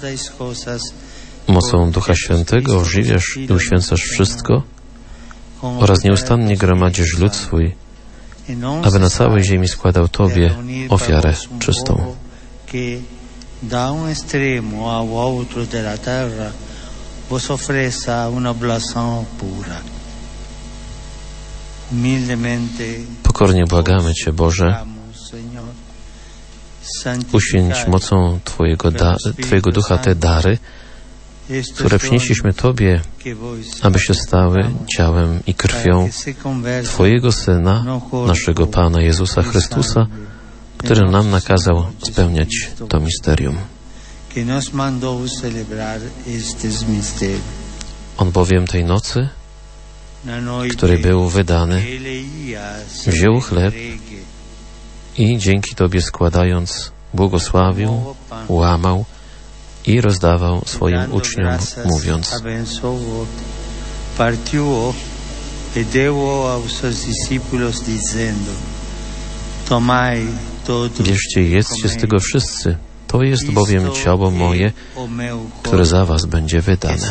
mocą Ducha Świętego ożywiasz i uświęcasz wszystko oraz nieustannie gromadzisz lud swój, aby na całej ziemi składał Tobie ofiarę czystą. Pokornie błagamy Cię, Boże, uświęć mocą Twojego Ducha te dary, które przynieśliśmy Tobie, aby się stały ciałem i krwią Twojego Syna, naszego Pana Jezusa Chrystusa, który nam nakazał spełniać to misterium. On bowiem tej nocy, której był wydany, wziął chleb i dzięki Tobie składając, błogosławił, łamał i rozdawał swoim uczniom, mówiąc: bierzcie i jedzcie z tego wszyscy, to jest bowiem ciało moje, które za was będzie wydane.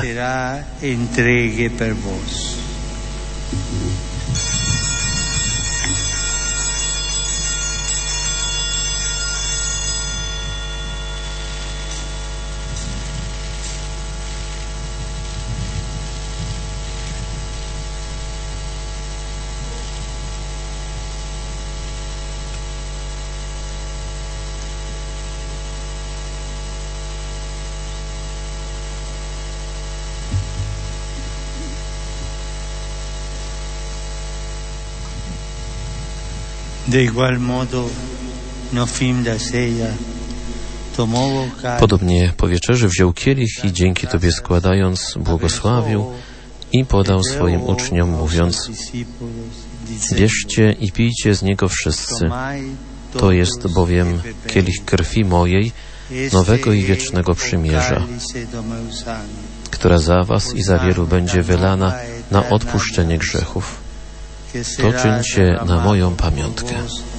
Podobnie po wieczerzy wziął kielich i dzięki Tobie składając, błogosławił i podał swoim uczniom, mówiąc: bierzcie i pijcie z niego wszyscy, to jest bowiem kielich krwi mojej, nowego i wiecznego przymierza, która za was i za wielu będzie wylana na odpuszczenie grzechów. To czyńcie na moją pamiątkę.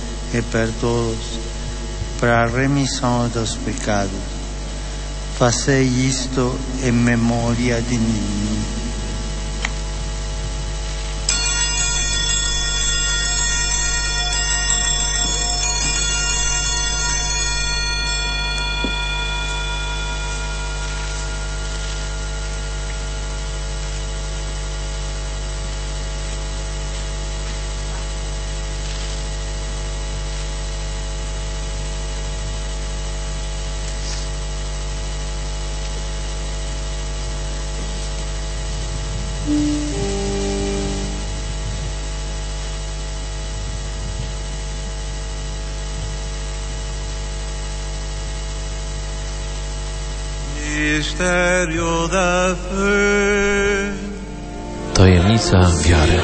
Fazei isto in memoria di me. Tajemnica wiary.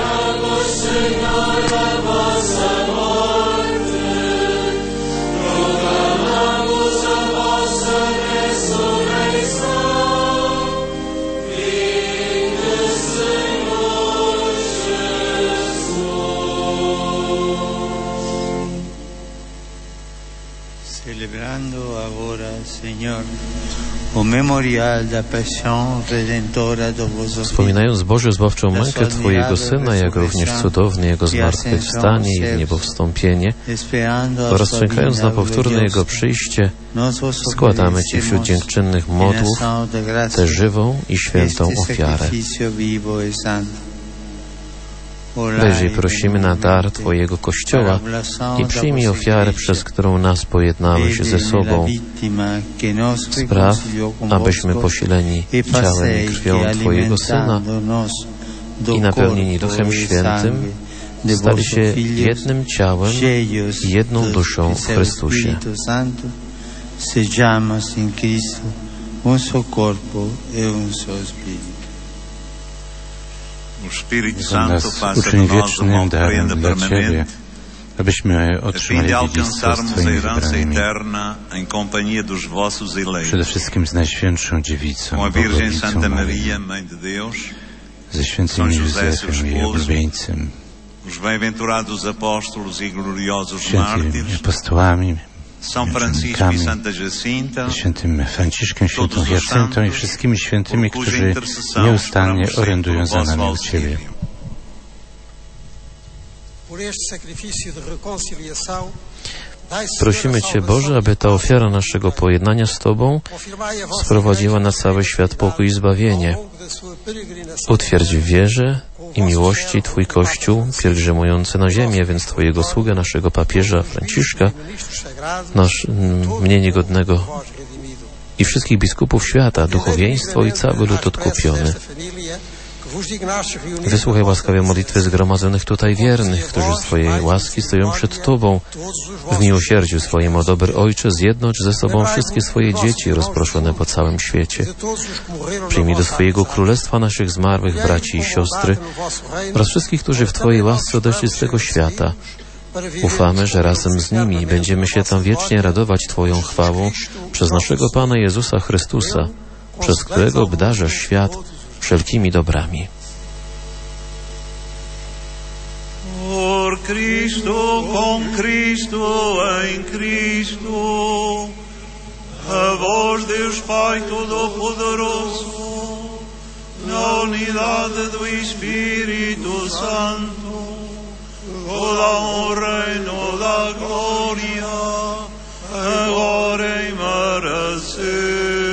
Celebrando agora, Señor, o memorial da paixão redentora do vosso. Wspominając Boże zbawczą mękę Twojego Syna, jak również cudowne Jego zmartwychwstanie i w niebo wstąpienie, oraz czekając na powtórne Jego przyjście, składamy Ci wśród dziękczynnych modłów tę żywą i świętą ofiarę. Weź prosimy na dar Twojego Kościoła i przyjmij ofiarę, przez którą nas pojednałeś ze sobą. Spraw, abyśmy posileni ciałem i krwią Twojego Syna i napełnieni Duchem Świętym stali się jednym ciałem i jedną duszą w Chrystusie. Natomiast uczyń wiecznym darem dla Ciebie abyśmy a fim otrzymali de dziedzictwo z alcançarmos a Twoimi herança wybranymi, eterna em companhia dos vossos eleitos. przede wszystkim z Najświętszą Dziewicą, Com a Virgem Bogorodiczą Santa Maryją, Maria, Mãe de Deus, ze świętym São José, seu Józefem, jej esposo, oblubieńcem, os bem-aventurados apóstolos e gloriosos świętymi mártires, apostołami, São Francisco e męczennikami, Santa Jacinta, świętym Franciszkiem, świętą Jacyntą i wszystkimi świętymi, którzy nieustannie orędują za nami u Ciebie. Prosimy Cię, Boże, aby ta ofiara naszego pojednania z Tobą sprowadziła na cały świat pokój i zbawienie. Utwierdź w wierze i miłości Twój Kościół pielgrzymujący na ziemię, więc Twojego sługę, naszego papieża Franciszka, mnie niegodnego i wszystkich biskupów świata, duchowieństwo i cały lud odkupiony. Wysłuchaj łaskawie modlitwy zgromadzonych tutaj wiernych, którzy z Twojej łaski stoją przed Tobą. W miłosierdziu swoim, o dobry Ojcze, zjednocz ze sobą wszystkie swoje dzieci rozproszone po całym świecie. Przyjmij do swojego królestwa naszych zmarłych braci i siostry oraz wszystkich, którzy w Twojej łasce odeszli z tego świata. Ufamy, że razem z nimi będziemy się tam wiecznie radować Twoją chwałą przez naszego Pana Jezusa Chrystusa, przez którego obdarzasz świat wszelkimi dobrami. por Cristo, con Cristo, em Cristo, a vós Deus Pai Todo-Poderoso, na unidade do Espírito Santo, toda honra e toda glória, agora e para sempre.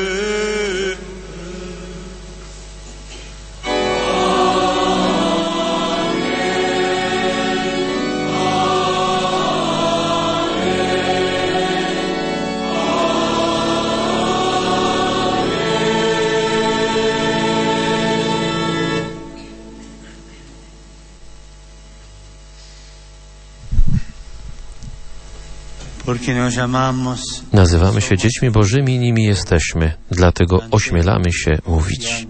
Nazywamy się dziećmi Bożymi i nimi jesteśmy, dlatego ośmielamy się mówić.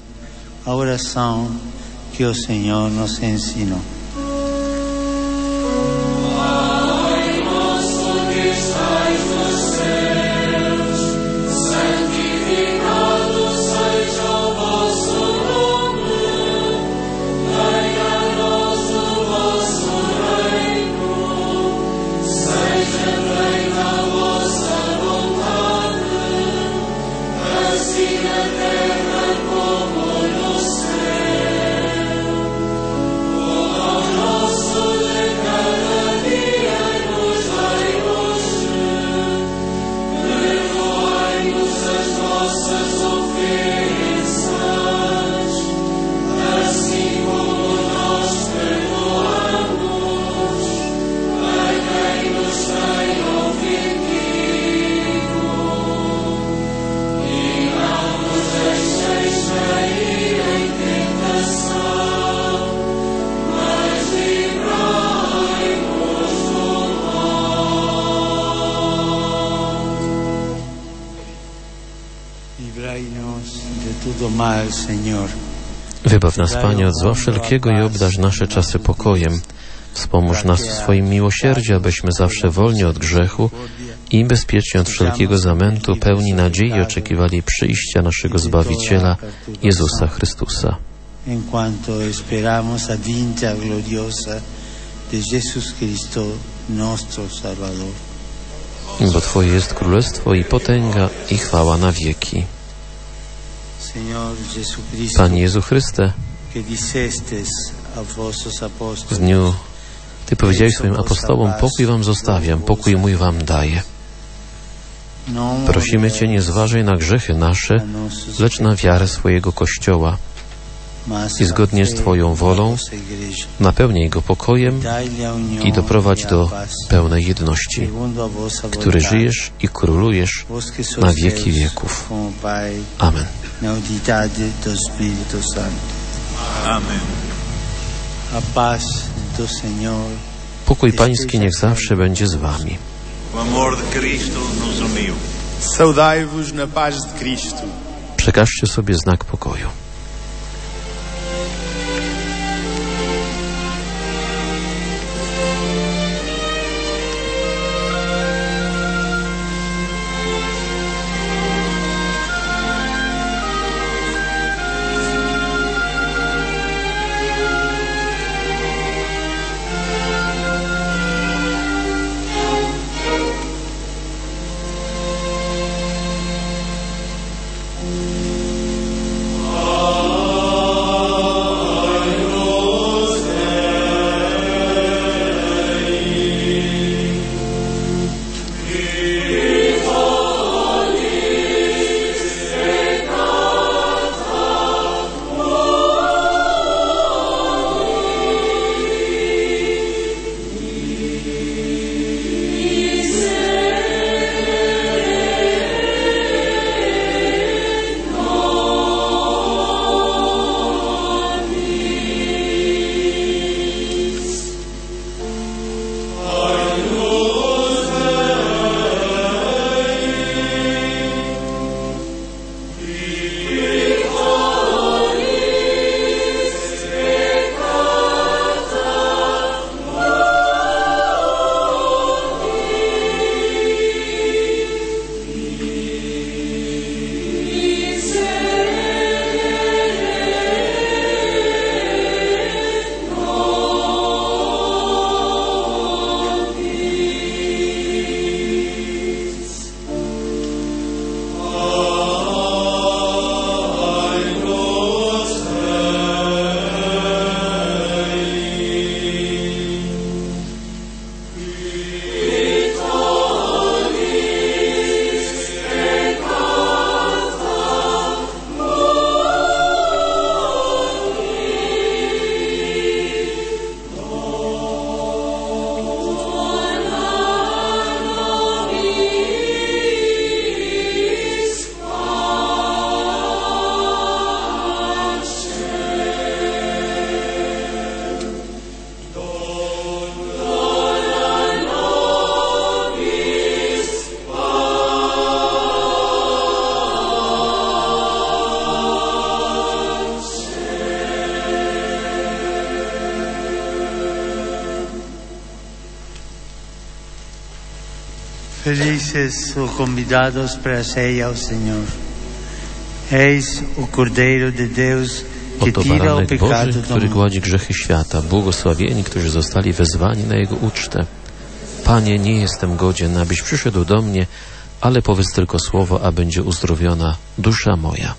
Wybaw nas, Panie, od zła wszelkiego i obdarz nasze czasy pokojem. Wspomóż nas w swoim miłosierdziu, abyśmy zawsze wolni od grzechu i bezpiecznie od wszelkiego zamętu, pełni nadziei oczekiwali przyjścia naszego Zbawiciela, Jezusa Chrystusa. En quanto esperamos a vinta gloriosa de Jesus Cristo, nostro Salvador. Bo Twoje jest królestwo i potęga i chwała na wieki. Panie Jezu Chryste, w dniu Ty powiedziałeś swoim apostołom: pokój wam zostawiam, pokój mój wam daję. Prosimy Cię, nie zważaj na grzechy nasze, lecz na wiarę swojego Kościoła i zgodnie z Twoją wolą napełnij go pokojem i doprowadź do pełnej jedności, który żyjesz i królujesz na wieki wieków. Amen. Amen. Pokój Pański niech zawsze będzie z Wami. O amor de Cristo nos uniu. Saudai-vos na paz de Cristo. Przekażcie sobie znak pokoju. Felices os convidados para a ceia ao Senhor. Eis o Cordeiro de Deus, que Oto tira o baranek pecado Boży, do który mundo. gładzi grzechy świata. Błogosławieni, którzy zostali wezwani na Jego ucztę. Panie, nie jestem godzien, abyś przyszedł do mnie, ale powiedz tylko słowo, a będzie uzdrowiona dusza moja.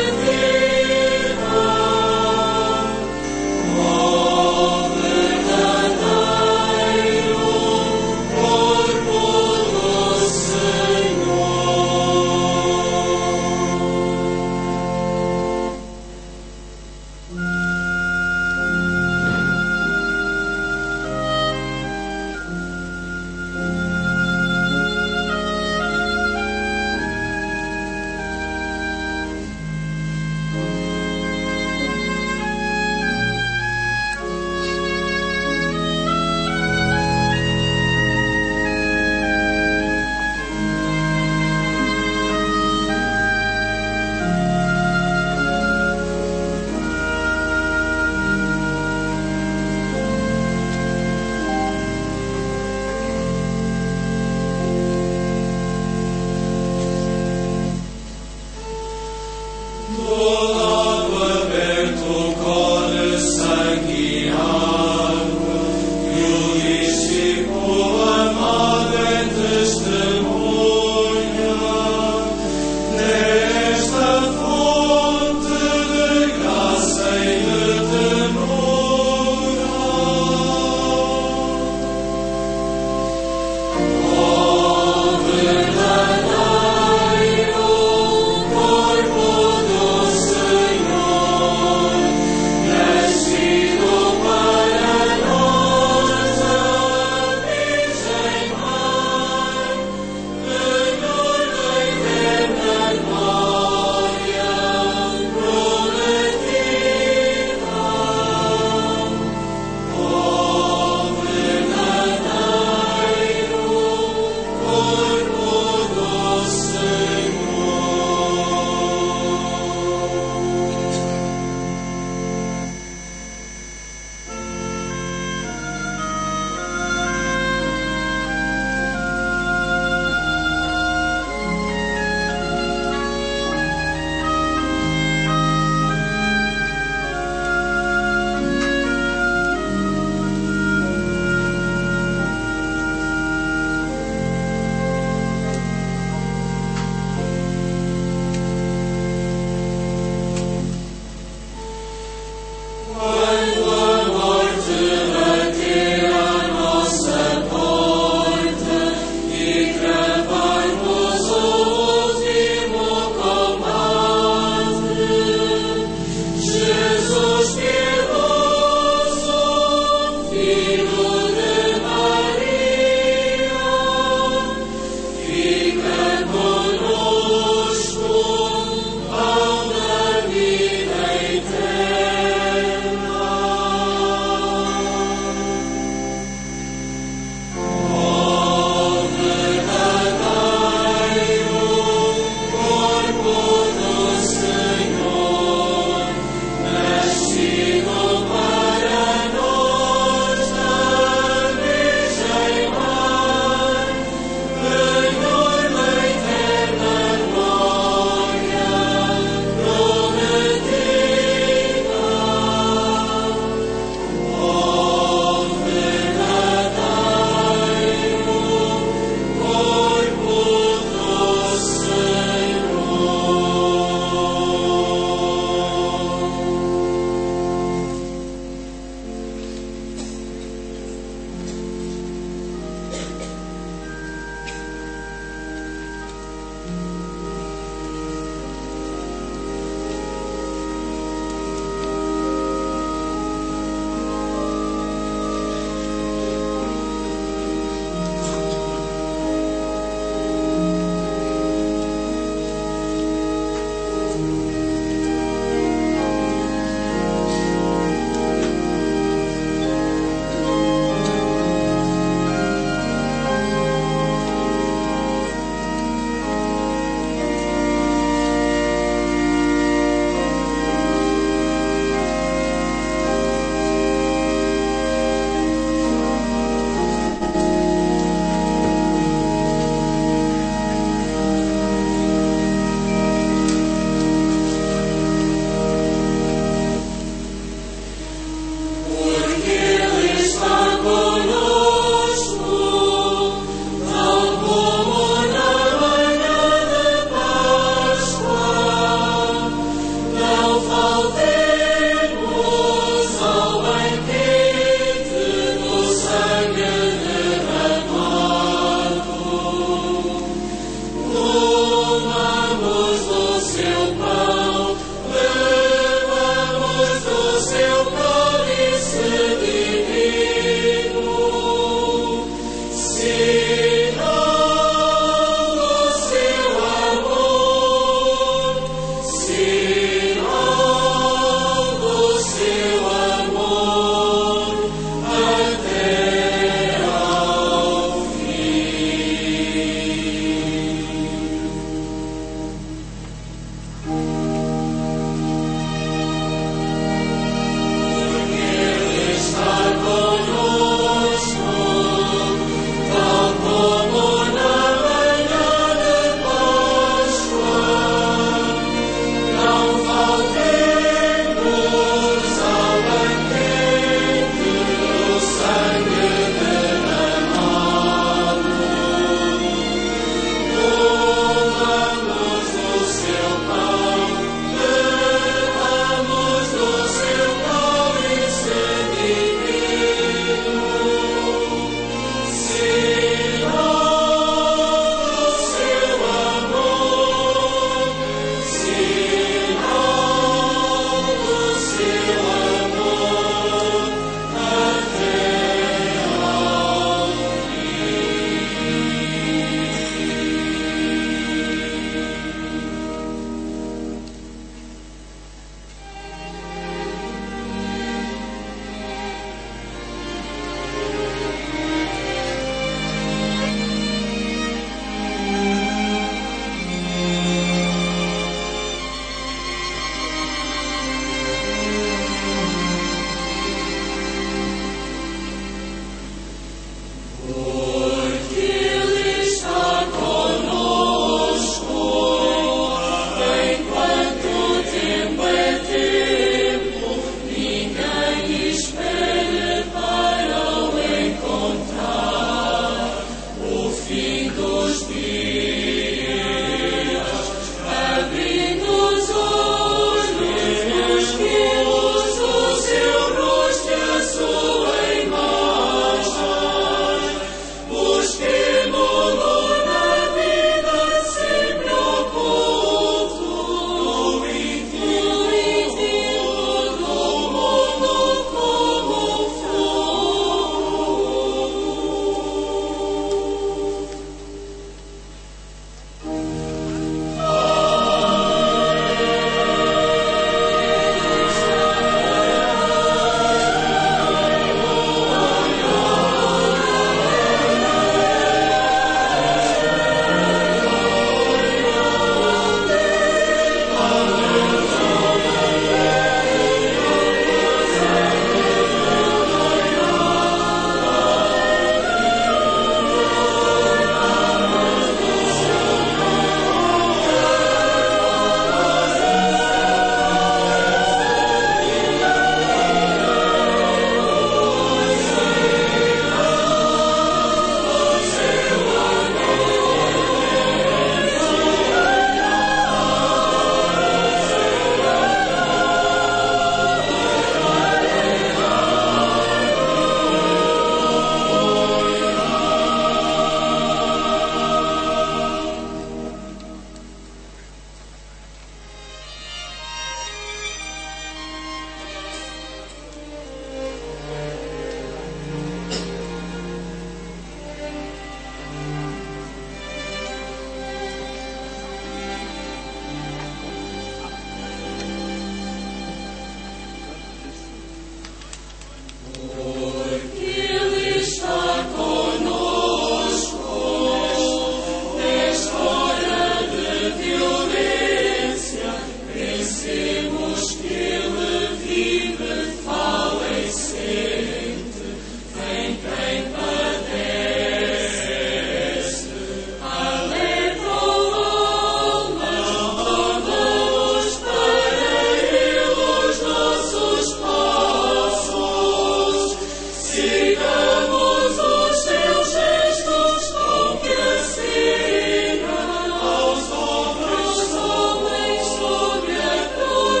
Sobre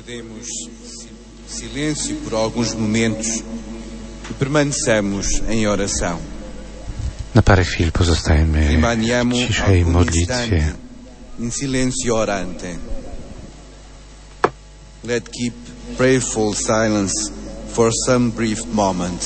Guardemos silêncio por alguns momentos e permaneçamos em oração. Na parę chwil pozostajemy Rimaniamo w ciszej alcuni modlitwie. istanti in silenzio orante. Let's keep prayerful silence for some brief moments.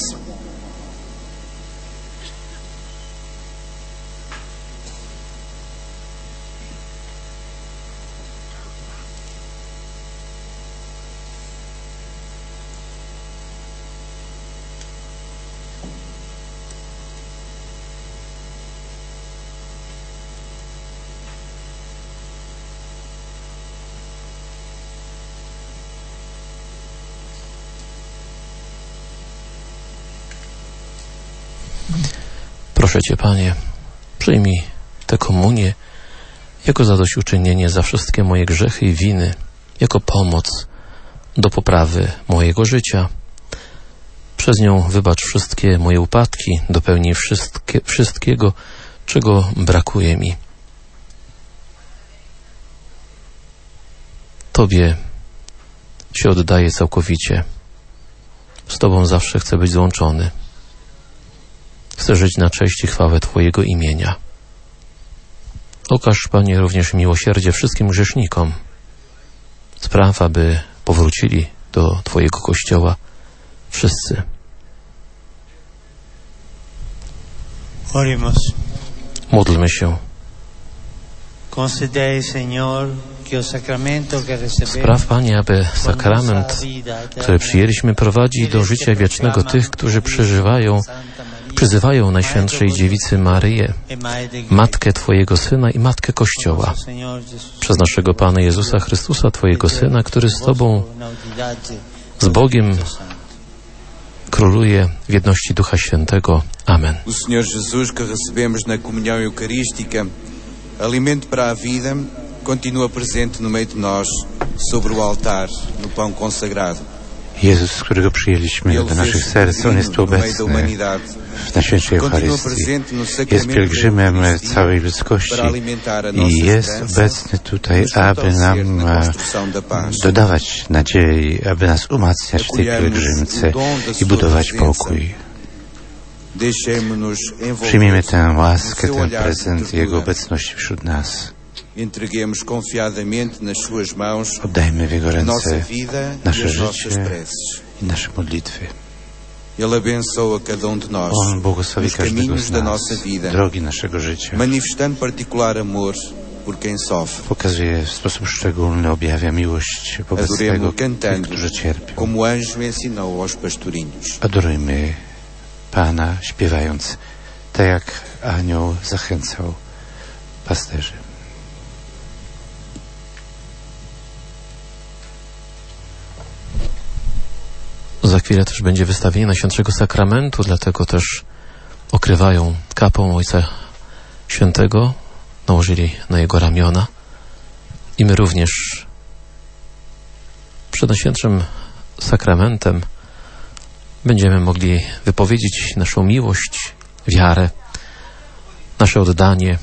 Proszę Cię, Panie, przyjmij tę komunię jako zadośćuczynienie za wszystkie moje grzechy i winy, jako pomoc do poprawy mojego życia. Przez nią wybacz wszystkie moje upadki, dopełnij wszystkiego, czego brakuje mi. Tobie się oddaję całkowicie. Z Tobą zawsze chcę być złączony. Chcę żyć na cześć i chwałę Twojego imienia. Okaż, Panie, również miłosierdzie wszystkim grzesznikom. Spraw, aby powrócili do Twojego Kościoła wszyscy. Oremos. Módlmy się. Concedei, Señor, que o sacramento que recebemos, Spraw, Panie, aby sakrament, który przyjęliśmy, prowadzi do życia wiecznego tych, którzy przyzywają Najświętszej Dziewicy Maryję, Matkę Twojego Syna i Matkę Kościoła, przez naszego Pana Jezusa Chrystusa, Twojego Syna, który z Tobą, z Bogiem, króluje w jedności Ducha Świętego. Amen. O Senhor Jesus, que recebemos na comunhão eucarística, alimento para a vida, continua presente no meio de nós, sobre o altar, no pão consagrado. Jezus, którego przyjęliśmy do naszych serc, On jest tu obecny w Najświętszej Eucharystii. Jest pielgrzymem całej ludzkości i jest obecny tutaj, aby nam dodawać nadziei, aby nas umacniać w tej pielgrzymce i budować pokój. Przyjmijmy tę łaskę, ten prezent Jego obecności wśród nas. Oddajmy w Jego ręce nasze życie i nasze modlitwy. On błogosławi każdego z nas, drogi naszego życia. Pokazuje w sposób szczególny, objawia miłość wobec tego, którzy cierpią. Adorujmy Pana, śpiewając, tak jak anioł zachęcał pasterzy. Za chwilę też będzie wystawienie Najświętszego Sakramentu, dlatego też okrywają kapą Ojca Świętego, nałożyli na jego ramiona i my również przed Najświętszym Sakramentem będziemy mogli wypowiedzieć naszą miłość, wiarę, nasze oddanie.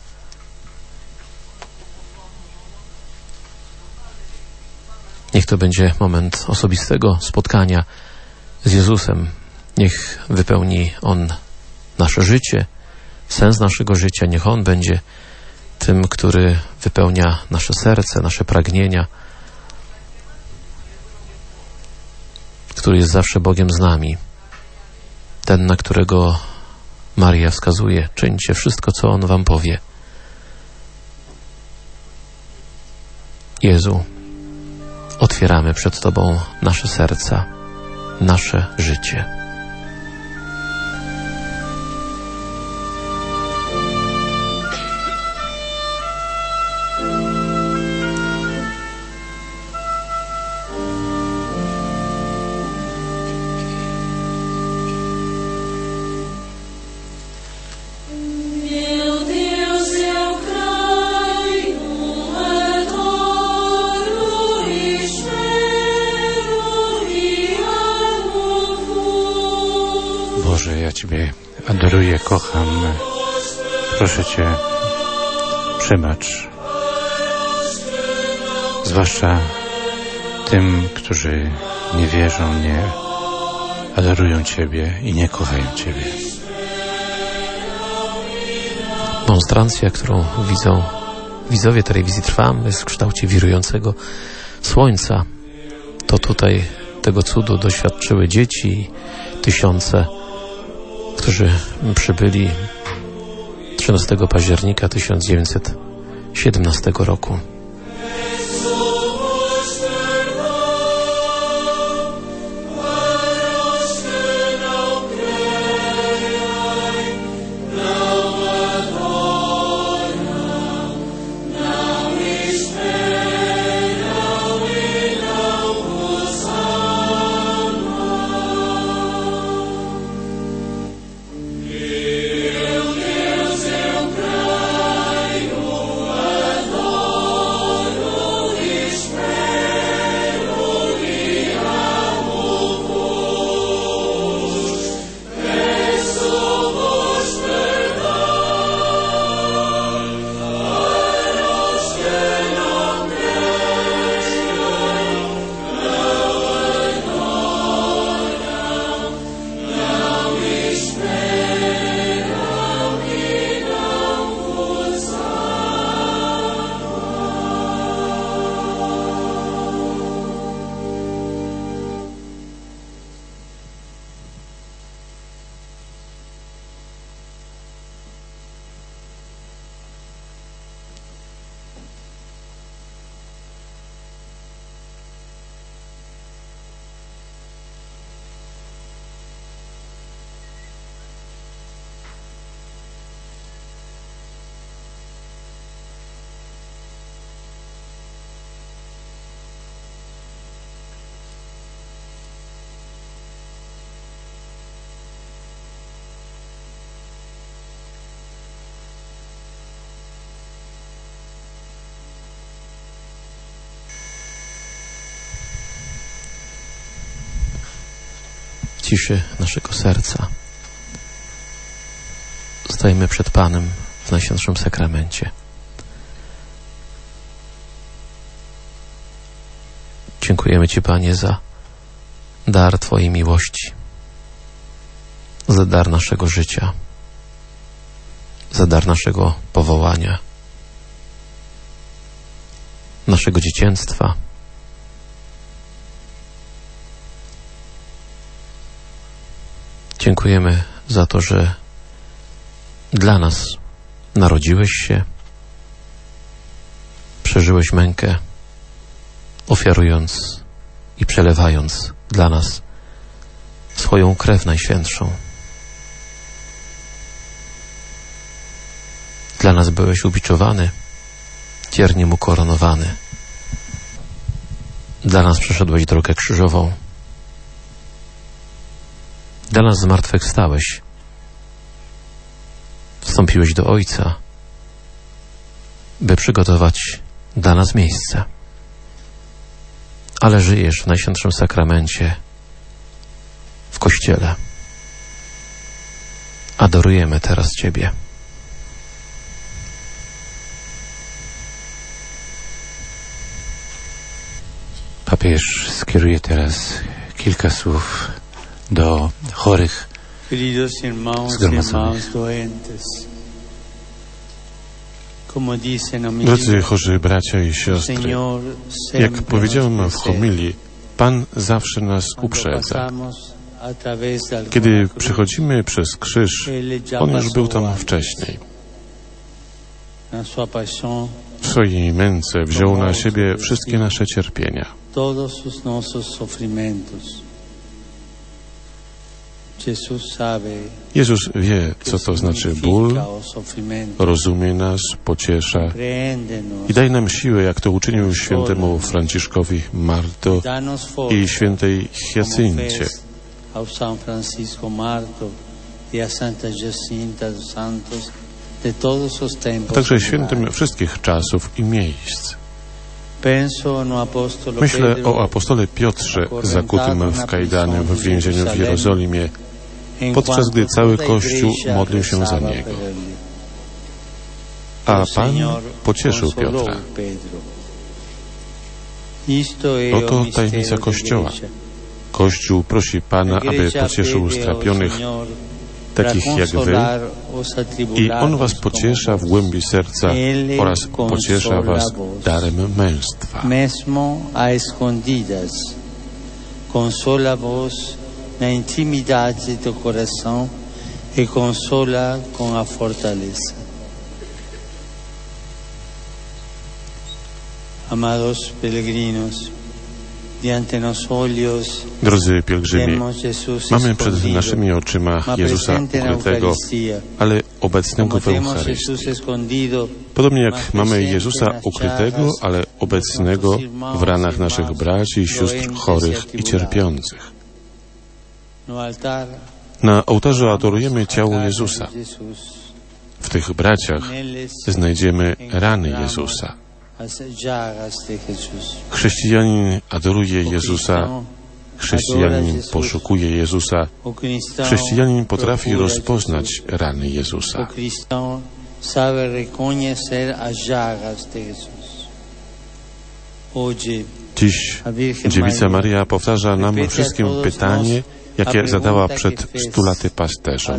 Niech to będzie moment osobistego spotkania z Jezusem. Niech wypełni On nasze życie, sens naszego życia. Niech On będzie tym, który wypełnia nasze serce, nasze pragnienia, który jest zawsze Bogiem z nami. Ten, na którego Maria wskazuje: czyńcie wszystko, co On wam powie. Jezu, otwieramy przed Tobą nasze serca, nasze życie. Boże, ja Ciebie adoruję, kocham. Proszę Cię, przebacz. Zwłaszcza tym, którzy nie wierzą, nie adorują Ciebie i nie kochają Ciebie. Monstrancja, którą widzą widzowie telewizji Trwam, jest w kształcie wirującego słońca. To tutaj tego cudu doświadczyły dzieci i tysiące, którzy przybyli 13 października 1917 roku. W ciszy naszego serca stajemy przed Panem w Najświętszym Sakramencie. Dziękujemy Ci, Panie, za dar Twojej miłości, za dar naszego życia, za dar naszego powołania, naszego dzieciństwa. Dziękujemy za to, że dla nas narodziłeś się, przeżyłeś mękę, ofiarując i przelewając dla nas swoją krew najświętszą. Dla nas byłeś ubiczowany, cierniem ukoronowany. Dla nas przeszedłeś drogę krzyżową. Dla nas zmartwychwstałeś. Wstąpiłeś do Ojca, by przygotować dla nas miejsce. Ale żyjesz w Najświętszym Sakramencie, w Kościele. Adorujemy teraz Ciebie. Papież skieruje teraz kilka słów do chorych zgromadzonych. Drodzy chorzy bracia i siostry, jak powiedziałem w homilii, Pan zawsze nas uprzedza. Kiedy przechodzimy przez krzyż, On już był tam wcześniej. W swojej męce wziął na siebie wszystkie nasze cierpienia. Jezus wie, co to znaczy ból, rozumie nas, pociesza i daje nam siłę, jak to uczynił świętemu Franciszkowi Marto i świętej Hiacyncie. A także świętym wszystkich czasów i miejsc. Myślę o apostole Piotrze, zakutym w kajdany w więzieniu w Jerozolimie, podczas gdy cały Kościół modlił się za niego. A Pan pocieszył Piotra. Oto tajemnica Kościoła. Kościół prosi Pana, aby pocieszył strapionych, takich jak wy, i On was pociesza w głębi serca oraz pociesza was darem męstwa. Mesmo a escondidas, consola vos na intimidade do coração e consola com a fortaleza. Amados peregrinos, diante nos olhos, drodzy pielgrzymi, mamy przed naszymi oczyma Jezusa ukrytego, ale obecnego w Eucharystii. Podobnie jak mamy Jezusa ukrytego, ale obecnego w ranach naszych braci i sióstr chorych i cierpiących. Na ołtarzu adorujemy ciało Jezusa. W tych braciach znajdziemy rany Jezusa. Chrześcijanin adoruje Jezusa, chrześcijanin poszukuje Jezusa, chrześcijanin potrafi rozpoznać rany Jezusa. Dziś dziewica Maria powtarza nam wszystkim pytanie, jakie zadała przed 100 laty pasterzom.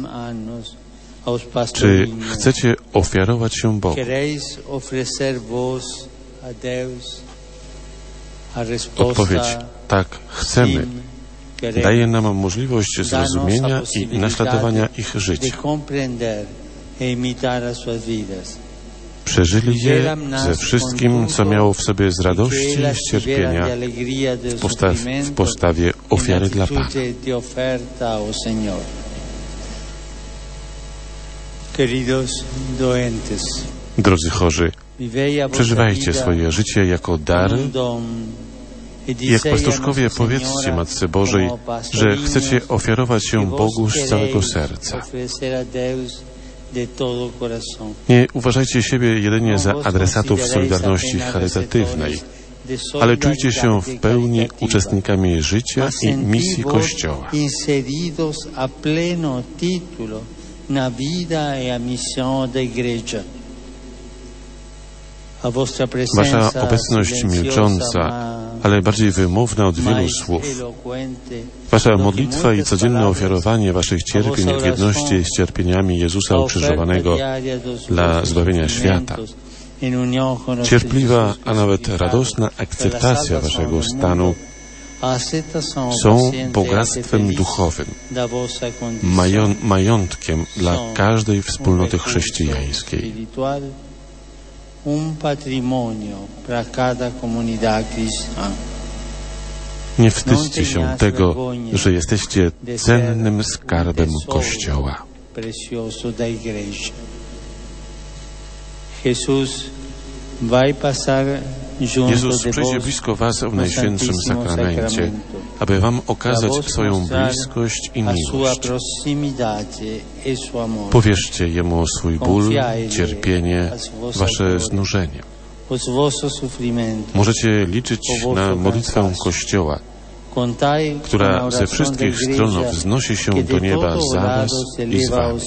Czy chcecie ofiarować się Bogu? Odpowiedź: tak, chcemy. Daje nam możliwość zrozumienia i naśladowania ich życia. Przeżyli je ze wszystkim, co miało w sobie z radości i z cierpienia, w postawie ofiary dla Pana. Drodzy chorzy, przeżywajcie swoje życie jako dar i jak pastuszkowie powiedzcie Matce Bożej, że chcecie ofiarować się Bogu z całego serca. Nie uważajcie siebie jedynie za adresatów solidarności charytatywnej, ale czujcie się w pełni uczestnikami życia i misji Kościoła. Na vida e a missão da Igreja. Wasza obecność milcząca, ale bardziej wymowna od wielu słów, wasza modlitwa i codzienne ofiarowanie waszych cierpień w jedności z cierpieniami Jezusa ukrzyżowanego dla zbawienia świata, cierpliwa, a nawet radosna akceptacja waszego stanu są bogactwem duchowym, majątkiem dla każdej wspólnoty chrześcijańskiej. Nie wstydźcie się tego, że jesteście cennym skarbem Kościoła. Jezus przyjdzie blisko was w Najświętszym Sakramencie, aby wam okazać swoją bliskość i miłość. Powierzcie Jemu swój ból, cierpienie, wasze znużenie. Możecie liczyć na modlitwę Kościoła, która ze wszystkich stron wznosi się do nieba za was i z wami.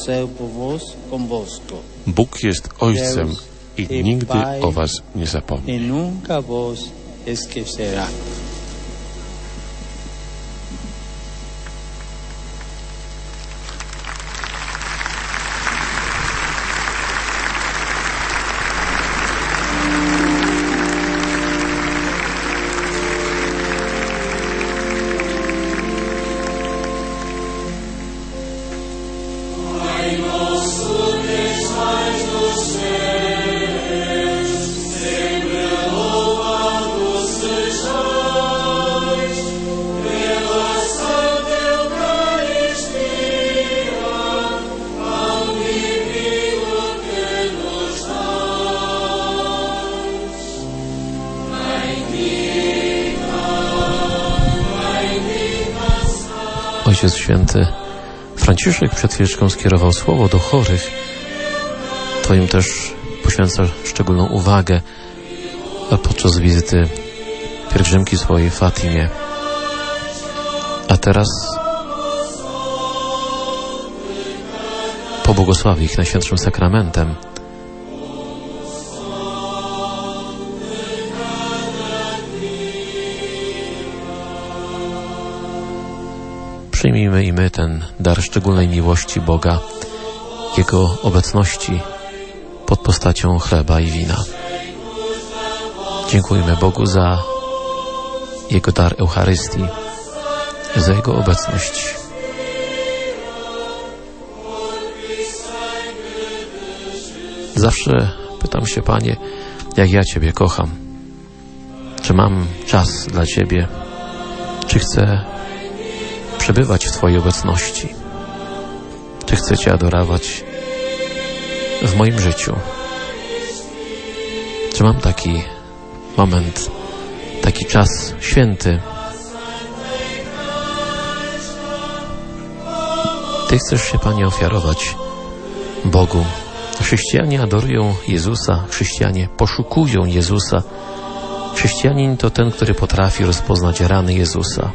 Bóg jest Ojcem i nigdy o was nie zapomni. Ojciec Święty Franciszek przed chwileczką skierował słowo do chorych. To im też poświęca szczególną uwagę podczas wizyty pielgrzymki swojej w Fatimie. A teraz pobłogosławi ich Najświętszym Sakramentem. Przyjmijmy i my ten dar szczególnej miłości Boga, Jego obecności pod postacią chleba i wina. Dziękujmy Bogu za Jego dar Eucharystii, za Jego obecność. Zawsze pytam się, Panie, jak ja Ciebie kocham. Czy mam czas dla Ciebie? Czy chcę przebywać w Twojej obecności? Czy chcę Cię adorować w moim życiu? Czy mam taki moment, taki czas święty? Ty chcesz się, Panie, ofiarować Bogu. Chrześcijanie adorują Jezusa, chrześcijanie poszukują Jezusa. Chrześcijanin to ten, który potrafi rozpoznać rany Jezusa.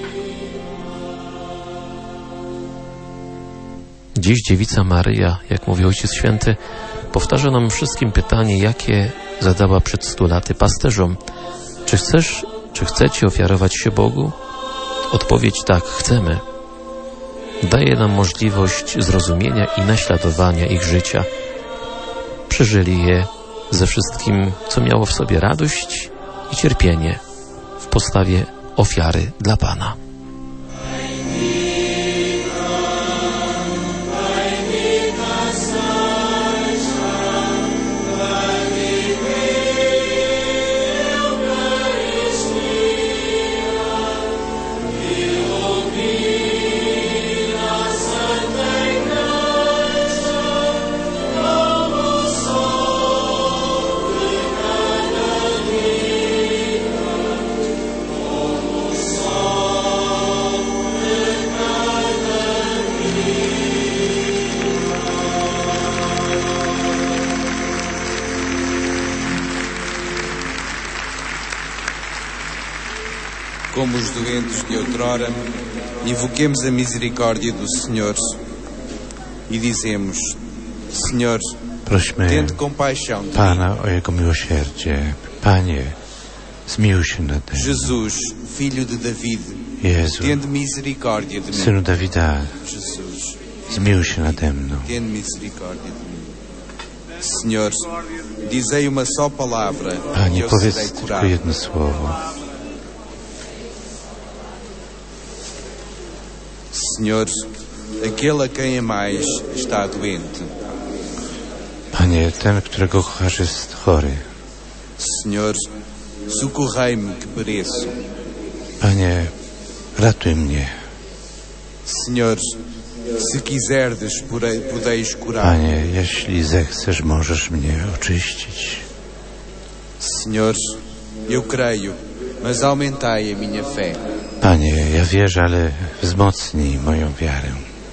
Dziś dziewica Maryja, jak mówi Ojciec Święty, powtarza nam wszystkim pytanie, jakie zadała przed 100 laty pasterzom. Czy chcecie ofiarować się Bogu? Odpowiedź tak, chcemy. Daje nam możliwość zrozumienia i naśladowania ich życia. Przeżyli je ze wszystkim, co miało w sobie radość i cierpienie w postawie ofiary dla Pana. Como os doentes de outrora, invoquemos a misericórdia do Senhor e dizemos: Senhor, Prośmy tende compaixão de Pana o Jego miłosierdzie. Panie, zmiłuj się nade mną. Jesus, filho de David, Jezu, tende misericórdia de mim. Synu Dawida, Jesus, zmiłuj się nade mną. tende misericórdia de mim. Senhor, dizei uma só palavra e Panie, eu serei powiedz tylko curado. jedno słowo. Senhor, aquele a quem amais está doente. Panie, ten, którego kochasz, jest chory. Senhor, socorrei-me que pereço. Panie, ratuj mnie. Senhor, se quiserdes, podeis curar. Panie, jeśli zechcesz, możesz mnie oczyścić. Senhor, eu creio, mas aumentai a minha fé. Panie, ja wierzę, ale wzmocnij moją wiarę.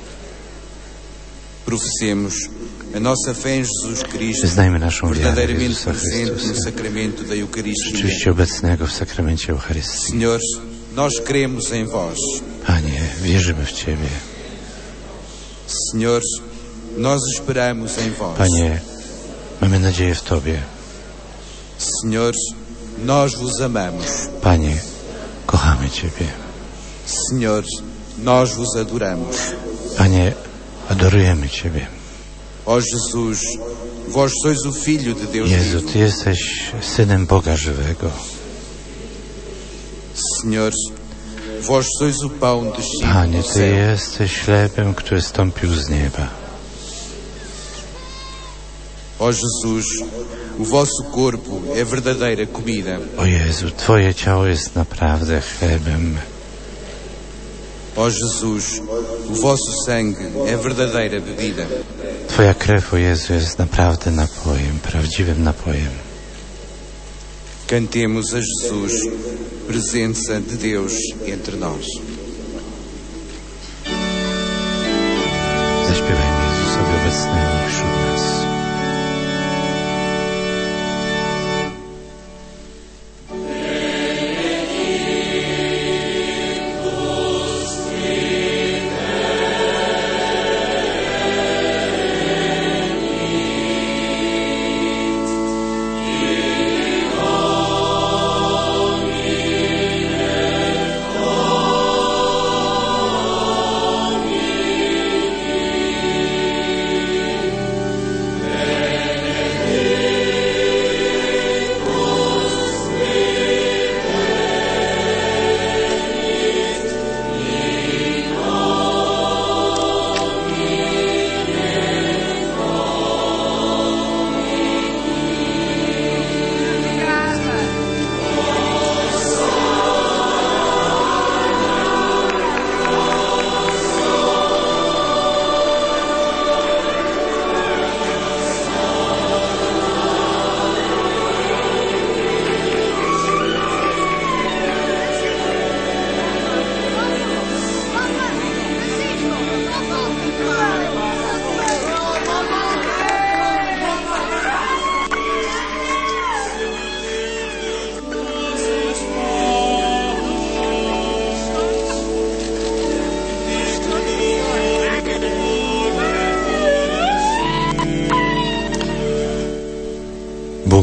Professemos a nossa fé em Jesus Cristo, Wyznajmy naszą wiarę w verdadeiramente Jezusa presente no Chrystusa, sacramento da Eucaristia. rzeczywiście obecnego w sakramencie Eucharystii. Senhor, nós cremos em vós. Panie, wierzymy w Ciebie. Senhor, nós esperamos em vós. Panie, mamy nadzieję w Tobie. Senhor, nós vos amamos. Panie, kochamy Ciebie. Senhor, nós vos adoramos. Panie, adorujemy Ciebie. Ó Jesus, vós sois o Filho de Deus Jezu, vivo. Ty jesteś Synem Boga żywego. Senhor, vós sois o pão descido Panie, do Ty céu. jesteś chlebem, który stąpił z nieba. Ó Jesus, o vosso corpo é verdadeira comida. O Jezu, Twoje ciało jest naprawdę chlebem. Ó Jesus, o vosso sangue é verdadeira bebida. Twoja krew, o Jezu, jest naprawdę napojem, prawdziwym napojem. Cantemos a Jesus, presença de Deus entre nós. Zaśpiewajmy Jezusowi obecnemu wśród nas.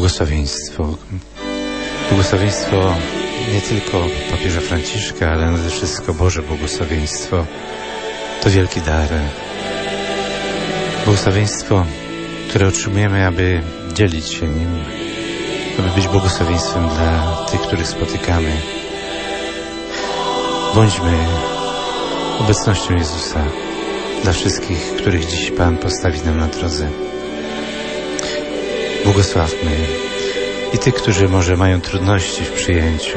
Błogosławieństwo. Błogosławieństwo nie tylko papieża Franciszka, ale nade wszystko Boże błogosławieństwo. To wielki dar. Błogosławieństwo, które otrzymujemy, aby dzielić się nim, aby być błogosławieństwem dla tych, których spotykamy. Bądźmy obecnością Jezusa dla wszystkich, których dziś Pan postawi nam na drodze. Błogosławmy i tych, którzy może mają trudności w przyjęciu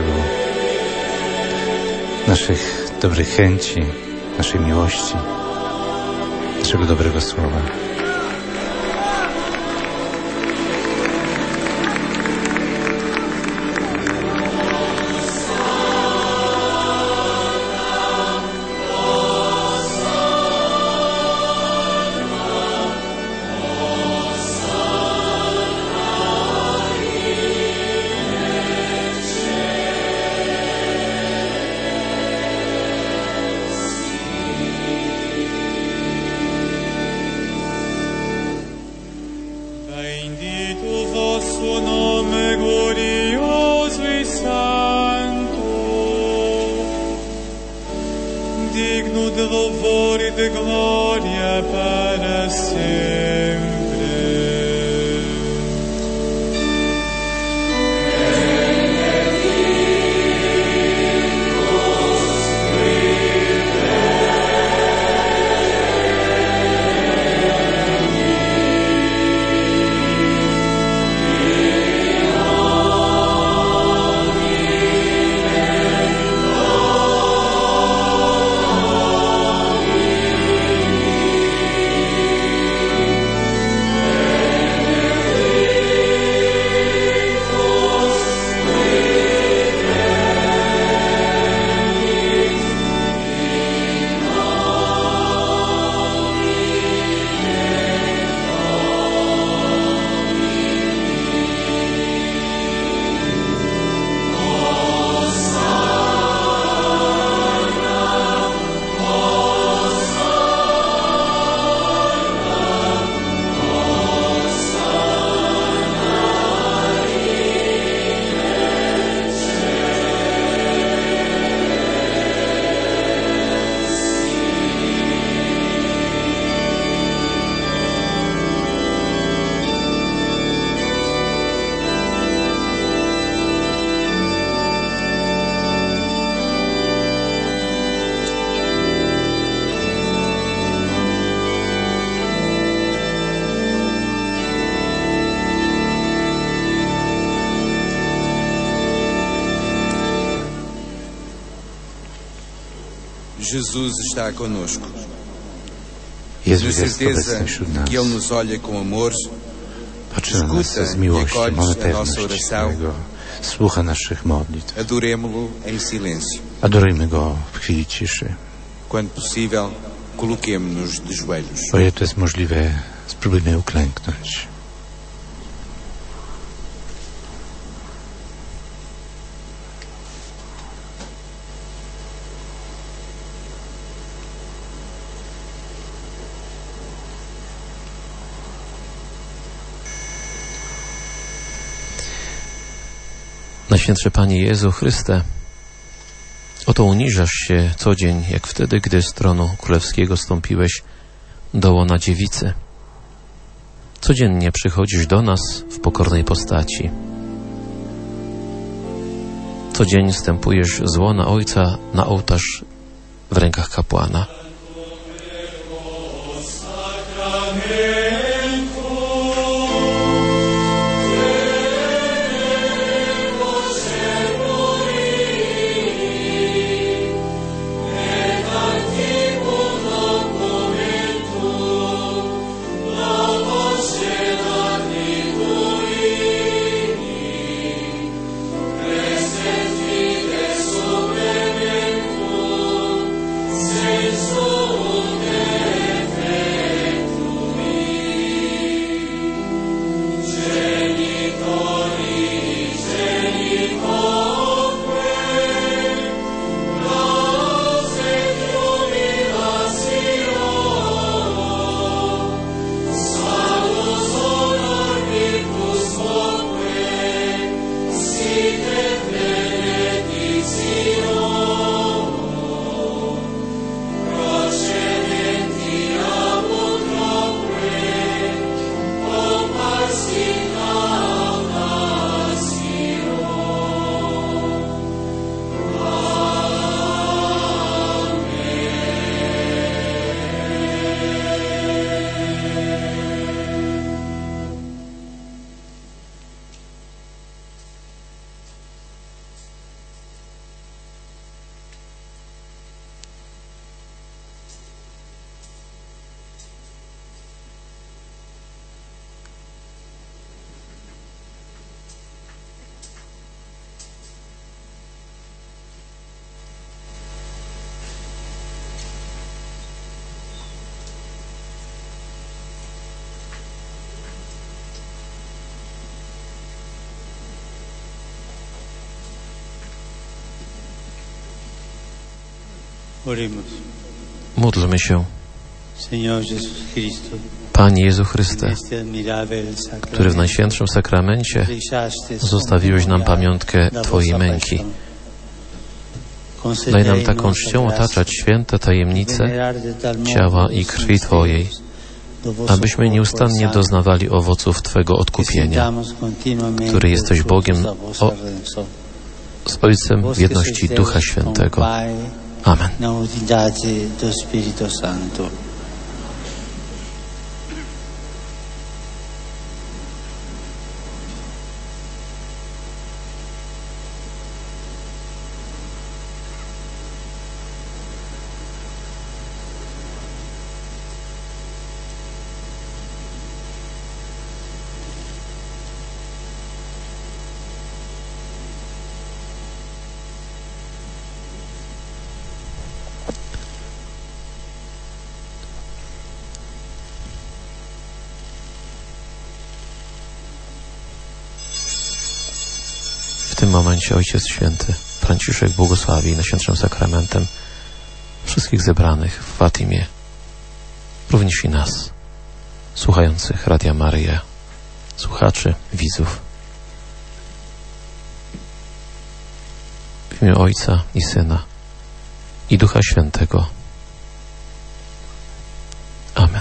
naszych dobrych chęci, naszej miłości, naszego dobrego słowa. Jesus está conosco. Jezus Na jest certeza obecny wśród nas. que Ele nos olha com amor, Patrzy na nas z miłością, mamy pewność Jego. Słucha naszych modlitw. adoremo-lo em silêncio. Adorujmy Go w chwili ciszy. Quando possível, coloquemo-nos de joelhos. O ile to jest możliwe, spróbujmy uklęknąć. Najświętszy Panie Jezu Chryste, oto uniżasz się co dzień, jak wtedy, gdy z tronu królewskiego stąpiłeś do łona dziewicy. Codziennie przychodzisz do nas w pokornej postaci. Co dzień wstępujesz z łona Ojca na ołtarz w rękach kapłana. Módlmy się. Panie Jezu Chryste, który w Najświętszym Sakramencie zostawiłeś nam pamiątkę Twojej męki, daj nam taką czcią otaczać święte tajemnice ciała i krwi Twojej, abyśmy nieustannie doznawali owoców Twego odkupienia, który jesteś Bogiem z Ojcem w jedności Ducha Świętego. Amen. W tym momencie Ojciec Święty Franciszek błogosławi Najświętszym Sakramentem wszystkich zebranych w Fatimie, również i nas, słuchających Radia Maryja, słuchaczy, widzów. W imię Ojca i Syna i Ducha Świętego. Amen.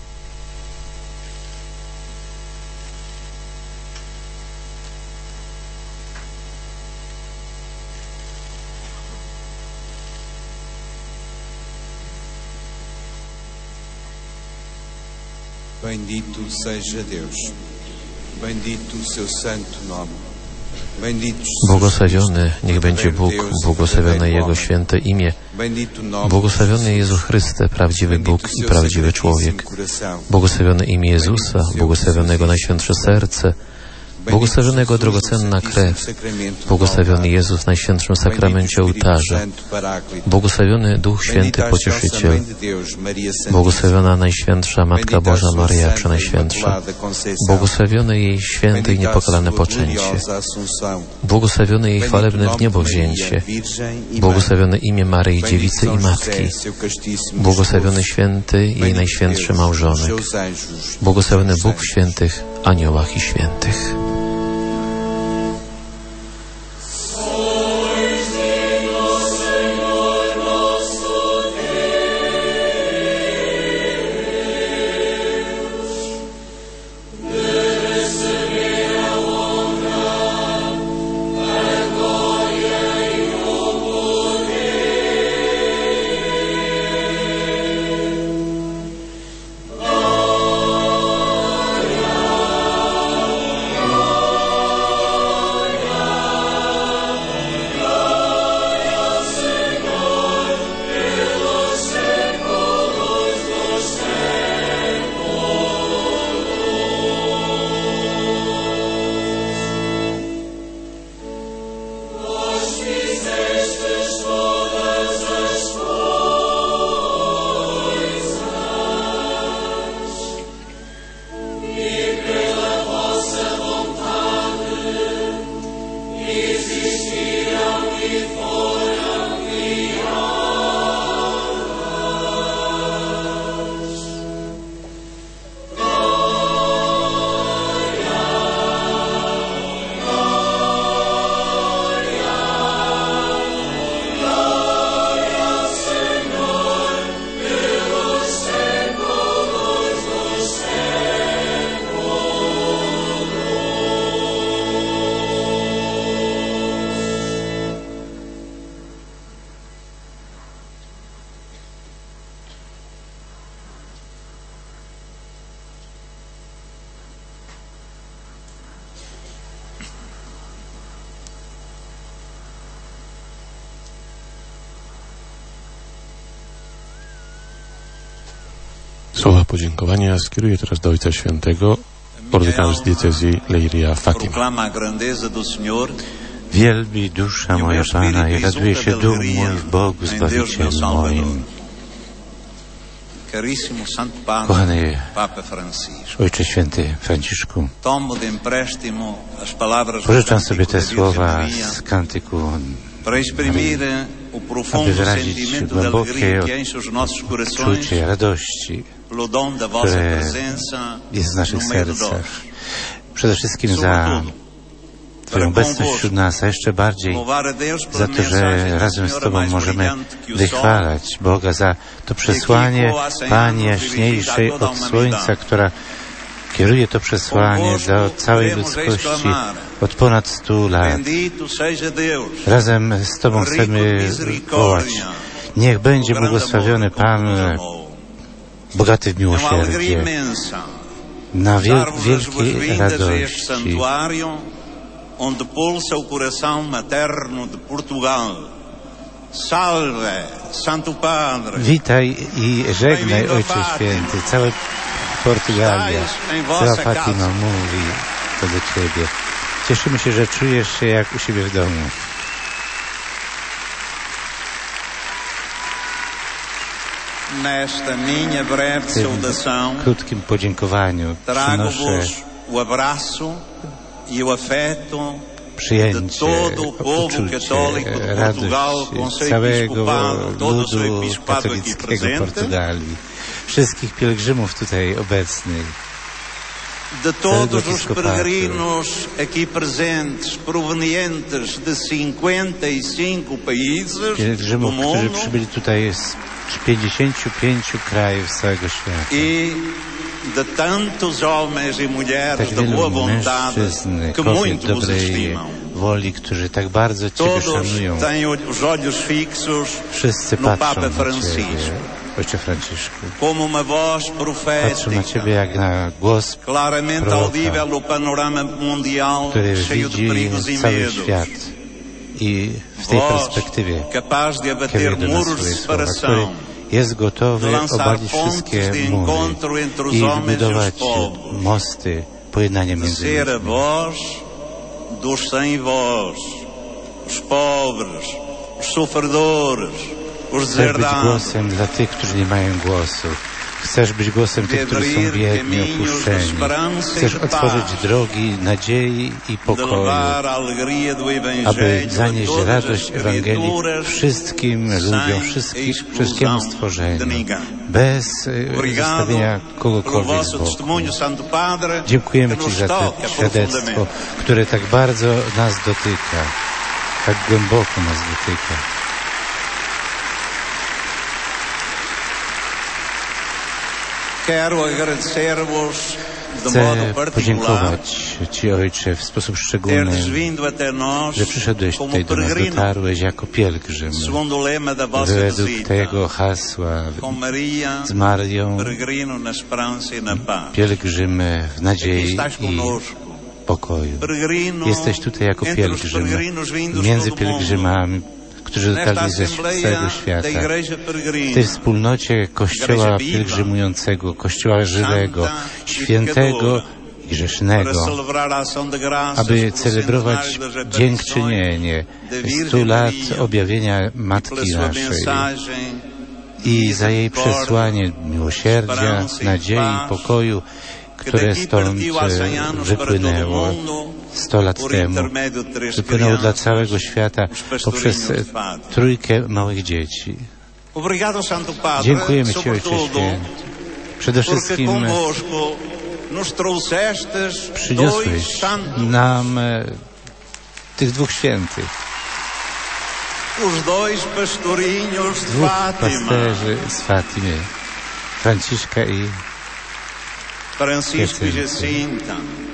Bendito seja Deus, bendito o seu santo nome. Błogosławiony niech będzie Bóg, błogosławione Jego święte imię. Błogosławiony Jezu Chryste, prawdziwy Bóg i prawdziwy człowiek. Błogosławione imię Jezusa, błogosławionego Najświętsze Serce, błogosławionego drogocenna krew, błogosławiony Jezus w Najświętszym Sakramencie ołtarza, błogosławiony Duch Święty Pocieszyciel, błogosławiona Najświętsza Matka Boża Maryja Przenajświętsza, błogosławione jej święte i niepokalane poczęcie, błogosławione jej chwalebne wniebowzięcie, błogosławione imię Maryi Dziewicy i Matki, błogosławiony święty jej najświętszy małżonek, błogosławiony Bóg w świętych aniołach i świętych. Słowa podziękowania skieruję teraz do Ojca Świętego, ordynarza z diecezji Leiria Fatima. Wielbi dusza moja Pana i raduje się duch mój w Bogu Zbawicielu moim. Kochany Ojcze Święty Franciszku, pożyczam sobie te słowa z kantyku aby wyrazić głębokie odczucie radości, które jest w naszych sercach. Przede wszystkim za Twoją obecność wśród nas, a jeszcze bardziej za to, że razem z Tobą możemy wychwalać Boga za to przesłanie Pani jaśniejszej od słońca, która kieruje to przesłanie do całej ludzkości od ponad 100 lat. Razem z Tobą chcemy wołać: niech będzie błogosławiony Pan, bogaty w miłosierdzie, na wielkiej radości. Onde pulsa o coração materno de Portugal. Salve, Santo Padre. Witaj i żegnaj, Ojcze Święty, całe Portugalia, cała Fatima mówi to do Ciebie. Cieszymy się, że czujesz się jak u siebie w domu. W tym krótkim podziękowaniu przynoszę przyjęcie, uczucie, radość całego ludu katolickiego Portugalii, wszystkich pielgrzymów tutaj obecnych, de todos os peregrinos aqui presentes, provenientes de 55 países pielgrzymów, którzy przybyli tutaj z 55 krajów z całego świata. De tantos homens e mulheres de boa vontade que muito vos estimam. Woli, którzy tak bardzo Ciebie szanują. Wszyscy patrzą na Ciebie, Ojcze Franciszku. Patrzą na Ciebie jak na głos proroka, który widzi cały świat i w tej perspektywie kieruje do nas swoje słowa, który jest gotowy obalić wszystkie mury i wybudować mosty pojednania między ludźmi. Dos sem voz, os pobres, os sofredores, os deserdados. Chcesz być głosem dla tych, którzy nie mają głosu. Chcesz być głosem tych, którzy są biedni, opuszczeni. Chcesz otworzyć drogi nadziei i pokoju, aby zanieść radość Ewangelii wszystkim ludziom, wszystkiemu stworzeniu, bez zostawienia kogokolwiek z boku. Dziękujemy Ci za to świadectwo, które tak bardzo nas dotyka, tak głęboko nas dotyka. Chcę podziękować Ci, Ojcze, w sposób szczególny, że przyszedłeś tutaj do nas, dotarłeś jako pielgrzym. Według tego hasła z Marią, pielgrzym w nadziei i pokoju. Jesteś tutaj jako pielgrzym, między pielgrzymami, którzy dotarli ze całego świata. W tej wspólnocie Kościoła pielgrzymującego, Kościoła żywego, świętego i grzesznego, aby celebrować dziękczynienie 100 lat objawienia Matki naszej i za jej przesłanie miłosierdzia, nadziei, pokoju, które stąd wypłynęło 100 lat temu. Wypłynęło dla całego świata poprzez trójkę małych dzieci. Dziękujemy Ci, Ojcze Święty. Przede wszystkim przyniosłeś nam tych dwóch świętych. Dwóch pasterzy z Fatimy, Franciszka i Jacinta.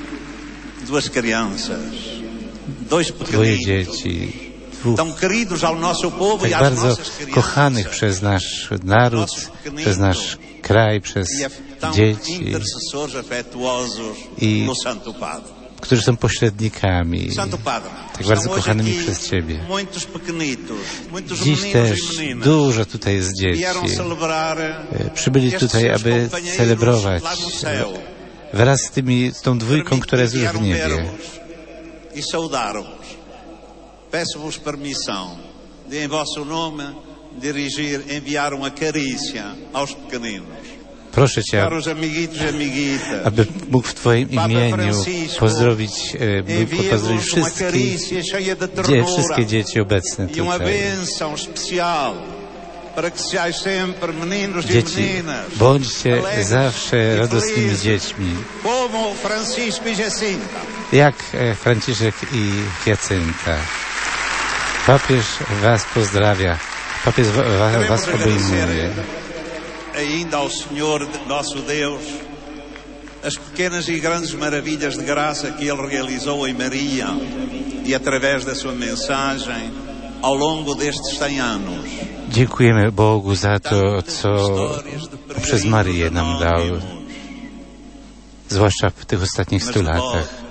Dwoje dzieci, tak bardzo kochanych przez nasz naród, przez nasz kraj, przez dzieci, i którzy są pośrednikami, tak bardzo kochanymi przez Ciebie. Dziś też dużo tutaj jest dzieci. Przybyli tutaj, aby celebrować wraz z tą dwójką, która jest już w niebie. Peço-vos permissão de, em vosso nome, enviar uma carícia aos pequeninos. Proszę Cię, aby mógł w Twoim imieniu pozdrowić wszystkie dzieci obecne tutaj. Dzieci, bądźcie zawsze radosnymi dziećmi. Jak Franciszek i Jacynta. Papież Was pozdrawia. Papież Was obejmuje. Ainda ao Senhor nosso Deus as pequenas e grandes maravilhas de graça que Ele realizou em Maria e através da sua mensagem ao longo destes 100 anos. Dziękujemy Bogu za to, co przez Maryję nam dał, zwłaszcza w tych ostatnich 100 latach.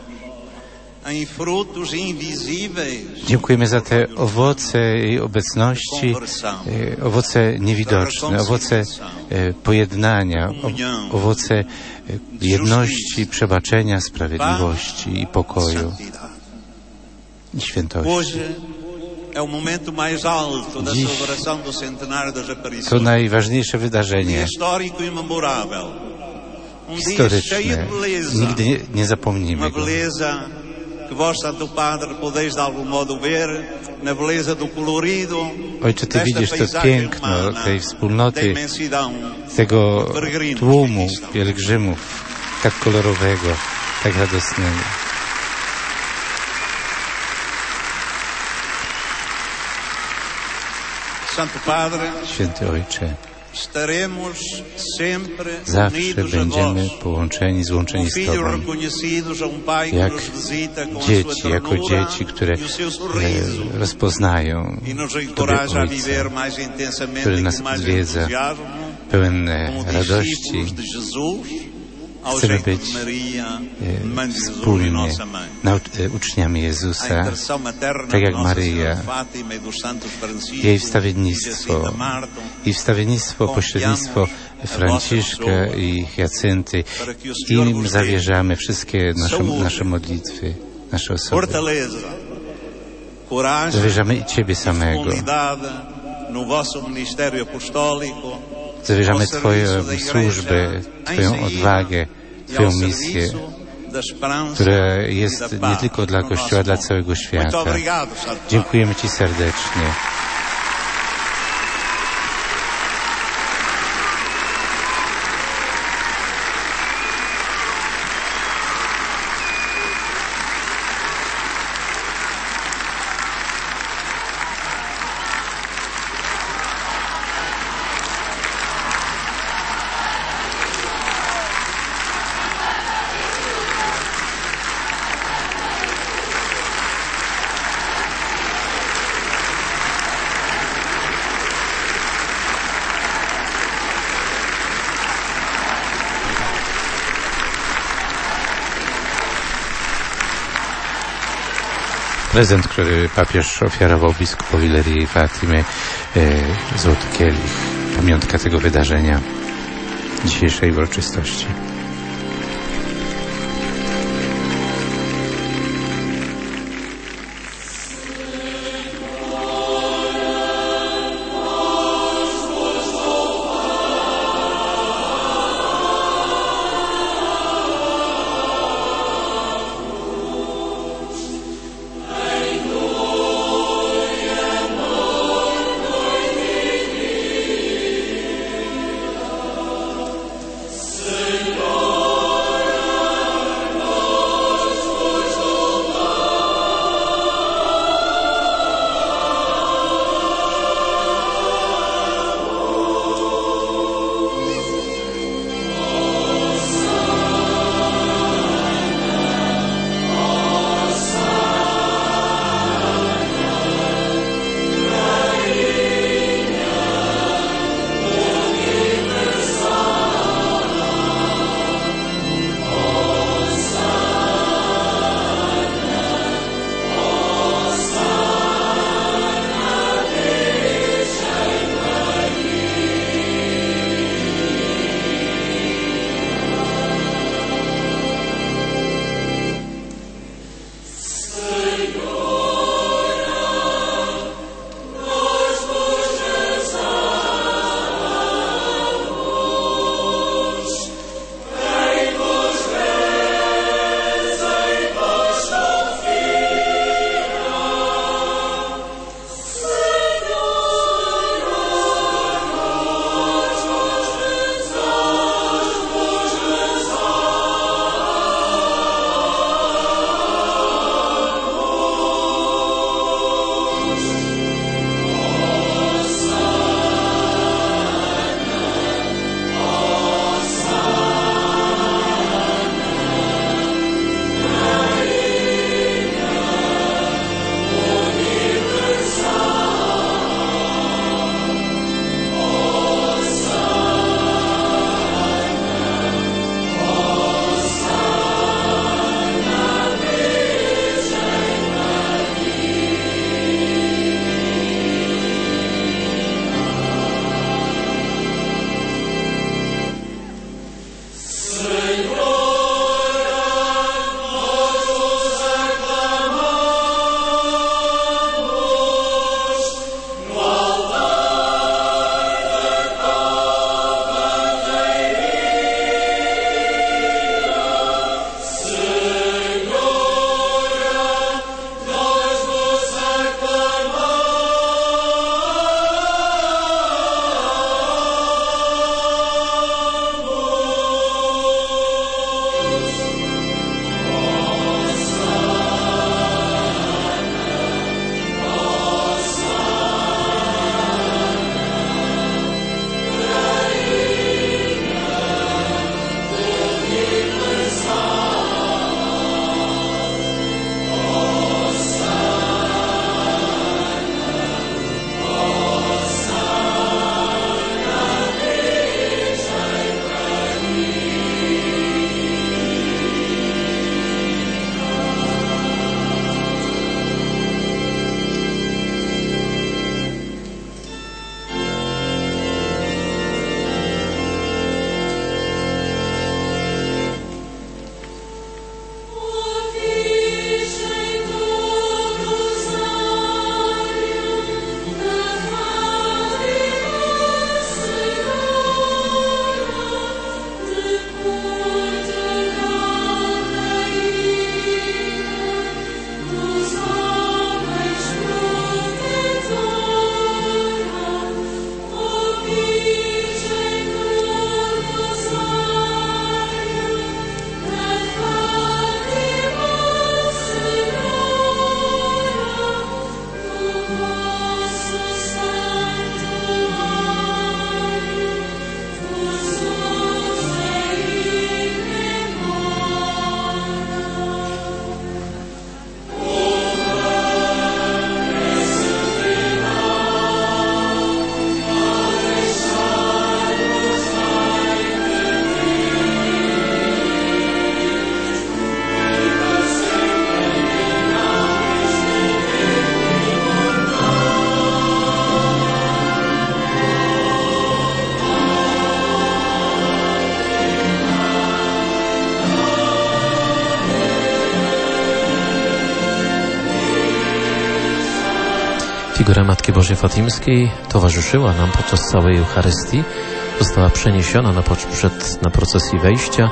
Dziękujemy za te owoce jej obecności, owoce niewidoczne, owoce pojednania, owoce jedności, przebaczenia, sprawiedliwości i pokoju i świętości. Dziś to najważniejsze wydarzenie historyczne. Nigdy nie zapomnimy go. Ojcze, Ty widzisz to piękno tej wspólnoty, tego tłumu pielgrzymów, tak kolorowego, tak radosnego. Święty Ojcze, zawsze będziemy połączeni, złączeni z Tobą, jak dzieci, jako dzieci, które rozpoznają Tobie Ojca, który nas odwiedza, pełen radości. Chcemy być wspólnie uczniami Jezusa, tak jak Maryja. Jej wstawiennictwo, pośrednictwo Franciszka i Jacynty. Im zawierzamy wszystkie nasze modlitwy, nasze osoby. Zawierzamy i Ciebie samego. Zawierzamy Twoją służbę, Twoją odwagę, Twoją misję, która jest nie tylko dla Kościoła, dla całego świata. Dziękujemy Ci serdecznie. Prezent, który papież ofiarował biskupowi Lerii i Fatimy, złoty kielich, pamiątka tego wydarzenia, dzisiejszej uroczystości. Sing Figura Matki Bożej Fatimskiej towarzyszyła nam podczas całej Eucharystii. Została przeniesiona na procesji wejścia.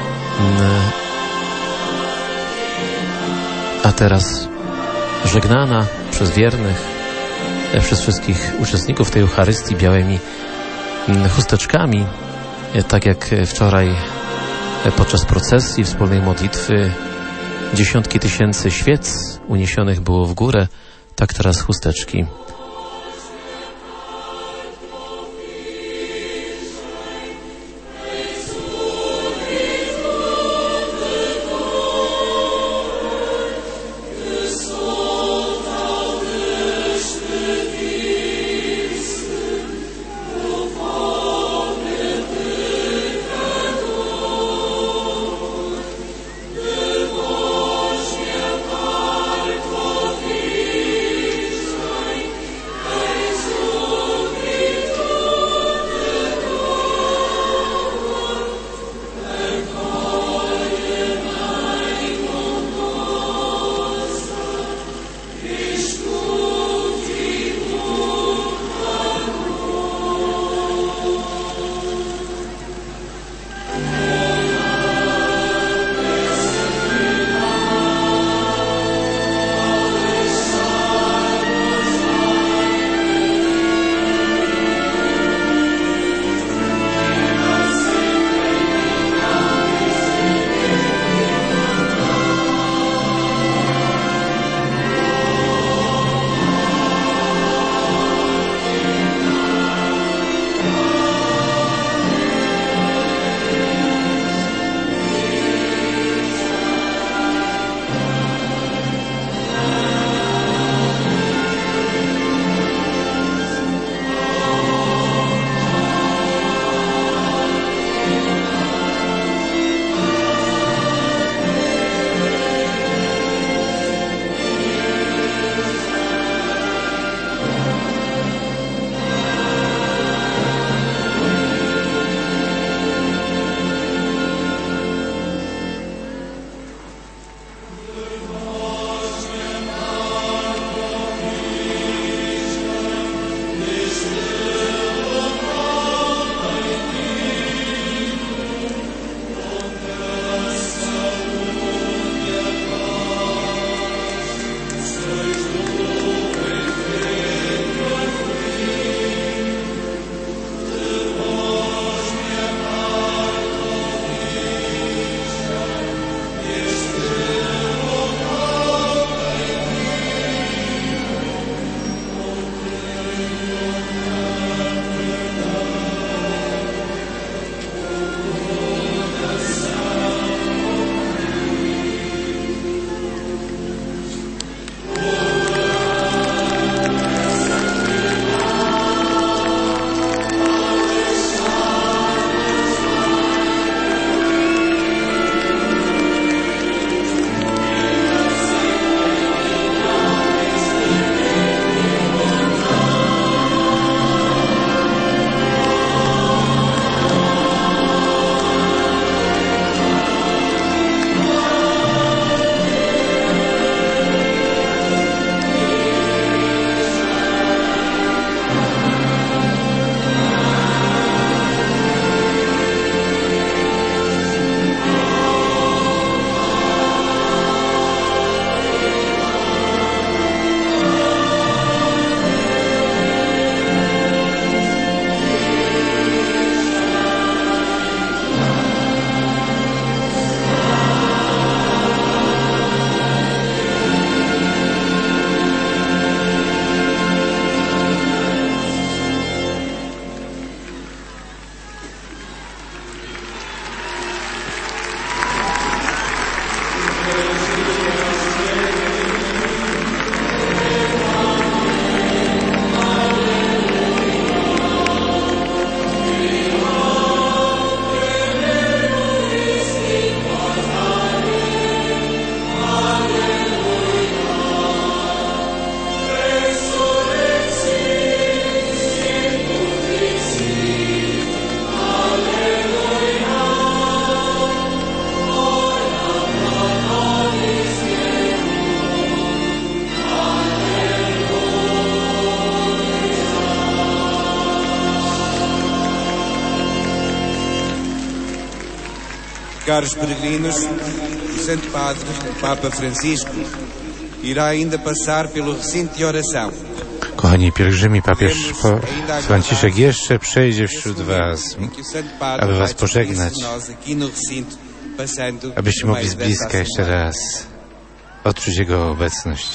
A teraz żegnana przez wiernych, przez wszystkich uczestników tej Eucharystii białymi chusteczkami, tak jak wczoraj podczas procesji wspólnej modlitwy dziesiątki tysięcy świec uniesionych było w górę, tak teraz chusteczki. Caros peregrinos, o Santo Padre, o Papa Francisco, irá ainda passar pelo recinto de oração. Kochani pielgrzymi, papież Franciszek jeszcze przejdzie wśród was, aby was pożegnać, abyście mogli z bliska jeszcze raz odczuć Jego obecność.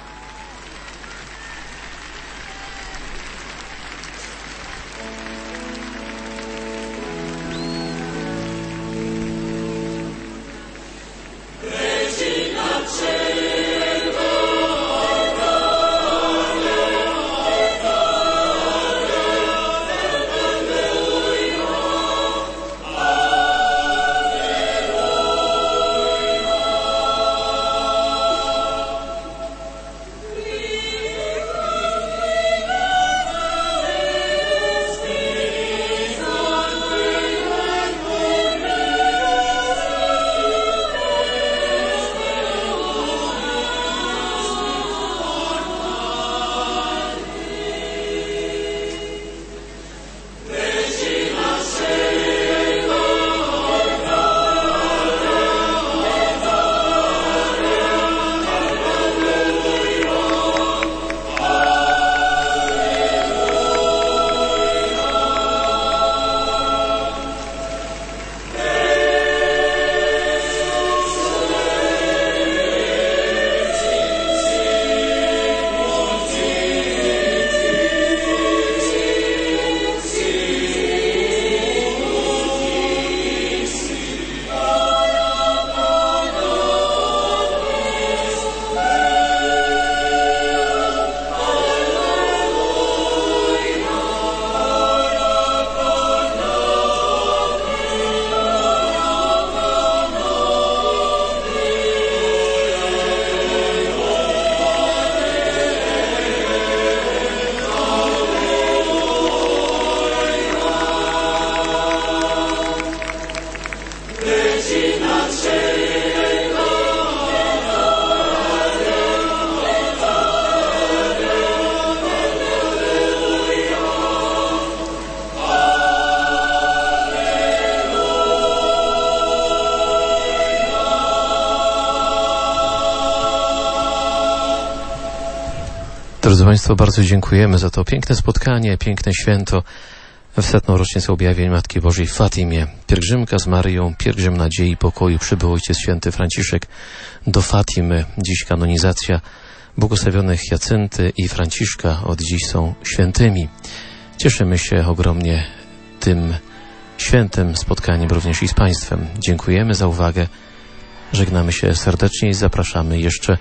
Drodzy Państwo, bardzo dziękujemy za to piękne spotkanie, piękne święto w 100. rocznicę objawień Matki Bożej w Fatimie. Pielgrzymka z Maryją, pielgrzym nadziei i pokoju, przybył Ojciec Święty Franciszek do Fatimy. Dziś kanonizacja błogosławionych Jacynty i Franciszka od dziś są świętymi. Cieszymy się ogromnie tym świętym spotkaniem również i z Państwem. Dziękujemy za uwagę, żegnamy się serdecznie i zapraszamy jeszcze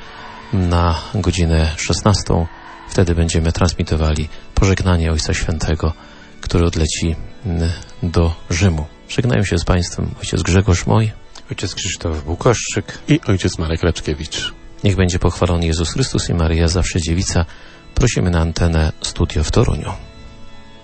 na godzinę 16. Wtedy będziemy transmitowali pożegnanie Ojca Świętego, który odleci do Rzymu. Żegnają się z Państwem ojciec Grzegorz Moj, ojciec Krzysztof Bukoszczyk i ojciec Marek Raczkiewicz. Niech będzie pochwalony Jezus Chrystus i Maryja zawsze Dziewica. Prosimy na antenę Studio w Toruniu.